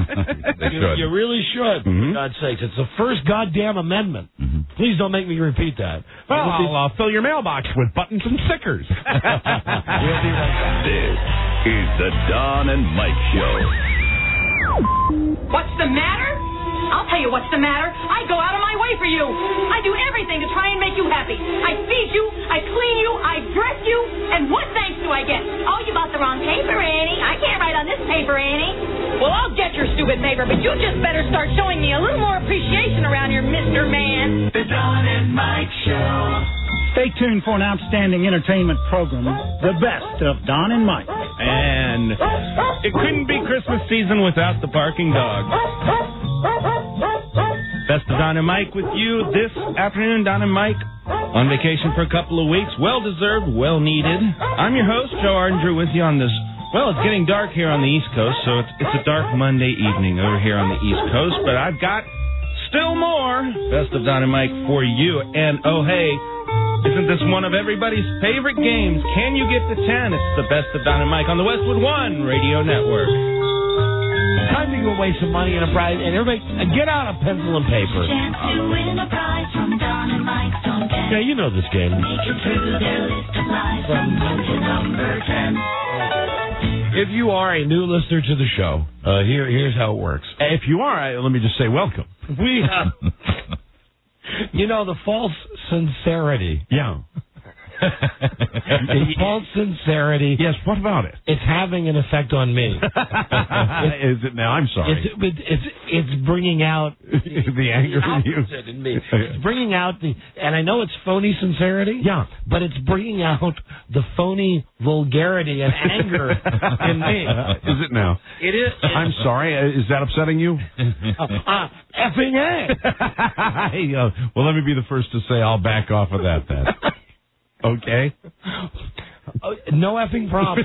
You really should, for God's sakes. It's the first goddamn amendment. Please don't make me repeat that. Well, I'll fill your mailbox with buttons and stickers. We'll be right back. This is the Don and Mike Show. What's the matter? I'll tell you what's the matter. I go out of my way for you. I do everything to try and make you happy. I feed you, I clean you, I dress you, and what thanks do I get? Oh, you bought the wrong paper, Annie. I can't write on this paper, Annie. Well, I'll get your stupid paper, but you just better start showing me a little more appreciation around here, Mr. Man. The Don and Mike Show. Stay tuned for an outstanding entertainment program, the best of Don and Mike. And it couldn't be Christmas season without the barking dog. Best of Don and Mike with you this afternoon. Don and Mike on vacation for a couple of weeks. Well-deserved, well-needed. I'm your host, Joe Ardinger, with you on this. Well, it's getting dark here on the East Coast, so it's a dark Monday evening over here on the East Coast. But I've got still more Best of Don and Mike for you. And, oh, hey, isn't this one of everybody's favorite games? Can you get to 10? It's the Best of Don and Mike on the Westwood One Radio Network. Time to give away some money and a prize, and everybody get out a pencil and paper. Chance to win a prize from Don and Mike. Don't get Yeah, you know this game. Make it through their list of lies from 1 to number 10. If you are a new listener to the show, here's how it works. If you are, let me just say welcome. We, you know, the false sincerity. Yeah. The false sincerity. Yes, what about it? It's having an effect on me. Is it now? I'm sorry. It's bringing out the anger in you. In me. It's bringing out and I know it's phony sincerity. Yeah, but it's bringing out the phony vulgarity and anger in me. Is it now? It is. I'm sorry. Is that upsetting you? Effing A. Well, let me be the first to say I'll back off of that then. Okay. No effing problem.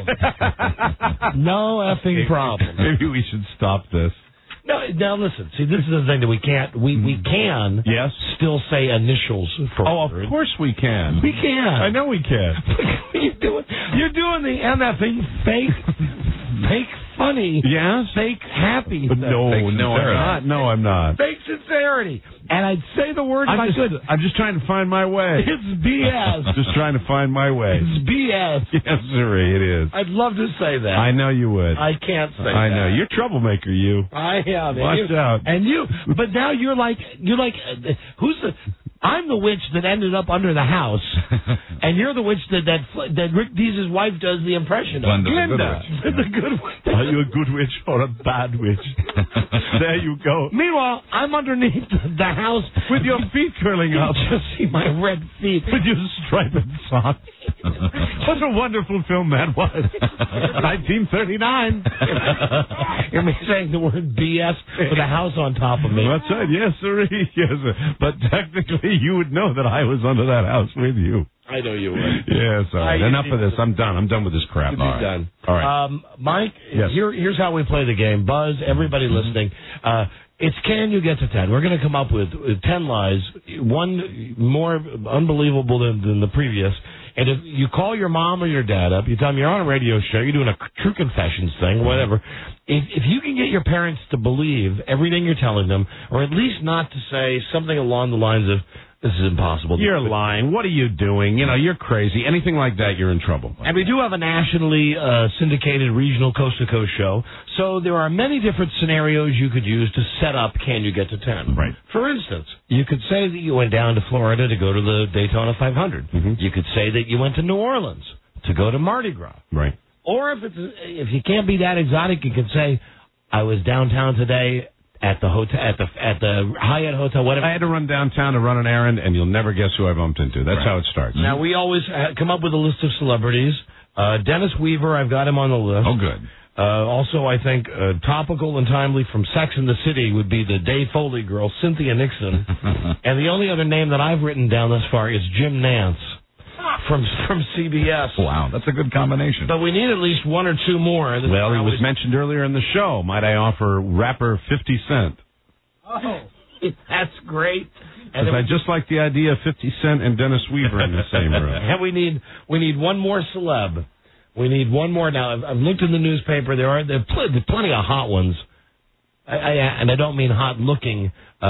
No effing problem. Maybe we should stop this. No, now listen. See, this is the thing that we can't. We can. Yes. Still say initials for. Oh, of course we can. We can. I know we can. You're doing the MFing fake funny. Yes. Fake happy. No, I'm not. No, I'm not. Fake sincerity. And I'd say the word if I could. I'm just trying to find my way. It's BS. Just trying to find my way. It's BS. Yes, sir, it is. I'd love to say that. I know you would. I can't say that. I know. You're a troublemaker, you. I am. Watch out. And you. But now you're like, who's the... I'm the witch that ended up under the house, and you're the witch that Rick Dees' wife does the impression of. Glinda. The good witch. Are you a good witch or a bad witch? There you go. Meanwhile, I'm underneath the house with your feet curling up. You just see my red feet. With your striped socks. What a wonderful film that was. 1939. You're saying the word BS with a house on top of me. That's right. Yes, sir. Yes, sir. But technically, you would know that I was under that house with you. I know you would. Yes, all right. Enough of this. I'm done. I'm done with this crap. All right. Done. All right. Mike, yes. Here's how we play the game. Buzz, everybody listening, it's can you get to 10? We're going to come up with 10 lies, one more unbelievable than the previous. And if you call your mom or your dad up, you tell them you're on a radio show, you're doing a true confessions thing, whatever. If you can get your parents to believe everything you're telling them, or at least not to say something along the lines of, this is impossible. You're lying. What are you doing? You're crazy. Anything like that, you're in trouble. And we do have a nationally syndicated regional coast-to-coast show, so there are many different scenarios you could use to set up Can You Get to 10. Right. For instance, you could say that you went down to Florida to go to the Daytona 500. Mm-hmm. You could say that you went to New Orleans to go to Mardi Gras. Right. Or if you can't be that exotic, you could say, I was downtown today at the hotel, at the Hyatt Hotel, whatever. I had to run downtown to run an errand, and you'll never guess who I bumped into. That's how it starts. Now, we always come up with a list of celebrities. Dennis Weaver, I've got him on the list. Oh, good. Also, I think topical and timely from Sex and the City would be the Dave Foley girl, Cynthia Nixon. And the only other name that I've written down thus far is Jim Nance from CBS. Wow, that's a good combination. But we need at least one or two more. Well, he was mentioned earlier in the show. Might I offer rapper 50 Cent? Oh, that's great. Because I just like the idea of 50 Cent and Dennis Weaver in the same room. And we need one more celeb. We need one more. Now, I've looked in the newspaper. There are plenty of hot ones. And I don't mean hot looking.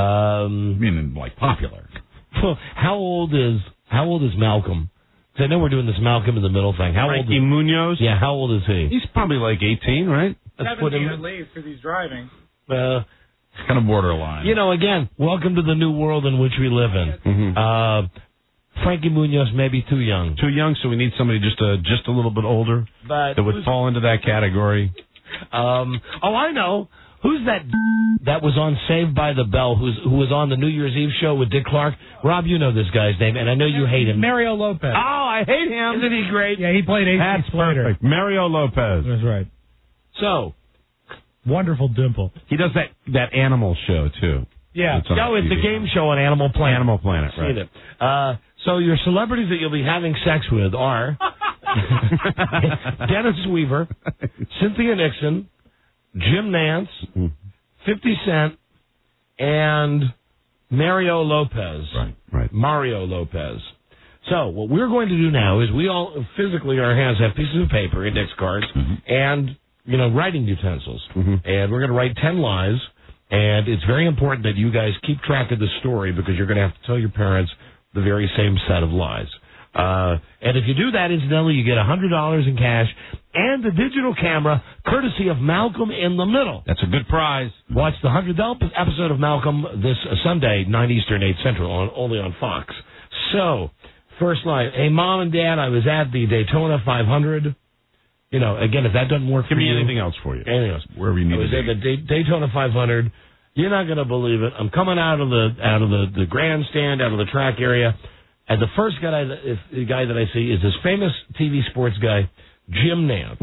Meaning like popular. Well, how old is Malcolm? I know we're doing this Malcolm in the Middle thing. How Frankie Munoz? Yeah, how old is he? He's probably like 18, right? Let's put him leave because he's driving. Kind of borderline. You know, again, welcome to the new world in which we live in. Frankie Munoz may be too young. Too young, so we need somebody just a little bit older But that would fall into that category. I know. Who's that was on Saved by the Bell, who was on the New Year's Eve show with Dick Clark? Rob, you know this guy's name, and I know you hate him. Mario Lopez. Oh, I hate him. Isn't he great? Yeah, he played Ace That's Slater. perfect. Mario Lopez. That's right. So, wonderful dimple. He does that animal show, too. Yeah. It's on it's TV. the game show on Animal Planet. Animal Planet, right. Seen it. So your celebrities that you'll be having sex with are Dennis Weaver, Cynthia Nixon, Jim Nance, 50 Cent, and Mario Lopez. Right. Mario Lopez. So what we're going to do now is we all physically, our hands have pieces of paper, index cards, and writing utensils, and we're going to write 10 lies. And it's very important that you guys keep track of the story because you're going to have to tell your parents the very same set of lies. And if you do that, incidentally, you get $100 in cash and the digital camera, courtesy of Malcolm in the Middle. That's a good prize. Watch the 100th episode of Malcolm this Sunday, 9 Eastern, 8 Central, only on Fox. So, first lie. Hey, Mom and Dad, I was at the Daytona 500. Again, if that doesn't work for you. Give me anything else for you. Anything else. Wherever you need to be. I was at the Daytona 500. You're not going to believe it. I'm coming out of the grandstand, out of the track area, and the first guy that I see is this famous TV sports guy, Jim Nance.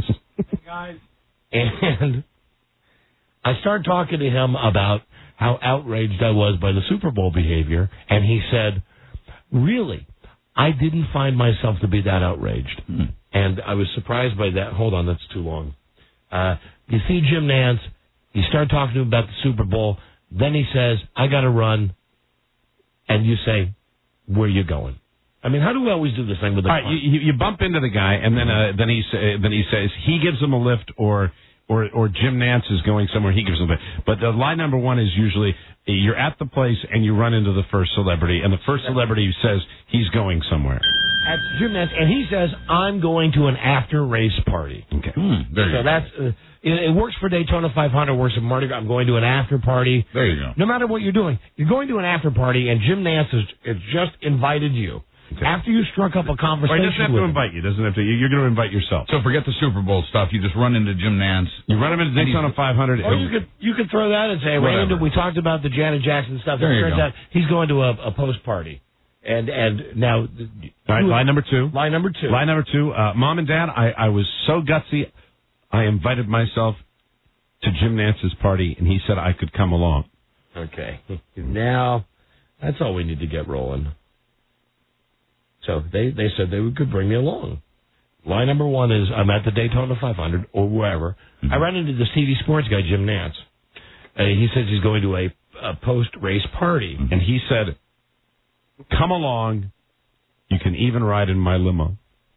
And I start talking to him about how outraged I was by the Super Bowl behavior, and he said, really, I didn't find myself to be that outraged. And I was surprised by that. Hold on, that's too long. You see Jim Nance, you start talking to him about the Super Bowl, then he says, I got to run, and you say, where you going? I mean, how do we always do this thing with the car? Right, you bump into the guy, and then he says he gives him a lift, or Jim Nance is going somewhere, he gives him a lift. But the line number one is usually you're at the place and you run into the first celebrity, and the first celebrity says he's going somewhere. That's Jim Nance, and he says, I'm going to an after-race party. Okay. So that's... it works for Daytona 500, works for Mardi Gras. I'm going to an after party. There you go. No matter what you're doing, you're going to an after party, and Jim Nance has just invited you. Okay. After you struck up a conversation, he doesn't have to invite you. Doesn't have to. You're going to invite yourself. So forget the Super Bowl stuff. You just run into Jim Nance. You run him into Daytona 500. Or you could throw that and say, we talked about the Janet Jackson stuff. There you turns go. out he's going to a post party. And now, all right, line number two. Line number two. Mom and Dad, I was so gutsy, I invited myself to Jim Nance's party, and he said I could come along. Okay. Now, that's all we need to get rolling. So they said they could bring me along. Line number one is I'm at the Daytona 500 or wherever. I ran into the TV sports guy, Jim Nance. He says he's going to a post-race party. And he said, come along. You can even ride in my limo.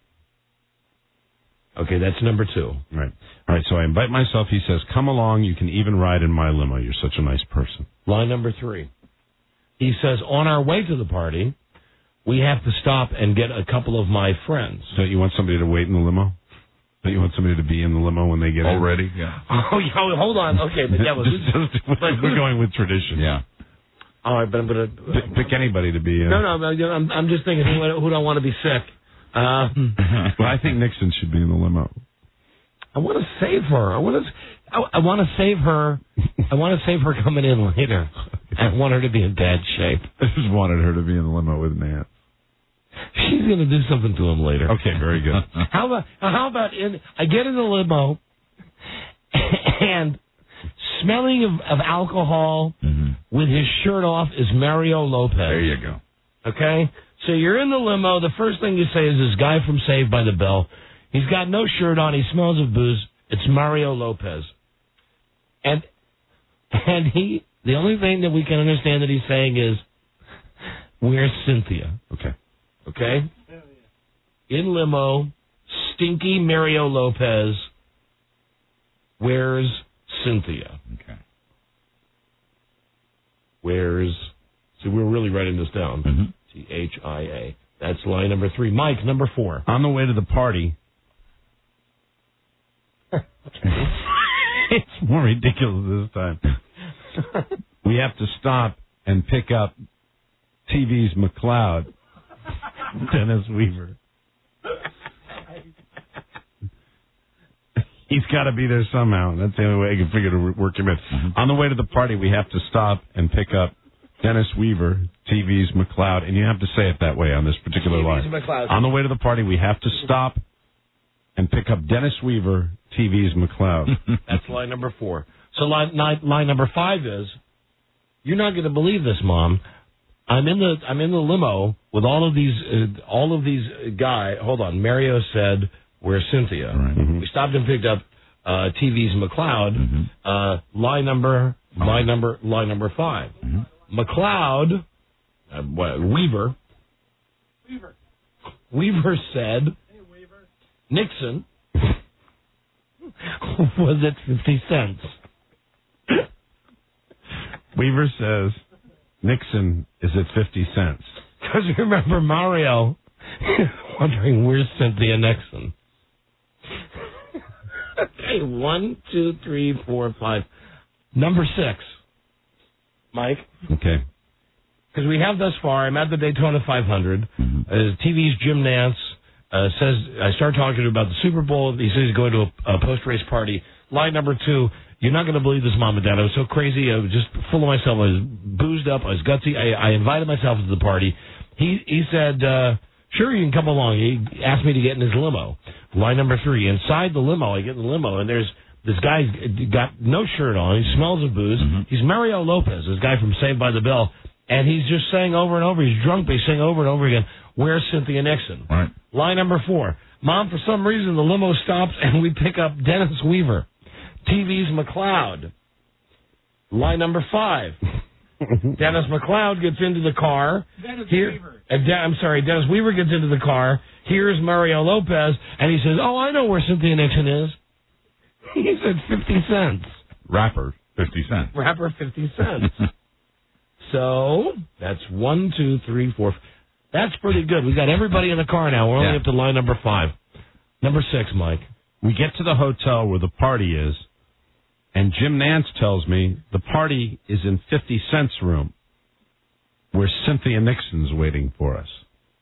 Okay, that's number two. Right. All right, so I invite myself. He says, come along. You can even ride in my limo. You're such a nice person. Line number three. He says, on our way to the party, we have to stop and get a couple of my friends. Don't you want somebody to wait in the limo? Don't you want somebody to be in the limo when they get already? in? Yeah. Oh, hold on. Okay, but we're going with tradition. Yeah. All right, but I'm going to... Pick anybody to be in. No, I'm just thinking, who don't want to be sick? Well, I think Nixon should be in the limo. I want to save her. I want to save her. I want to save her coming in later. I want her to be in bad shape. I just wanted her to be in the limo with Nance. She's going to do something to him later. Okay, very good. How about I get in the limo and smelling of alcohol with his shirt off is Mario Lopez. There you go. Okay? So you're in the limo. The first thing you say is this guy from Saved by the Bell. He's got no shirt on. He smells of booze. It's Mario Lopez. And the only thing that we can understand that he's saying is, where's Cynthia? Okay? In limo, stinky Mario Lopez, where's Cynthia? Okay. See, we're really writing this down. Thia. That's line number three. Mike, number four. On the way to the party. It's more ridiculous this time. we have to stop and pick up TV's McLeod, Dennis Weaver. He's got to be there somehow. That's the only way I can figure to work him in. On the way to the party, we have to stop and pick up Dennis Weaver, TV's McLeod, and you have to say it that way on this particular line. McLeod. On the way to the party, we have to stop and pick up Dennis Weaver, TV's McLeod. That's line number 4. So line number 5 is, you're not going to believe this, Mom. I'm in the limo with all of these guys. Hold on. Mario said, "Where's Cynthia?" Right. Mm-hmm. We stopped and picked up TV's McLeod. Line number 5. McLeod, Weaver said, Nixon was at 50 cents. Weaver says Nixon is at 50 cents. Because remember Mario wondering, where's Cynthia Nixon? Okay, 1, 2, 3, 4, 5. Number 6. Mike? Okay. Because we have thus far, I'm at the Daytona 500. TV's Jim Nance says, I start talking to him about the Super Bowl. He says he's going to a post-race party. Line number 2, you're not going to believe this, Mom and Dad. I was so crazy. I was just full of myself. I was boozed up. I was gutsy. I invited myself to the party. He said, sure, you can come along. He asked me to get in his limo. Line number 3, inside the limo, I get in the limo, and there's this guy got no shirt on. He smells of booze. He's Mario Lopez, this guy from Saved by the Bell. And he's just saying over and over, he's drunk, but he's saying over and over again, where's Cynthia Nixon? Right. Line number 4, Mom, for some reason, the limo stops and we pick up Dennis Weaver, TV's McLeod. Line number 5, Dennis McLeod gets into the car. Dennis Weaver gets into the car. Here's Mario Lopez, and he says, oh, I know where Cynthia Nixon is. He said 50 cents. Rapper, 50 cents. Rapper, 50 cents. So, that's 1, 2, 3, 4. That's pretty good. We got everybody in the car now. We're only up to line number 5. Number 6, Mike. We get to the hotel where the party is, and Jim Nance tells me the party is in 50 Cent's room, where Cynthia Nixon's waiting for us.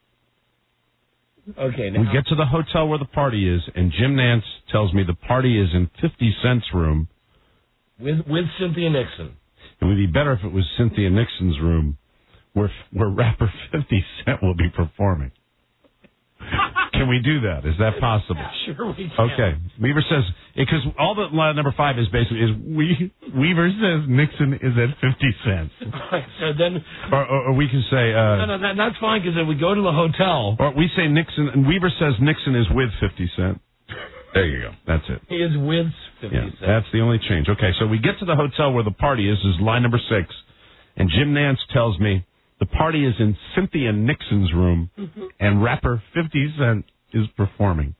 Okay. Now. We get to the hotel where the party is, and Jim Nance tells me the party is in 50 Cent's room. With Cynthia Nixon. It would be better if it was Cynthia Nixon's room, where rapper 50 Cent will be performing. Can we do that? Is that possible? Sure we can. Okay. Weaver says, because all the line number 5 is basically, Weaver says Nixon is at 50 cents. So then... Or we can say... no, that's fine, because then we go to the hotel... Or we say Nixon, and Weaver says Nixon is with 50 Cent. There you go. That's it. He is with 50 Cent. That's the only change. Okay, so we get to the hotel where the party is line number 6, and Jim Nance tells me the party is in Cynthia Nixon's room, and rapper 50 Cent is performing.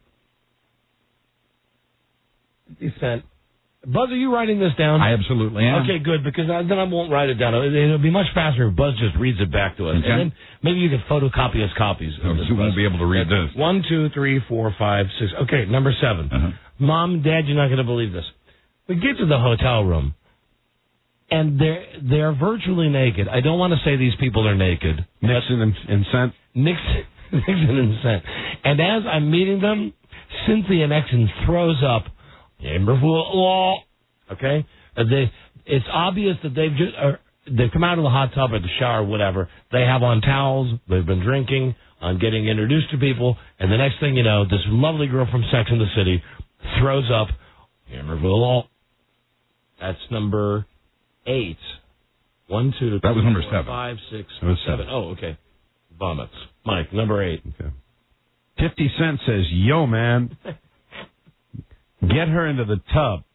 50 Cent. Buzz, are you writing this down? I absolutely am. Okay, good, because then I won't write it down. It'll be much faster if Buzz just reads it back to us. Okay. And then maybe you can photocopy us copies. You won't be able to read this. 1, 2, 3, 4, 5, 6. Okay, number 7. Mom, Dad, you're not going to believe this. We get to the hotel room, and they're virtually naked. I don't want to say these people are naked. Nixon and Cent? Nixon and Cent. And as I'm meeting them, Cynthia Nixon throws up, okay? It's obvious that they've come out of the hot tub or the shower, whatever. They have on towels. They've been drinking, getting introduced to people. And the next thing you know, this lovely girl from Sex and the City throws up. That's number 8. 1, 2, 3, that was number 4, 7. 5, 6, that was 7. Oh, okay. Vomits. Mike, number 8. Okay. 50 Cent says, yo, man, get her into the tub.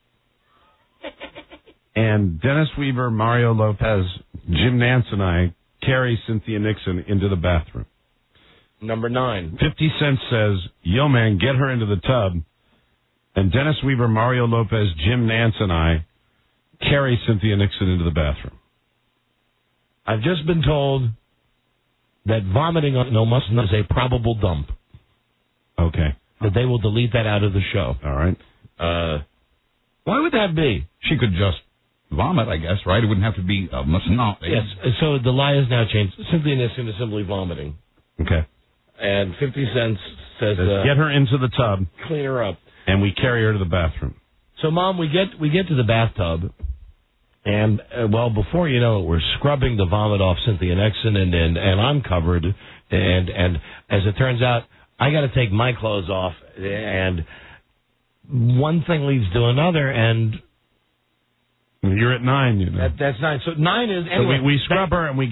And Dennis Weaver, Mario Lopez, Jim Nance, and I carry Cynthia Nixon into the bathroom. Number 9. 50 Cent says, yo, man, get her into the tub. And Dennis Weaver, Mario Lopez, Jim Nance, and I carry Cynthia Nixon into the bathroom. I've just been told that vomiting on No Must is a probable dump. Okay. That they will delete that out of the show. All right. Why would that be? She could just vomit, I guess, right? It wouldn't have to be must not. Yes. So the lie has now changed. Cynthia Nixon is simply vomiting. Okay. And 50 Cent says, get her into the tub. Clean her up. And we carry her to the bathroom. So, Mom, we get to the bathtub, and, before you know it, we're scrubbing the vomit off Cynthia Nixon, and I'm covered. And as it turns out, I got to take my clothes off, and one thing leads to another, and... You're at 9, you know. That's 9. So 9 is anyway. So we scrub her and we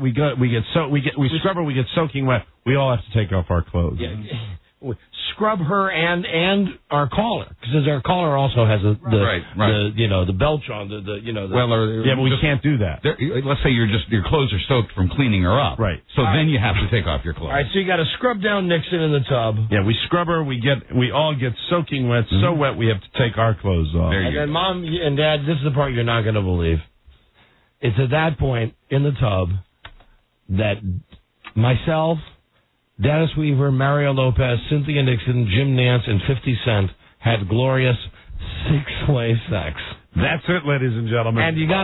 scrub her. We get soaking wet. We all have to take off our clothes. Yeah, scrub her and our caller, because our caller also has the belch on but we can't do that. Let's say your clothes are soaked from cleaning her up. Right. So then you have to take off your clothes. All right. So you got to scrub down Nixon in the tub. Yeah, we scrub her. We all get soaking wet, so wet we have to take our clothes off. And then Mom and Dad, this is the part you're not going to believe. It's at that point in the tub that myself, Dennis Weaver, Mario Lopez, Cynthia Nixon, Jim Nance, and 50 Cent had glorious six-way sex. That's it, ladies and gentlemen. And you got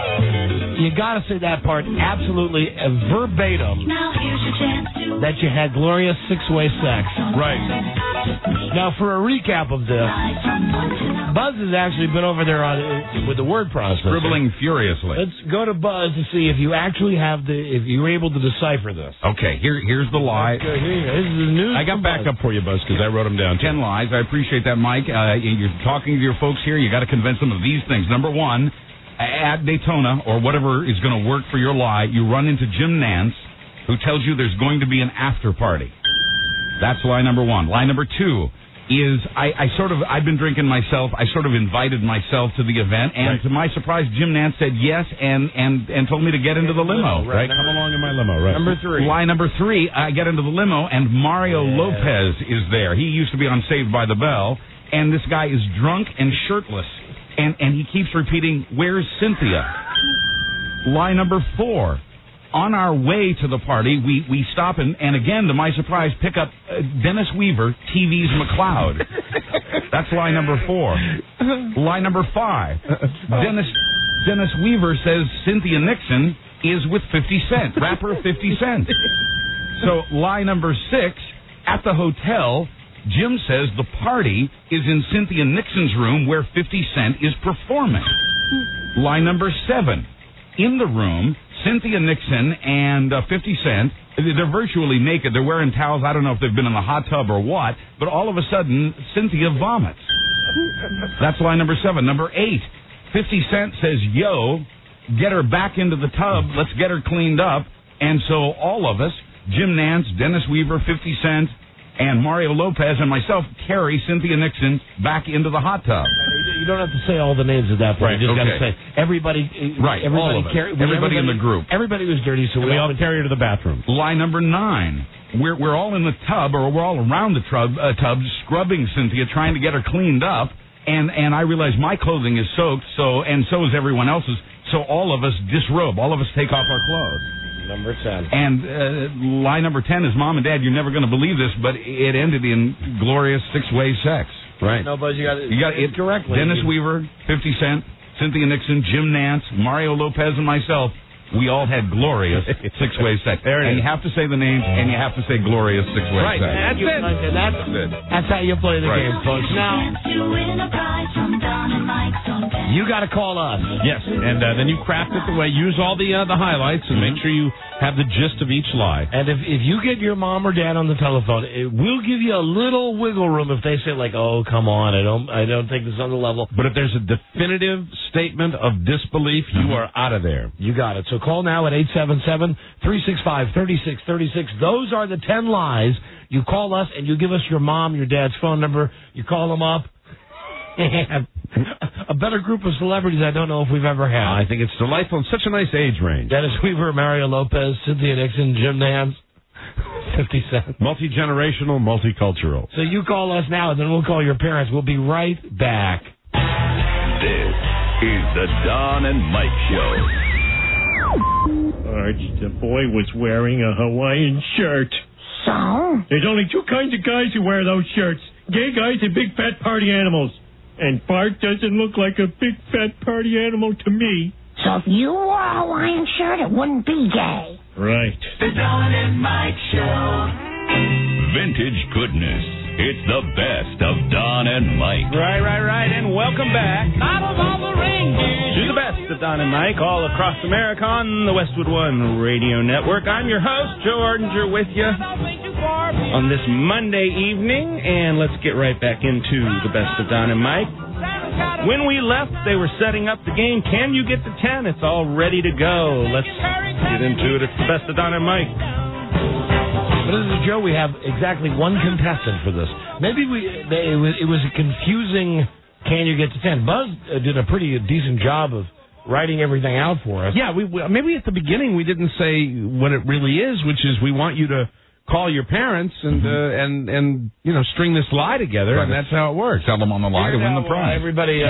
to say that part absolutely verbatim. Now here's your chance to that you had glorious six-way sex. Right. Now, for a recap of this, Buzz has actually been over there with the word processor, scribbling furiously. Let's go to Buzz to see if you actually if you were able to decipher this. Okay, here's the lie. Here you go. This is the news. I got backup for you, Buzz, because I wrote them down. 10 lies. I appreciate that, Mike. You're talking to your folks here. You got to convince them of these things. Number 1, at Daytona or whatever is going to work for your lie, you run into Jim Nance, who tells you there's going to be an after party. That's lie number 1. Lie number 2 is I've been drinking myself. I sort of invited myself to the event, and to my surprise, Jim Nance said yes and told me to get into the limo. Right, come along in my limo. Right. Number 3. Lie number 3, I get into the limo, and Mario Lopez is there. He used to be on Saved by the Bell, and this guy is drunk and shirtless, and he keeps repeating, "Where's Cynthia?" Lie number 4. On our way to the party, we stop and again, to my surprise, pick up Dennis Weaver, TV's McCloud. That's lie number 4. Lie number 5. Dennis Weaver says Cynthia Nixon is with 50 Cent, rapper 50 Cent. So lie number 6, at the hotel, Jim says the party is in Cynthia Nixon's room where 50 Cent is performing. Lie number 7, in the room, Cynthia Nixon and 50 Cent, they're virtually naked. They're wearing towels. I don't know if they've been in the hot tub or what, but all of a sudden, Cynthia vomits. That's lie number 7. Number 8, 50 Cent says, "Yo, get her back into the tub. Let's get her cleaned up." And so all of us, Jim Nance, Dennis Weaver, 50 Cent, and Mario Lopez and myself carry Cynthia Nixon back into the hot tub. You don't have to say all the names at that point. Right, You just got to say everybody. Right, all of us. Everybody in the group. Everybody was dirty, so we all carry her to the bathroom. Lie number 9. We're all in the tub, or we're all around the tub, scrubbing Cynthia, trying to get her cleaned up. And I realize my clothing is soaked, so is everyone else's. So all of us disrobe. All of us take off our clothes. Number 10. And lie number 10 is, Mom and Dad, you're never going to believe this, but it ended in glorious six-way sex. Right. No, but you got it correctly. Dennis Weaver, 50 Cent, Cynthia Nixon, Jim Nance, Mario Lopez, and myself. We all had glorious six-way sex. And you have to say the names, and you have to say glorious six-way sex. That's it. That's how you play the game, folks. Now, you got to call us. Yes, and then you craft it the way. Use all the highlights, and make sure you have the gist of each lie. And if you get your mom or dad on the telephone, we'll give you a little wiggle room if they say, like, "Oh, come on, I don't think this is on the level." But if there's a definitive statement of disbelief, you are out of there. You got it. So call now at 877-365-3636. Those are the 10 lies. You call us and you give us your mom, your dad's phone number. You call them up. A better group of celebrities I don't know if we've ever had. I think it's delightful and such a nice age range. Dennis Weaver, Mario Lopez, Cynthia Nixon, Jim Nance, 50 Cent. Multi-generational, multicultural. So you call us now and then we'll call your parents. We'll be right back. This is the Don and Mike Show. Arch, the boy was wearing a Hawaiian shirt. So? There's only 2 kinds of guys who wear those shirts. Gay guys and big fat party animals. And Bart doesn't look like a big fat party animal to me. So if you wore a Hawaiian shirt, it wouldn't be gay. Right. The Don and Mike Show. Vintage goodness. It's the best of Don and Mike. Right. And welcome back to the best of Don and Mike all across America on the Westwood One Radio Network. I'm your host, Joe Ardinger, with you on this Monday evening. And let's get right back into the best of Don and Mike. When we left, they were setting up the game. Can you get to 10? It's all ready to go. Let's get into it. It's the best of Don and Mike. But this is Joe. We have exactly one contestant for this. Maybe it was a confusing. Can you get to 10? Buzz did a pretty decent job of writing everything out for us. Yeah, maybe at the beginning we didn't say what it really is, which is we want you to call your parents and string this lie together, right. And that's how it works. Tell them on the lie to win the prize. Everybody.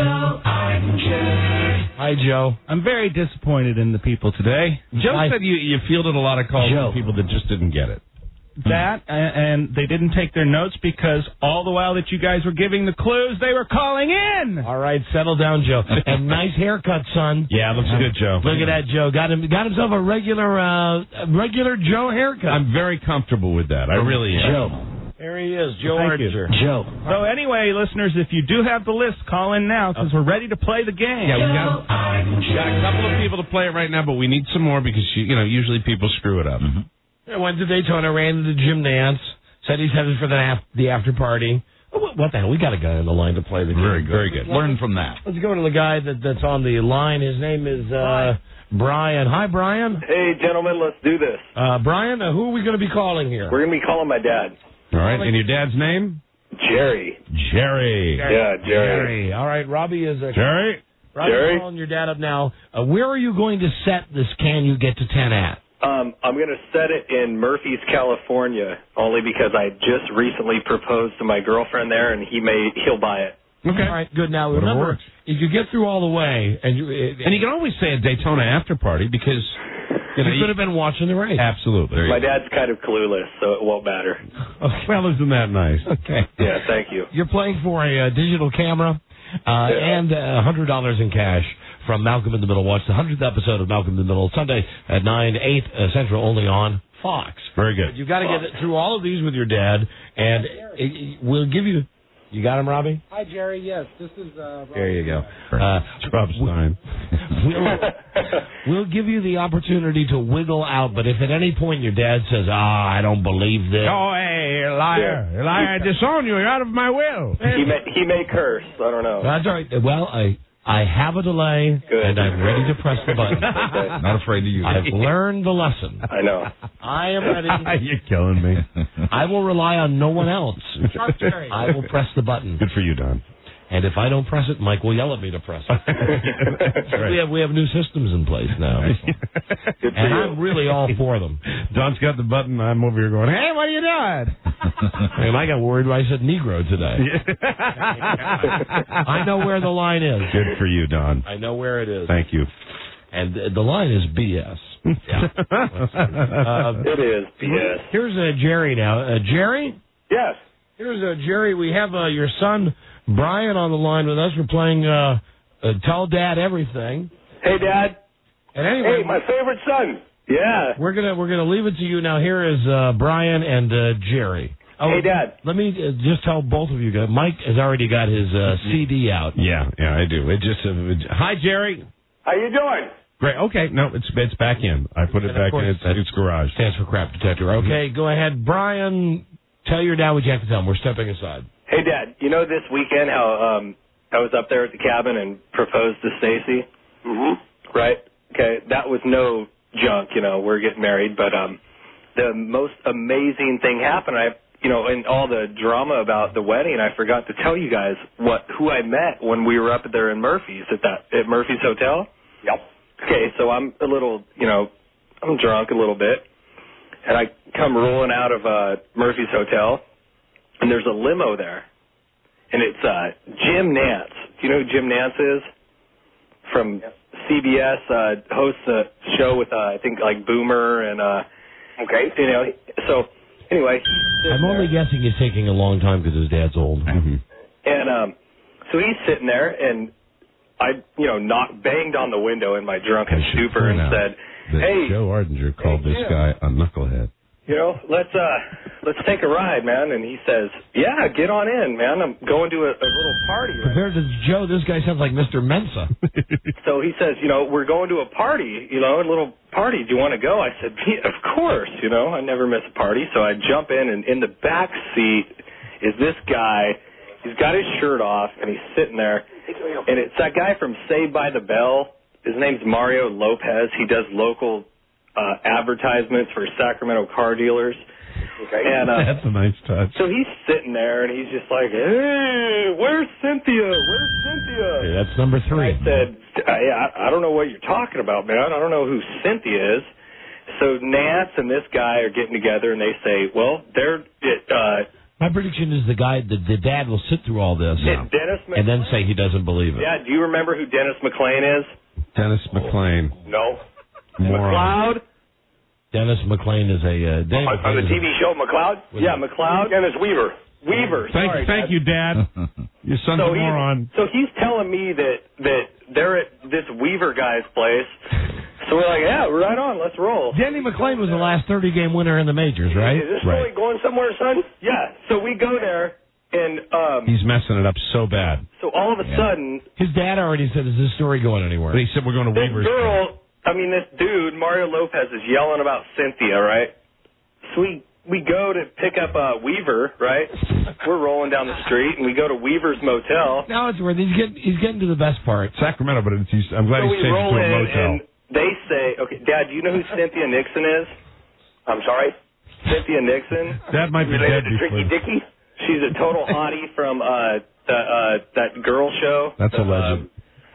Hi, Joe. I'm very disappointed in the people today. Joe said you fielded a lot of calls from people that just didn't get it. That, and they didn't take their notes because all the while that you guys were giving the clues, they were calling in. All right, settle down, Joe. And nice haircut, son. Yeah, looks good, Joe. Look at that, Joe. Got himself a regular Joe haircut. I'm very comfortable with that. I really am. Joe. There he is, Joe Ardinger. Joe. So anyway, listeners, if you do have the list, call in now because we're ready to play the game. Yeah, we got a couple of people to play it right now, but we need some more because usually people screw it up. Mm-hmm. Went to Daytona, ran to the gym dance, said he's headed for the after party. What the hell? We got a guy on the line to play the game. Very good. Learn from that. Let's go to the guy that's on the line. His name is Brian. Hi, Brian. Hey, gentlemen, let's do this. Brian, who are we going to be calling here? We're going to be calling my dad. All right, and your dad's name? Jerry. Yeah, Jerry. All right, Robbie is Jerry. Robbie's calling your dad up now. Where are you going to set this Can You Get to 10 at? I'm going to set it in Murphy's, California, only because I just recently proposed to my girlfriend there, and he'll buy it. Okay. All right, good. Now, remember, if you get through all the way, and you can always say a Daytona after party because you could have been watching the race. Absolutely. My dad's kind of clueless, so it won't matter. Okay. Well, isn't that nice? Okay. Yeah, thank you. You're playing for a digital camera and $100 in cash from Malcolm in the Middle. Watch the 100th episode of Malcolm in the Middle Sunday at 8 Central, only on Fox. Very good. You've got to get through all of these with your dad, and we'll give you... You got him, Robbie? Hi, Jerry. Yes, this is Robbie. There you go. It's Rob Stein. We'll give you the opportunity to wiggle out, but if at any point your dad says, I don't believe this... Oh, hey, liar. Yeah. Liar, I disown you. You're out of my will. He may curse. I don't know. That's all right. Well, I have a delay, and I'm ready to press the button. Okay. Not afraid to use it. I've learned the lesson. I know. I am ready. You're killing me. I will rely on no one else. I will press the button. Good for you, Don. And if I don't press it, Mike will yell at me to press it. That's right. We have new systems in place now. And I'm really all for them. Don's got the button. I'm over here going, hey, what are you doing? And I got worried when I said Negro today. I know where the line is. Good for you, Don. I know where it is. Thank you. And the line is BS. Yeah. It is BS. Here's Jerry now. Jerry? Yes. Here's Jerry. We have your son Brian on the line with us. We're playing Tell Dad Everything. Hey, Dad. And anyway, hey, my favorite son. Yeah. We're gonna leave it to you now. Here is Brian and Jerry. Oh, hey, Dad. Let me just tell both of you guys. Mike has already got his CD out. Yeah, I do. It just hi, Jerry. How you doing? Great. Okay. No, it's back in. I put it back in. It's garage. Stands for crap detector. Okay, go ahead, Brian. Tell your dad what you have to tell him. We're stepping aside. Hey, Dad. You know this weekend how I was up there at the cabin and proposed to Stacy? Mm-hmm. Right. Okay. That was no junk. We're getting married, but the most amazing thing happened. In all the drama about the wedding, I forgot to tell you guys who I met when we were up there in Murphy's at Murphy's Hotel. Yep. Okay, so I'm a little, I'm drunk a little bit, and I come rolling out of Murphy's Hotel, and there's a limo there, and it's Jim Nance. Do you know who Jim Nance is? From CBS, hosts a show with I think like Boomer and okay, so. Anyway, I'm only guessing he's taking a long time because his dad's old. Mm-hmm. And So he's sitting there, and I, banged on the window in my drunken stupor and said, "Hey, Joe Ardinger called this guy a knucklehead. Let's take a ride, man." And he says, "Yeah, get on in, man. I'm going to a little party." Right? Compared to Joe, this guy sounds like Mr. Mensa. So he says, "We're going to a party, a little party. Do you want to go?" I said, "Of course, I never miss a party." So I jump in, and in the back seat is this guy. He's got his shirt off, and he's sitting there. And it's that guy from Saved by the Bell. His name's Mario Lopez. He does local advertisements for Sacramento car dealers. Okay. And, that's a nice touch. So he's sitting there, and he's just like, "Hey, where's Cynthia? Where's Cynthia?" Okay, that's number 3. I said, I don't know what you're talking about, man. I don't know who Cynthia is. So Nance and this guy are getting together, and they say, well, my prediction is the dad will sit through all this Dennis and then say he doesn't believe it. Yeah, do you remember who Dennis McClain is? Dennis McClain. No. Moron. McLeod? Dennis McClain is a... on the TV show McLeod? Yeah, McLeod. Dennis Weaver. Thank you, Dad. Your son's a moron. So he's telling me that they're at this Weaver guy's place. So we're like, yeah, right on, let's roll. Denny McClain was the last 30-game winner in the majors, right? Is this really going somewhere, son? Yeah. So we go there, and... he's messing it up so bad. So all of a sudden... His dad already said, is this story going anywhere? But he said, we're going to Weaver's. This dude, Mario Lopez, is yelling about Cynthia, right? So we go to pick up Weaver, right? We're rolling down the street, and we go to Weaver's Motel. Now it's where he's getting to the best part. Sacramento, but I'm glad he's changed it to a motel. And they say, okay, Dad, do you know who Cynthia Nixon is? I'm sorry? Cynthia Nixon? That might be related dead to Tricky Dicky? She's a total hottie from that girl show. That's a legend.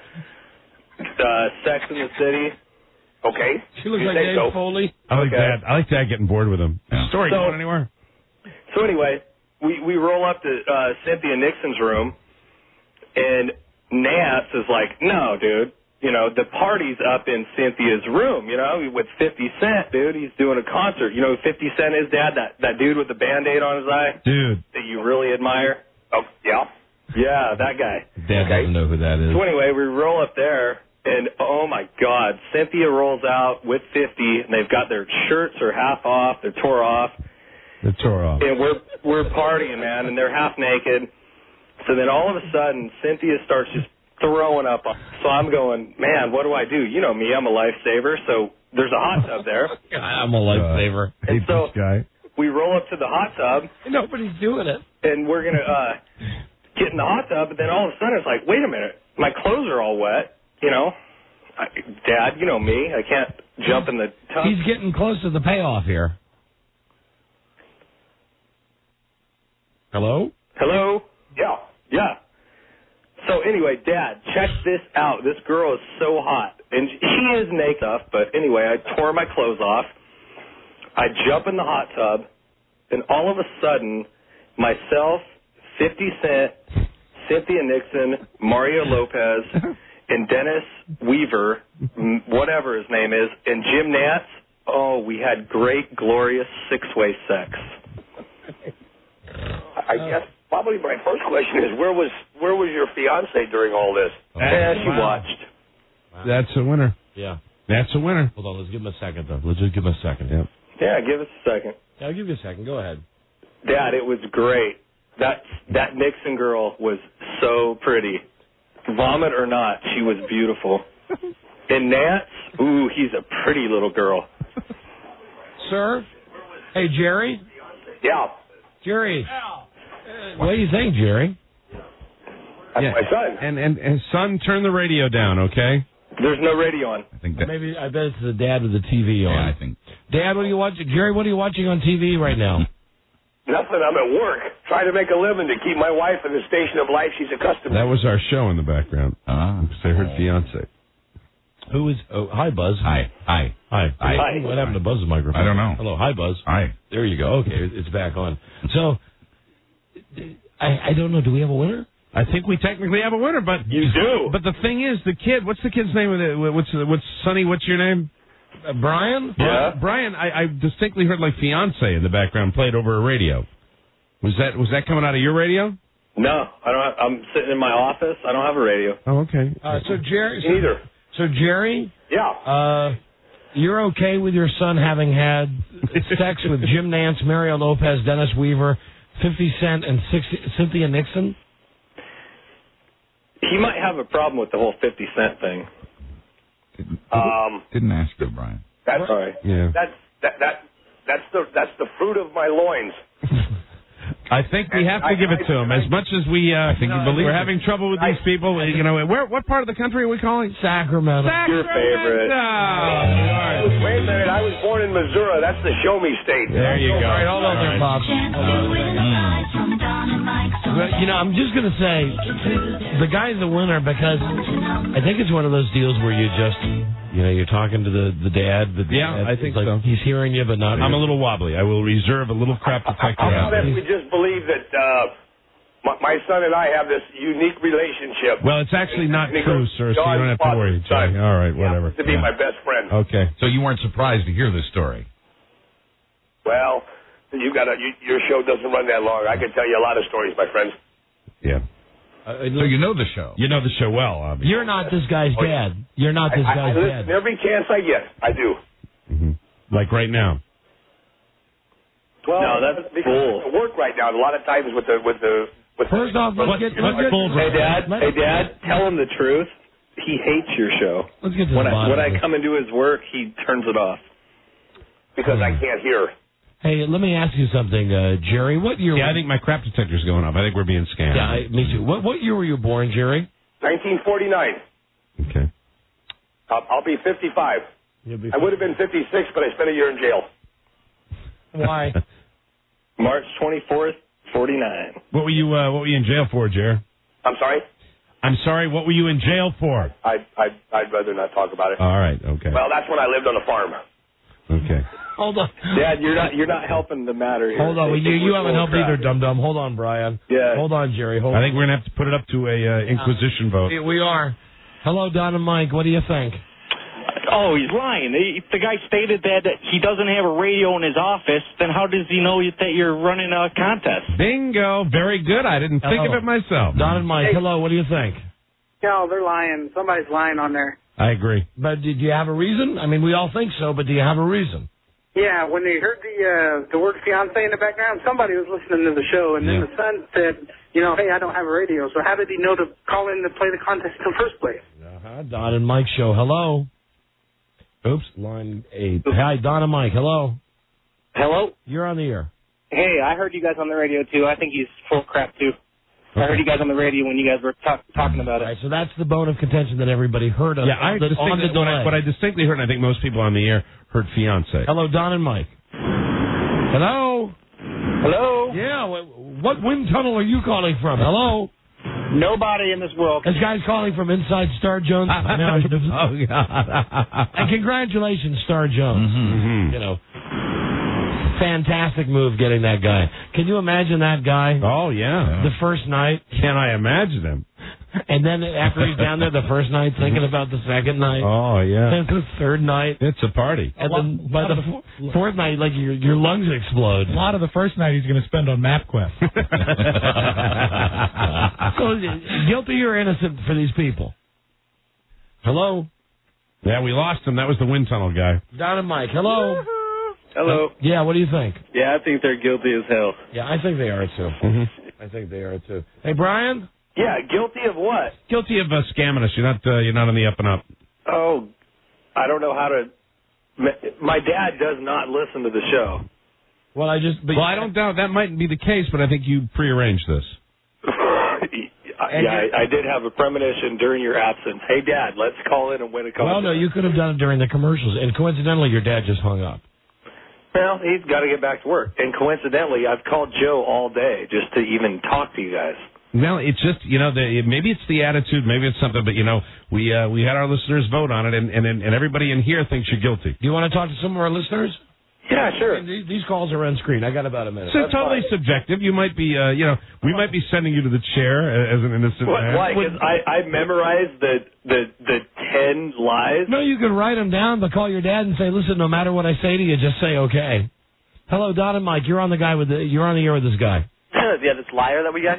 Sex in the City. Okay. She looks like Dave Foley. I like that. I like Dad getting bored with him. Is the story going anywhere? So anyway, we roll up to Cynthia Nixon's room, and Nance is like, "No, dude. The party's up in Cynthia's room, with 50 Cent, dude. He's doing a concert. You know who 50 Cent is, Dad? That dude with the Band-Aid on his eye? Dude. That you really admire? Oh, yeah? Yeah, that guy. Dad doesn't know who that is. So anyway, we roll up there, and oh, my God. Cynthia rolls out with 50, and they've got their shirts are half off. They're tore off. They're tore off. And we're partying, man, and they're half naked. So then all of a sudden, Cynthia starts just throwing up. So I'm going, man, what do I do? You know me, I'm a lifesaver. So there's a hot tub there. I'm a lifesaver. And so this guy. We roll up to the hot tub. Nobody's doing it. And we're going to get in the hot tub. But then all of a sudden it's like, wait a minute. My clothes are all wet. Dad, you know me. I can't jump in the tub. He's getting close to the payoff here. Hello? Hello? Yeah. So anyway, Dad, check this out. This girl is so hot. And she is naked, but anyway, I tore my clothes off. I jump in the hot tub, and all of a sudden, myself, 50 Cent, Cynthia Nixon, Mario Lopez, and Dennis Weaver, whatever his name is, and Jim Nance, we had great, glorious six-way sex. I guess probably my first question is, where was your fiance during all this? Yeah, she watched. Wow. That's a winner. Yeah. That's a winner. Hold on, let's give him a second, though. Let's just give him a second. Yep. Yeah, give us a second. Yeah, I'll give you a second. Go ahead. Dad, it was great. That Nixon girl was so pretty. Vomit or not, she was beautiful. And Nance, he's a pretty little girl. Sir? Hey, Jerry? Yeah. Jerry. What do you think, Jerry? That's my son. And son, turn the radio down, okay? There's no radio on. I think that. Maybe I bet it's the dad with the TV on. Yeah, I think. Dad, what are you watching? Jerry, what are you watching on TV right now? Nothing. I'm at work trying to make a living to keep my wife in the station of life she's accustomed to. That was our show in the background. Because I heard fiance. Who is? Oh, hi, Buzz. Hi. What happened to Buzz's microphone? I don't know. Hello, hi, Buzz. Hi. There you go. Okay, it's back on. So, I don't know. Do we have a winner? I think we technically have a winner, but you do. But the thing is, the kid. What's the kid's name? What's Sonny? What's your name? Brian. Yeah. Brian. I distinctly heard like fiance in the background played over a radio. Was that coming out of your radio? No, I don't. I'm sitting in my office. I don't have a radio. Oh, okay. So Jerry. Neither. So Jerry. Yeah. You're okay with your son having had sex with Jim Nance, Mario Lopez, Dennis Weaver, 50 Cent, and Cynthia Nixon? He might have a problem with the whole 50 Cent thing. Didn't ask you, Brian. That's Sorry. Yeah. That's the fruit of my loins. I think we have to give it to him. As much as we, we're having trouble with these people. What part of the country are we calling? Sacramento. Your favorite. Wait a minute. I was born in Missouri. That's the show me state. There you go. All right, hold on there, Bob. Well, I'm just going to say the guy's a winner because I think it's one of those deals where you just, you're talking to the dad. I think so. He's hearing you, but not. I'm a little wobbly. I will reserve a little crap detector. How about if we just believe that my son and I have this unique relationship? Well, it's actually not true, sir, so you don't have to worry, Jay. All right, whatever. To be my best friend. Okay. So you weren't surprised to hear this story? Well, your show doesn't run that long. I can tell you a lot of stories, my friend. Yeah. So you know the show. You know the show well, obviously. You're not this guy's dad. You're not this guy's I dad. listen every chance I get. I do. Mm-hmm. Like right now. Well, No, that's because bull. I work right now. A lot of times with First off, let's get Hey, Dad, tell him the truth. He hates your show. Let's get to the When bottom of I it. come and do his work, he turns it off. because I can't hear. Hey, let me ask you something, Jerry. What year? Yeah, I think my crap detector's going up. I think we're being scammed. Yeah, me too. What year were you born, Jerry? 1949. Okay. I'll be 55. I would have been 56, but I spent a year in jail. Why? March 24th, 49. What were you in jail for, Jerry? I'm sorry? I'm sorry, what were you in jail for? I'd rather not talk about it. All right, okay. Well, that's when I lived on a farm. Okay. Hold on. Dad, you're not helping the matter here. Hold on. You haven't helped either, dum-dum. Hold on, Brian. Yeah. Hold on, Jerry. Hold I on. think we're going to have to put it up to a Inquisition vote. We are. Hello, Don and Mike. What do you think? Oh, he's lying. If the guy stated that he doesn't have a radio in his office, then how does he know that you're running a contest? Bingo. Very good. I didn't think of it myself. Don and Mike, hello. What do you think? No, they're lying. Somebody's lying on there. I agree. But did you have a reason? I mean, we all think so, but do you have a reason? Yeah, when they heard the word fiance in the background, somebody was listening to the show, and then the son said, hey, I don't have a radio. So how did he know to call in to play the contest in the first place? Don and Mike show. Hello. Oops, line 8. Hi, Don and Mike. Hello. Hello? You're on the air. Hey, I heard you guys on the radio, too. I think he's full of crap, too. I heard you guys on the radio when you guys were talking about it. All right, so that's the bone of contention that everybody heard of. Yeah, what I distinctly heard, and I think most people on the air heard fiance. Hello, Don and Mike. Hello? Hello? Yeah, what wind tunnel are you calling from? Hello? Nobody in this world. This guy's calling from inside Star Jones. Oh, God. And congratulations, Star Jones. Mm-hmm. Fantastic move getting that guy. Can you imagine that guy? Oh, yeah. The first night. Can I imagine him? And then after he's down there the first night, thinking about the second night. Oh, yeah. And the third night. It's a party. And then by the fourth night, like your lungs explode. A lot of the first night he's going to spend on MapQuest. So, guilty or innocent for these people? Hello? Yeah, we lost him. That was the wind tunnel guy. Don and Mike, hello? Hello. Yeah, what do you think? Yeah, I think they're guilty as hell. Yeah, I think they are, too. I think they are, too. Hey, Brian? Yeah, guilty of what? Guilty of scamming us. You're not on the up and up. Oh, I don't know how to. My dad does not listen to the show. Well, I don't doubt that might be the case, but I think you prearranged this. I did have a premonition during your absence. Hey, Dad, let's call in and win a contest. Well, no, you could have done it during the commercials, and coincidentally, your dad just hung up. Well, he's got to get back to work. And coincidentally, I've called Joe all day just to even talk to you guys. Well, it's just, maybe it's the attitude, maybe it's something, but, we had our listeners vote on it, and everybody in here thinks you're guilty. Do you want to talk to some of our listeners? Yeah, sure. These calls are on screen. I got about a minute. It's totally subjective. You might be, we might be sending you to the chair as an innocent man. Why? Because I memorized the 10 lies. No, you could write them down, but call your dad and say, listen, no matter what I say to you, just say okay. Hello, Don and Mike. You're on the air with this guy. Yeah, this liar that we got here.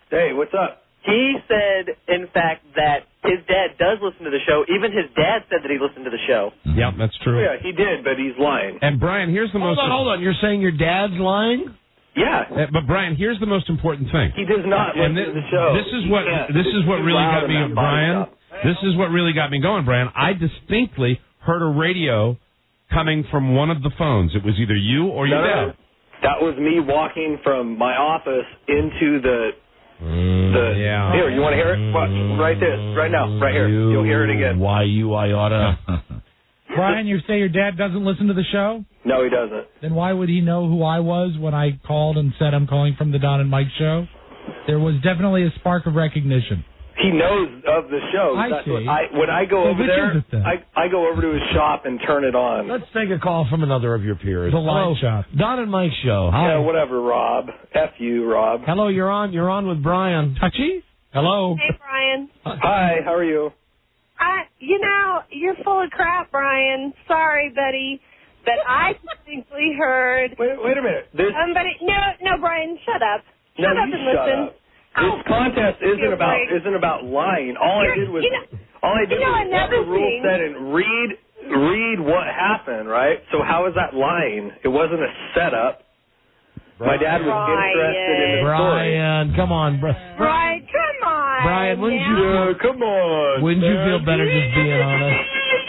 Hey, what's up? He said, in fact, that his dad does listen to the show. Even his dad said that he listened to the show. Yep, that's true. Yeah, he did, but he's lying. And Brian, here's the most. Hold on. You're saying your dad's lying? Yeah. But Brian, here's the most important thing. He does not listen to the show. This is what really got me, Brian. This is what really got me going, Brian. I distinctly heard a radio coming from one of the phones. It was either you or your dad. That was me walking from my office into the. Here, you want to hear it? Right now, right here. You'll hear it again. Why you, I oughta. Brian, you say your dad doesn't listen to the show? No, he doesn't. Then why would he know who I was when I called and said I'm calling from the Don and Mike show? There was definitely a spark of recognition. He knows of the show. I see. When I go over there, is it then? I go over to his shop and turn it on. Let's take a call from another of your peers. The live shop. Don and Mike show. Hi. Yeah, whatever, Rob. F you, Rob. Hello, you're on. You're on with Brian. Touchy? Hello. Hey, Brian. Hi, how are you? You're full of crap, Brian. Sorry, buddy. But I distinctly heard... Wait a minute. No, Brian, shut up. No, Shut up you and shut listen. up. This contest isn't about lying. All I did was what the rule said and read what happened, right? So how is that lying? It wasn't a setup. My dad was interested in the story. Brian, come on, Brian, come on. Brian, come on. Wouldn't you feel better just being honest?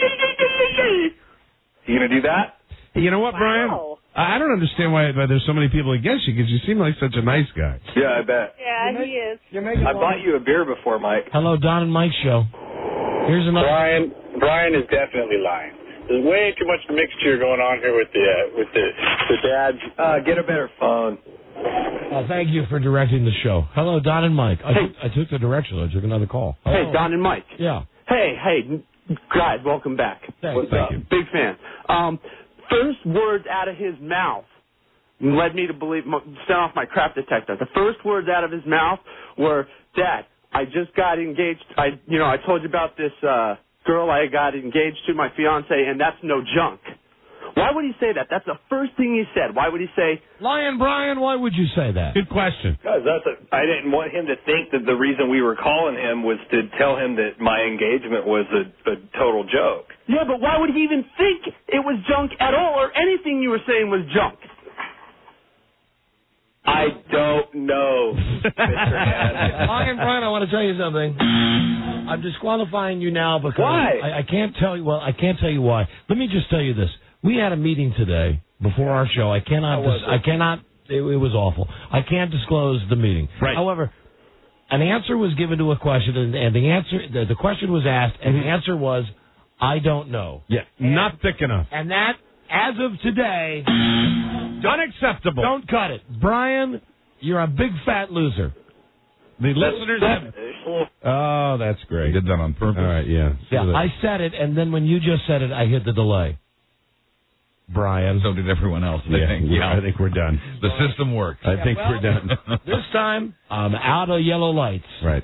You gonna do that? You know what, Brian? I don't understand why there's so many people against you, because you seem like such a nice guy. Yeah, I bet. Yeah, he is. I bought you a beer before, Mike. Hello, Don and Mike show. Here's another. Brian is definitely lying. There's way too much mixture going on here with the dads. Get a better phone. Thank you for directing the show. Hello, Don and Mike. I took the direction. I took another call. Hey, Don and Mike. Yeah. Hey, guys, welcome back. Thanks. Thank you. Big fan. First words out of his mouth led me to set off my crap detector. The first words out of his mouth were, Dad, I just got engaged. I told you about this girl I got engaged to, my fiance, and that's no junk. Why would he say that? That's the first thing he said. Why would he say... Lion Brian, why would you say that? Good question. Because I didn't want him to think that the reason we were calling him was to tell him that my engagement was a total joke. Yeah, but why would he even think it was junk at all, or anything you were saying was junk? I don't know, Mr. Dad. Lion Brian, I want to tell you something. I'm disqualifying you now because why? I can't tell you. Well, I can't tell you why. Let me just tell you this. We had a meeting today before our show. I cannot. It was awful. I can't disclose the meeting. Right. However, an answer was given to a question, and the question was asked, and the answer was, I don't know. Yeah, not thick enough. And that, as of today, unacceptable. Don't cut it, Brian. You're a big fat loser. The listeners have... Oh, that's great. You did that on purpose. All right, yeah. Yeah, I said it, and then when you just said it, I hit the delay. Brian. So did everyone else. I think we're done. The system works. I think we're done. This time, I'm out of yellow lights. Right.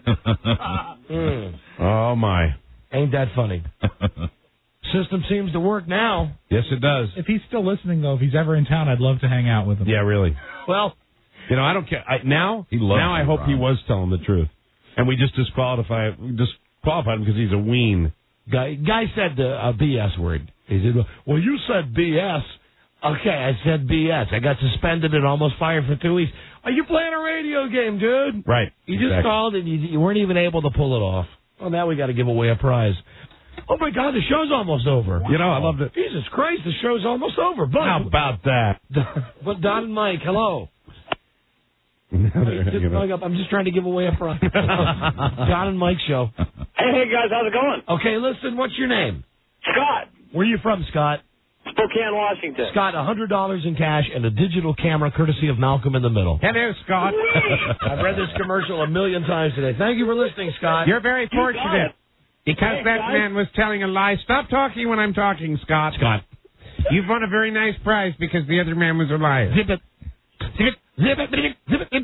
Oh, my. Ain't that funny? System seems to work now. Yes, it does. If he's still listening, though, if he's ever in town, I'd love to hang out with him. Yeah, really. Well... I don't care. Now I hope he was telling the truth. And we just disqualified him because he's a ween. Guy said a BS word. He said, well, you said BS. Okay, I said BS. I got suspended and almost fired for 2 weeks. Are you playing a radio game, dude? Right. You just called and you weren't even able to pull it off. Well, now we got to give away a prize. Oh, my God, the show's almost over. Wow. I love it. Jesus Christ, the show's almost over. But how about that? But Don and Mike, hello. I'm just trying to give away a prize. Don and Mike show. Hey, guys, how's it going? Okay, listen, what's your name? Scott. Where are you from, Scott? Spokane, Washington. Scott, $100 in cash and a digital camera courtesy of Malcolm in the Middle. Hello, Scott. I've read this commercial a million times today. Thank you for listening, Scott. You're very fortunate. Because that man was telling a lie. Stop talking when I'm talking, Scott. Scott. You've won a very nice prize because the other man was a liar. Zip it. Zip it. Zip it. Zip it.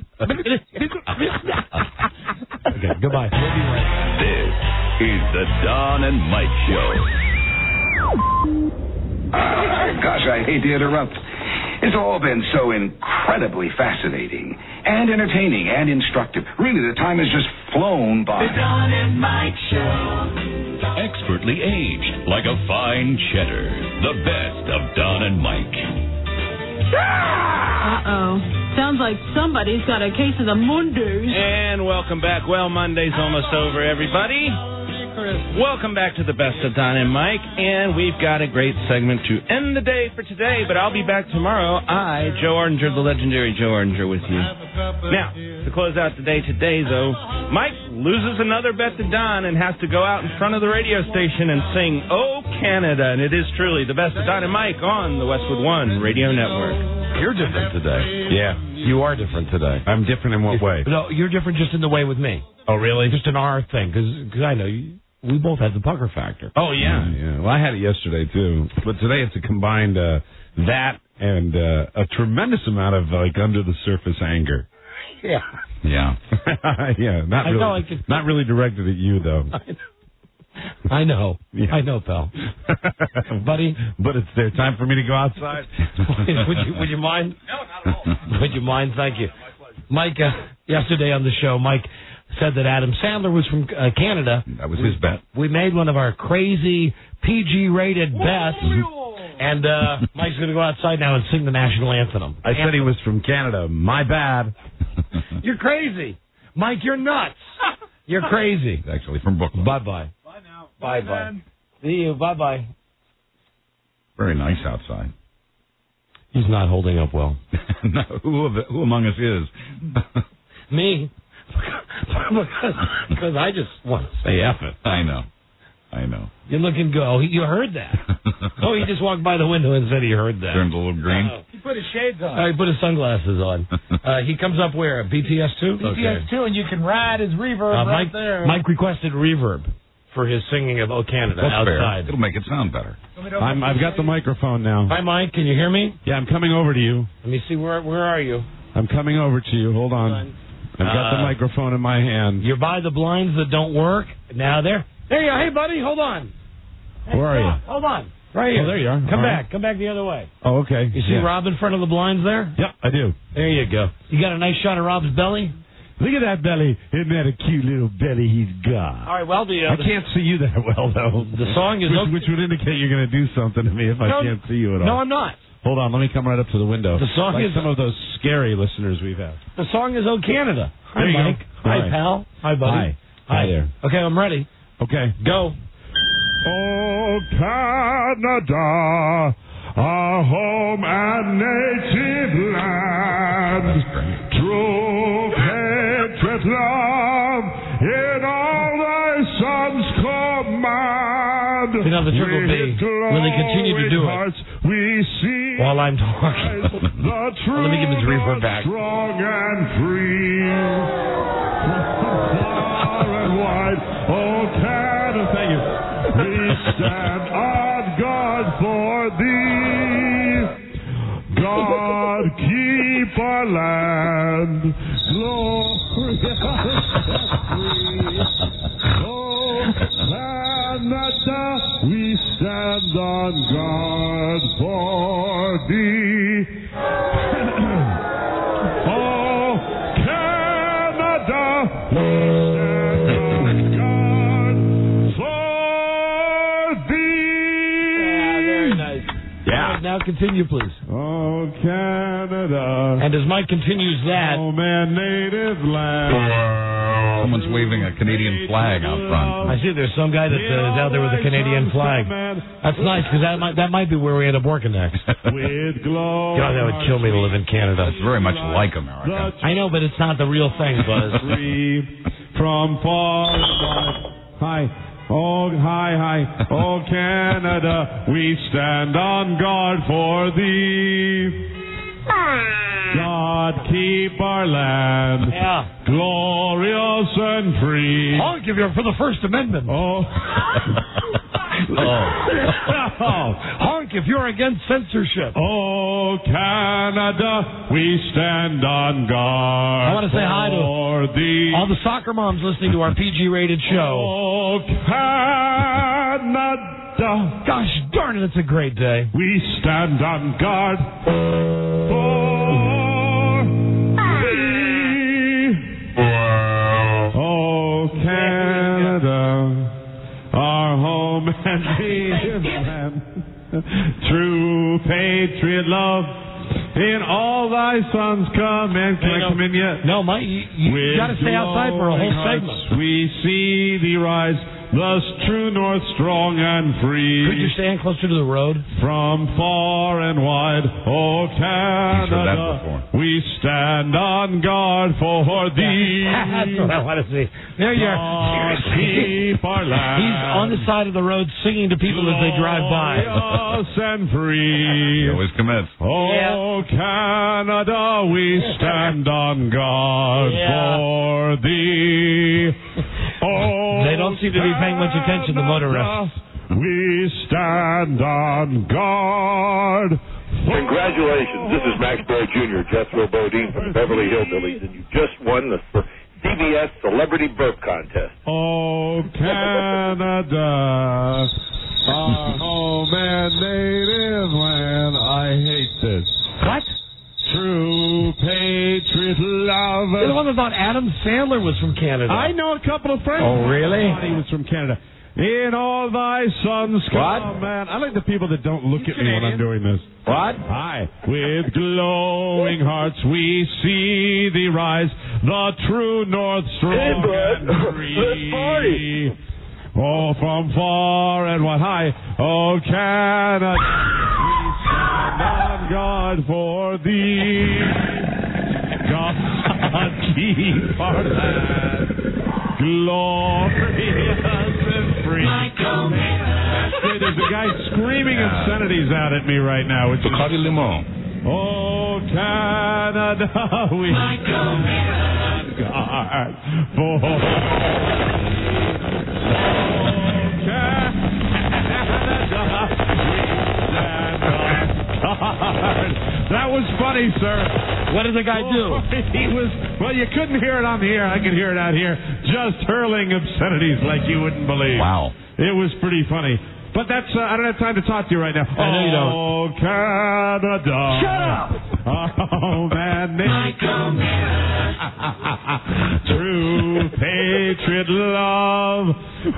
Okay, goodbye. We'll be right back. This is the Don and Mike Show. Gosh, I hate to interrupt. It's all been so incredibly fascinating and entertaining and instructive. Really, the time has just flown by. The Don and Mike Show. Expertly aged like a fine cheddar. The best of Don and Mike. Uh-oh. Sounds like somebody's got a case of the Mondays. And welcome back. Well, Monday's almost over, everybody. Welcome back to the best of Don and Mike, and we've got a great segment to end the day for today, but I'll be back tomorrow. Joe Ardinger, the legendary Joe Ardinger, with you. Now, to close out the day today, though, Mike loses another bet to Don and has to go out in front of the radio station and sing "Oh Canada," and it is truly the best of Don and Mike on the Westwood One Radio Network. You're different today. Yeah. You are different today. I'm different in what way? No, you're different just in the way with me. Oh, really? Just an our thing, because I know we both have the pucker factor. Oh, yeah. Well, I had it yesterday, too. But today it's a combined that and a tremendous amount of, like, under-the-surface anger. Yeah. Yeah. Yeah, not really directed at you, though. I know. Yeah. I know, pal. Buddy. But it's there. Time for me to go outside? Would you mind? No, not at all. Would you mind? Thank you. Mike, yesterday on the show, Mike said that Adam Sandler was from Canada. That was his bet. We made one of our crazy PG-rated bets. And Mike's going to go outside now and sing the national anthem. I said he was from Canada. My bad. You're crazy. Mike, you're nuts. You're crazy. He's actually from Brooklyn. Bye-bye. Bye now. Bye-bye. See you. Bye-bye. Very nice outside. He's not holding up well. No, who among us is? Me. Because I just want to say F it. I know. You're looking good. Oh, you heard that. Oh, he just walked by the window and said he heard that. Turned a little green. He put his shades on. He put his sunglasses on. He comes up where? BTS2? BTS2, and you can ride his reverb right there. Mike requested reverb for his singing of "Oh Canada" That's outside. Fair. It'll make it sound better. I've got the microphone now. Hi, Mike. Can you hear me? Yeah, I'm coming over to you. Let me see. Where are you? I'm coming over to you. Hold on. I've got the microphone in my hand. You're by the blinds that don't work. Now there you are. Hey, buddy, hold on. Hey, where are you? Hold on. Right here. Oh, there you are. Come back. Come back the other way. Oh, okay. You see Rob in front of the blinds there? Yep, I do. There you go. You got a nice shot of Rob's belly? Look at that belly. Isn't that a cute little belly he's got? All right, well, I can't see you that well, though. The song is... Which would indicate you're going to do something to me if I can't see you at all. No, I'm not. Hold on, let me come right up to the window. The song like is... some of those scary listeners we've had. The song is "Oh Canada." Hi, there you Mike. Go. Hi, pal. Hi, buddy. Hi there. Okay, I'm ready. Okay. Go. Oh, Canada, our home and native land, true patriot love in all thy sons command. You know, the trick will be, will they continue to do it we see while I'm talking? Let me give his reverb back. Strong and free, far and wide, oh Canada, thank you. We stand on guard for thee. God keep our land glorious and free. Oh, Canada, we stand on guard for thee. Oh, Canada, we stand on guard for thee. Very nice. Yeah. Now continue, please. Oh, Canada. And as Mike continues that... Oh, man, native land. Someone's waving a Canadian flag out front. I see there's some guy that is out there with a Canadian flag. That's nice, because that might be where we end up working next. With glory. God, that would kill me to live in Canada. It's very much like America. I know, but it's not the real thing, Buzz. Free from far. Hi. Oh, hi. Oh, Canada, we stand on guard for thee. God keep our land glorious and free. Honk if you're for the First Amendment. Oh. Honk if you're against censorship. Oh, Canada, we stand on guard. I want to say hi to all the soccer moms listening to our PG-rated show. Oh, Canada. Canada. Gosh darn it, it's a great day. We stand on guard for thee. Oh, Canada, our home and native land. True patriot love. In all thy sons come and can I come in yet? No, Mike, you got to stay outside for a whole segment. We see thee rise, thus true north, strong and free. Could you stand closer to the road? From far and wide, oh Canada, we stand on guard for thee. That's what I want to see. There you are. Keep our land. He's on the side of the road singing to people as they drive by. Glorious and free. He always commits. Oh, Canada, we stand on guard for thee. Oh, they don't seem to be paying much attention to motorists. We stand on guard. Congratulations. This is Max Boyd Jr., Jethro Bodine from the Beverly Hillbillies, and you just won the CBS Celebrity Burp Contest. Oh, Canada, our home and native land. I hate this. What? True patriot love. You're the one that thought Adam Sandler was from Canada. I know a couple of friends. Oh, really? I thought he was from Canada. In all thy sons come, man. I like the people that don't look at me when I'm doing this. What? Hi. With glowing hearts we see thee rise, the true north strong and free. Oh, from far and wide. Hi. Oh, Canada, we stand on guard for thee. God keep our land glorious and free. That's great. There's a guy screaming obscenities out at me right now. Which is Limon. Oh, Canada, we stand guard for That was funny, sir. What did the guy do? He was, well, you couldn't hear it on the air. I could hear it out here. Just hurling obscenities like you wouldn't believe. Wow. It was pretty funny. But that's, I don't have time to talk to you right now. I know you don't. Oh, Canada. Shut up! Oh, man. True patriot love.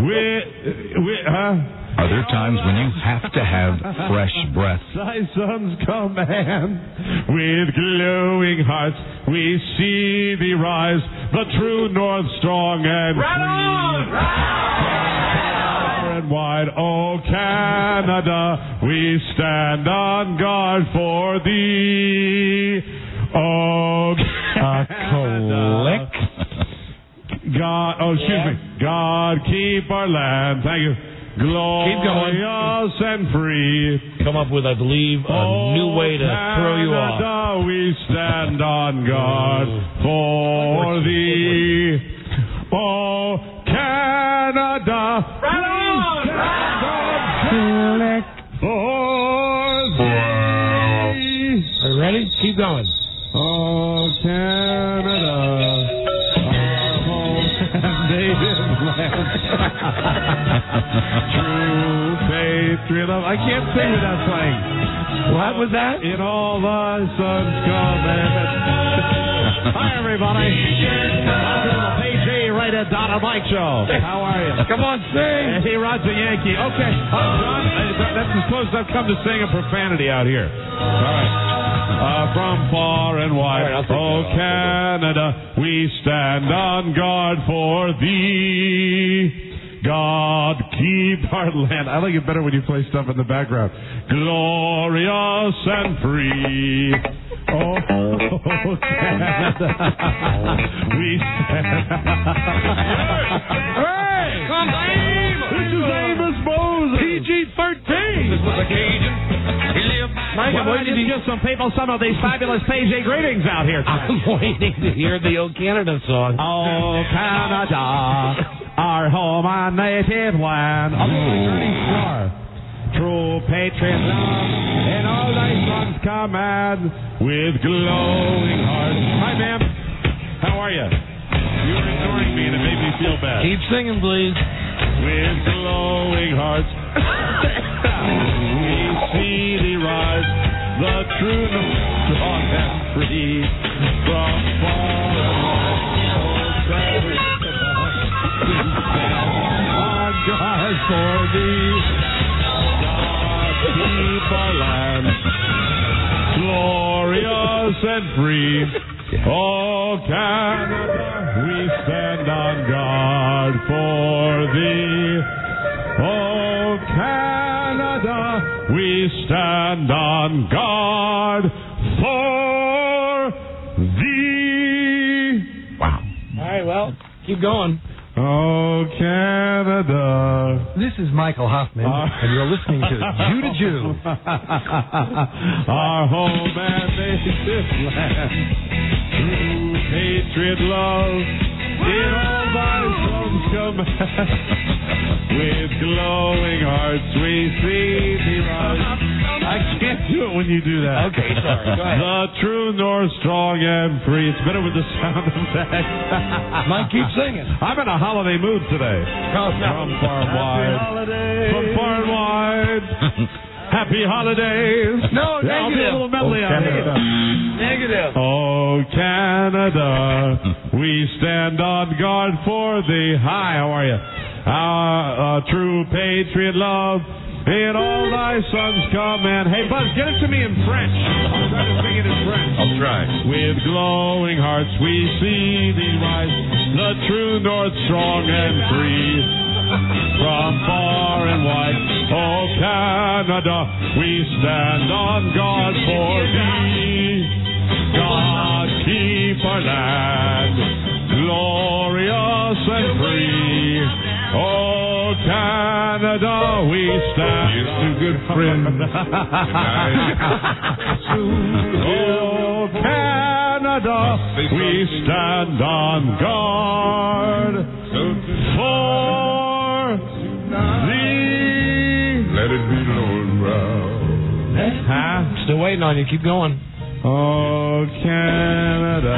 Are there times when you have to have fresh breath? Thy sons command, with glowing hearts we see thee rise, the true north strong and free. Far and wide, oh Canada, we stand on guard for thee. Oh Canada. God, excuse me. God keep our land. Thank you. Glorious and free. Come up with, I believe, a new way to throw you off. Canada, we stand on guard for thee. Oh, Canada, we stand on guard for thee. Are you ready? Keep going. Oh, Canada, our home and native land. True patriot love. I can't sing without playing. What was that? In all thy sons come and... Hi, everybody. PG, right at Donald Mike Show. How are you? Come on, sing. Hey, Roger Yankee. Okay. John, that's as close as I've come to saying a profanity out here. All right. From far and wide, oh Canada, we stand on guard for thee. God keep our land. I like it better when you play stuff in the background. Glorious and free. Oh, Canada, we stand. Hey! This is Amos Moses. PG-13. This was a Cajun. Mike, I'm waiting to give some people some of these fabulous PG greetings out here tonight. I'm waiting to hear the old Canada song. Oh, Canada, our home and native land. True patriot love, and all thy sons command with glowing hearts. Hi, ma'am. How are you? You were ignoring me, and it made me feel bad. Keep singing, please. With glowing hearts We see thee rise, the true north, strong and free, from far and wide. On guard for thee, God keep our land glorious and free. Oh, Canada, we stand on guard for thee. Oh, Canada, we stand on guard for thee. Wow. All right, well, keep going. Oh, Canada. This is Michael Hoffman, and you're listening to Jew to Jew. Our home and native land. True patriot love in all thy sons command. With glowing hearts we see thee rise. I can't do it when you do that. Okay, sorry. Go ahead. The true north, strong and free. It's better with the sound effect. Mike, keep singing. I'm in a holiday mood today. From far and wide. From far and wide. Happy holidays. No, yeah, I'll do a little medley out here. Negative. Oh, Canada, we stand on guard for thee. Hi, how are you? True patriot love, in all thy sons come and... Hey, Buzz, get it to me in French. I'll try to sing it in French. I'll try. With glowing hearts we see thee rise, the true north strong and free. From far and wide, oh Canada, we stand on guard for thee. God keep our land glorious and free. Oh Canada, we stand. Here's to good friends. Oh Canada, we stand on guard for thee. Let it be Lord Brown. Huh? Still waiting on you. Keep going. Oh, Canada.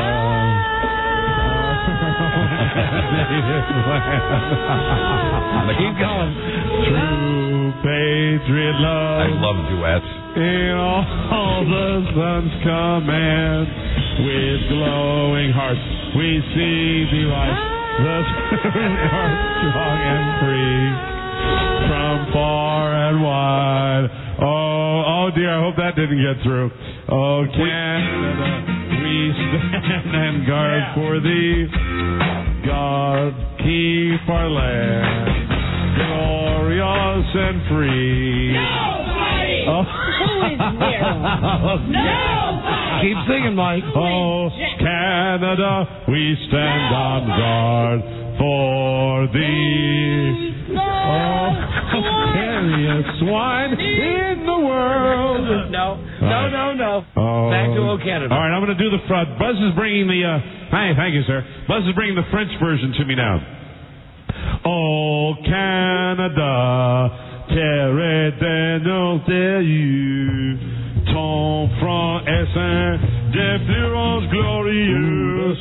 Keep going. True patriot love. I love duets. In all the sun's command. With glowing hearts we see thee rise. The heart strong and free. From far and wide. Oh dear, I hope that didn't get through. Oh, Canada, we stand and guard for thee. God, keep our land glorious and free. Nobody! Oh. Who is there? Nobody! Keep singing, Mike. Oh, Canada, we stand on guard for thee. Oh, carry a swine in the world. No. Oh. Back to O Canada. All right, I'm going to do the front. Buzz is bringing the. Hi, thank you, sir. Buzz is bringing the French version to me now. Oh, Canada, terre de nos déus, ton front est un des plus rouges glorieux.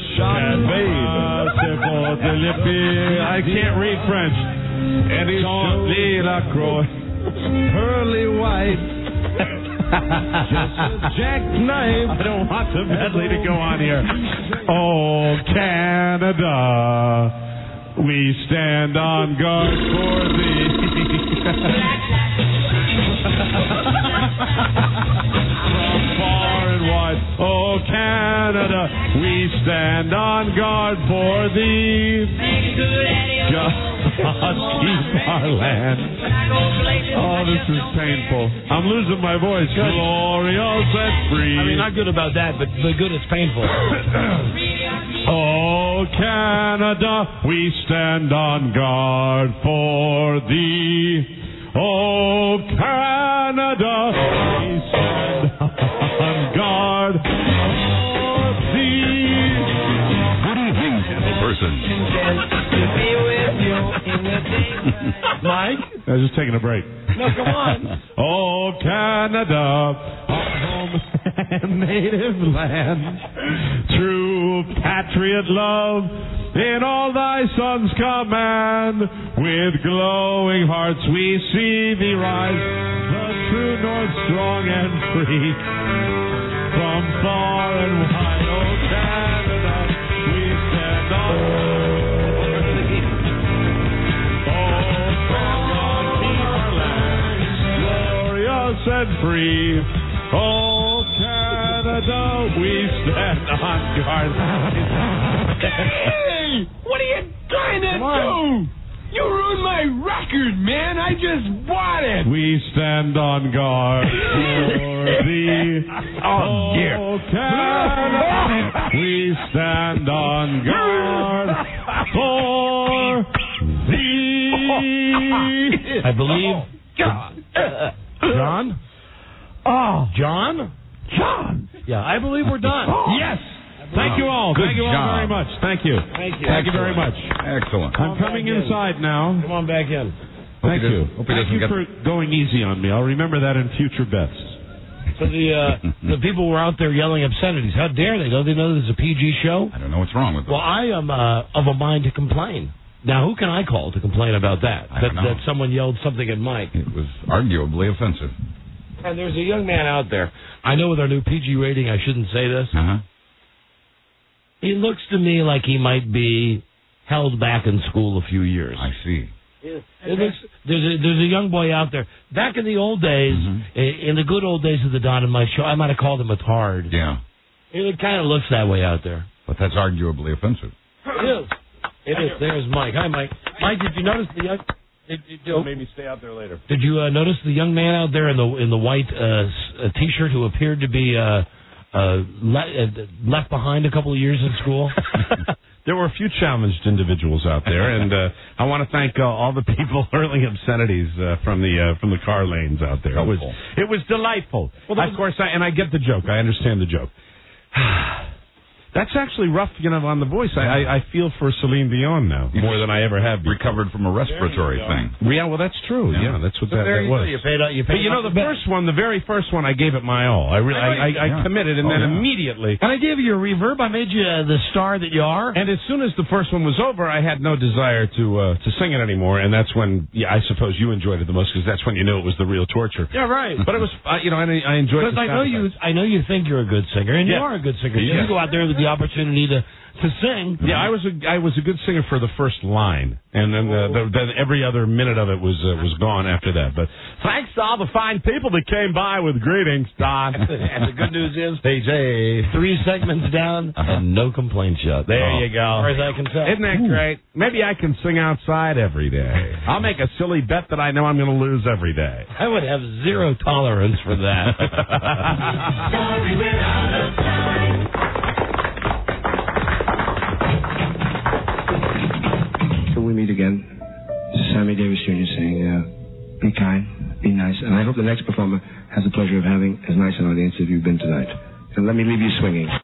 I can't read French. And he's on la croix, pearly white. Just a jackknife. I don't want the medley to go on here. Oh, Canada, we stand on guard for thee. From far and wide, oh Canada, we stand on guard for thee. God keep our land. Oh, this is painful. I'm losing my voice. Glorious and free. I mean, not good about that, but the good is painful. Oh, Canada, we stand on guard for thee. Oh, Canada, we stand on guard for thee. Good evening, person. Mike? I was just taking a break. No, come on. Oh, Canada, our home and native land. True patriot love in all thy sons' command. With glowing hearts we see thee rise, the true north strong and free. From far and wide, O Canada, we stand on. And free. Oh, Canada, we stand on guard. Hey! What are you trying to do? You ruined my record, man. I just bought it. We stand on guard for thee. Oh, Canada, we stand on guard for thee. I believe... John? Oh. John? John! Yeah, I believe we're done. Yes! Thank you all. Good Thank you all job. very much. Thank you. Thank you. Thank you very much. Excellent. I'm coming inside now. Come on back in. Thank you. Hope he Thank doesn't you get for going easy on me. I'll remember that in future bets. So the people were out there yelling obscenities. How dare they? Don't they know this is a PG show? I don't know what's wrong with them. Well, I am of a mind to complain. Now, who can I call to complain about that? I don't know. That someone yelled something at Mike. It was arguably offensive. And there's a young man out there. I know with our new PG rating, I shouldn't say this. Uh-huh. He looks to me like he might be held back in school a few years. I see. There's a young boy out there. Back in the old days, in the good old days of the Don and Mike show, I might have called him a tard. Yeah. It kind of looks that way out there. But that's arguably offensive. It is. It is. There's Mike. Hi, Mike. Mike, did you notice the young... Made me stay out there later. Did you notice the young man out there in the white T-shirt who appeared to be left behind a couple of years in school? There were a few challenged individuals out there, and I want to thank all the people hurling obscenities from the car lanes out there. It was delightful. Well, of course, I get the joke. I understand the joke. That's actually rough, on the voice. I feel for Celine Dion now more than I ever have before. Recovered from a respiratory thing. Yeah, well, that's true. Yeah, that's what that was. You paid but the very first one, I gave it my all. I committed, and then immediately. And I gave you a reverb. I made you the star that you are. And as soon as the first one was over, I had no desire to sing it anymore. And that's when, I suppose you enjoyed it the most because that's when you knew it was the real torture. Yeah, right. But it was, I enjoyed it. Because I know you think you're a good singer, and you are a good singer. Yeah. You go out there with the opportunity to sing. Yeah, I was a good singer for the first line, and then then every other minute of it was gone after that. But thanks to all the fine people that came by with greetings, Don. And the good news is, AJ, 3 segments down and no complaints yet. There you go. As far as I can tell. Isn't that great? Maybe I can sing outside every day. I'll make a silly bet that I know I'm going to lose every day. I would have zero tolerance for that. Sorry, we're out of time. Till we meet again, this is Sammy Davis Jr. saying, be kind, be nice, and I hope the next performer has the pleasure of having as nice an audience as you've been tonight. And let me leave you swinging.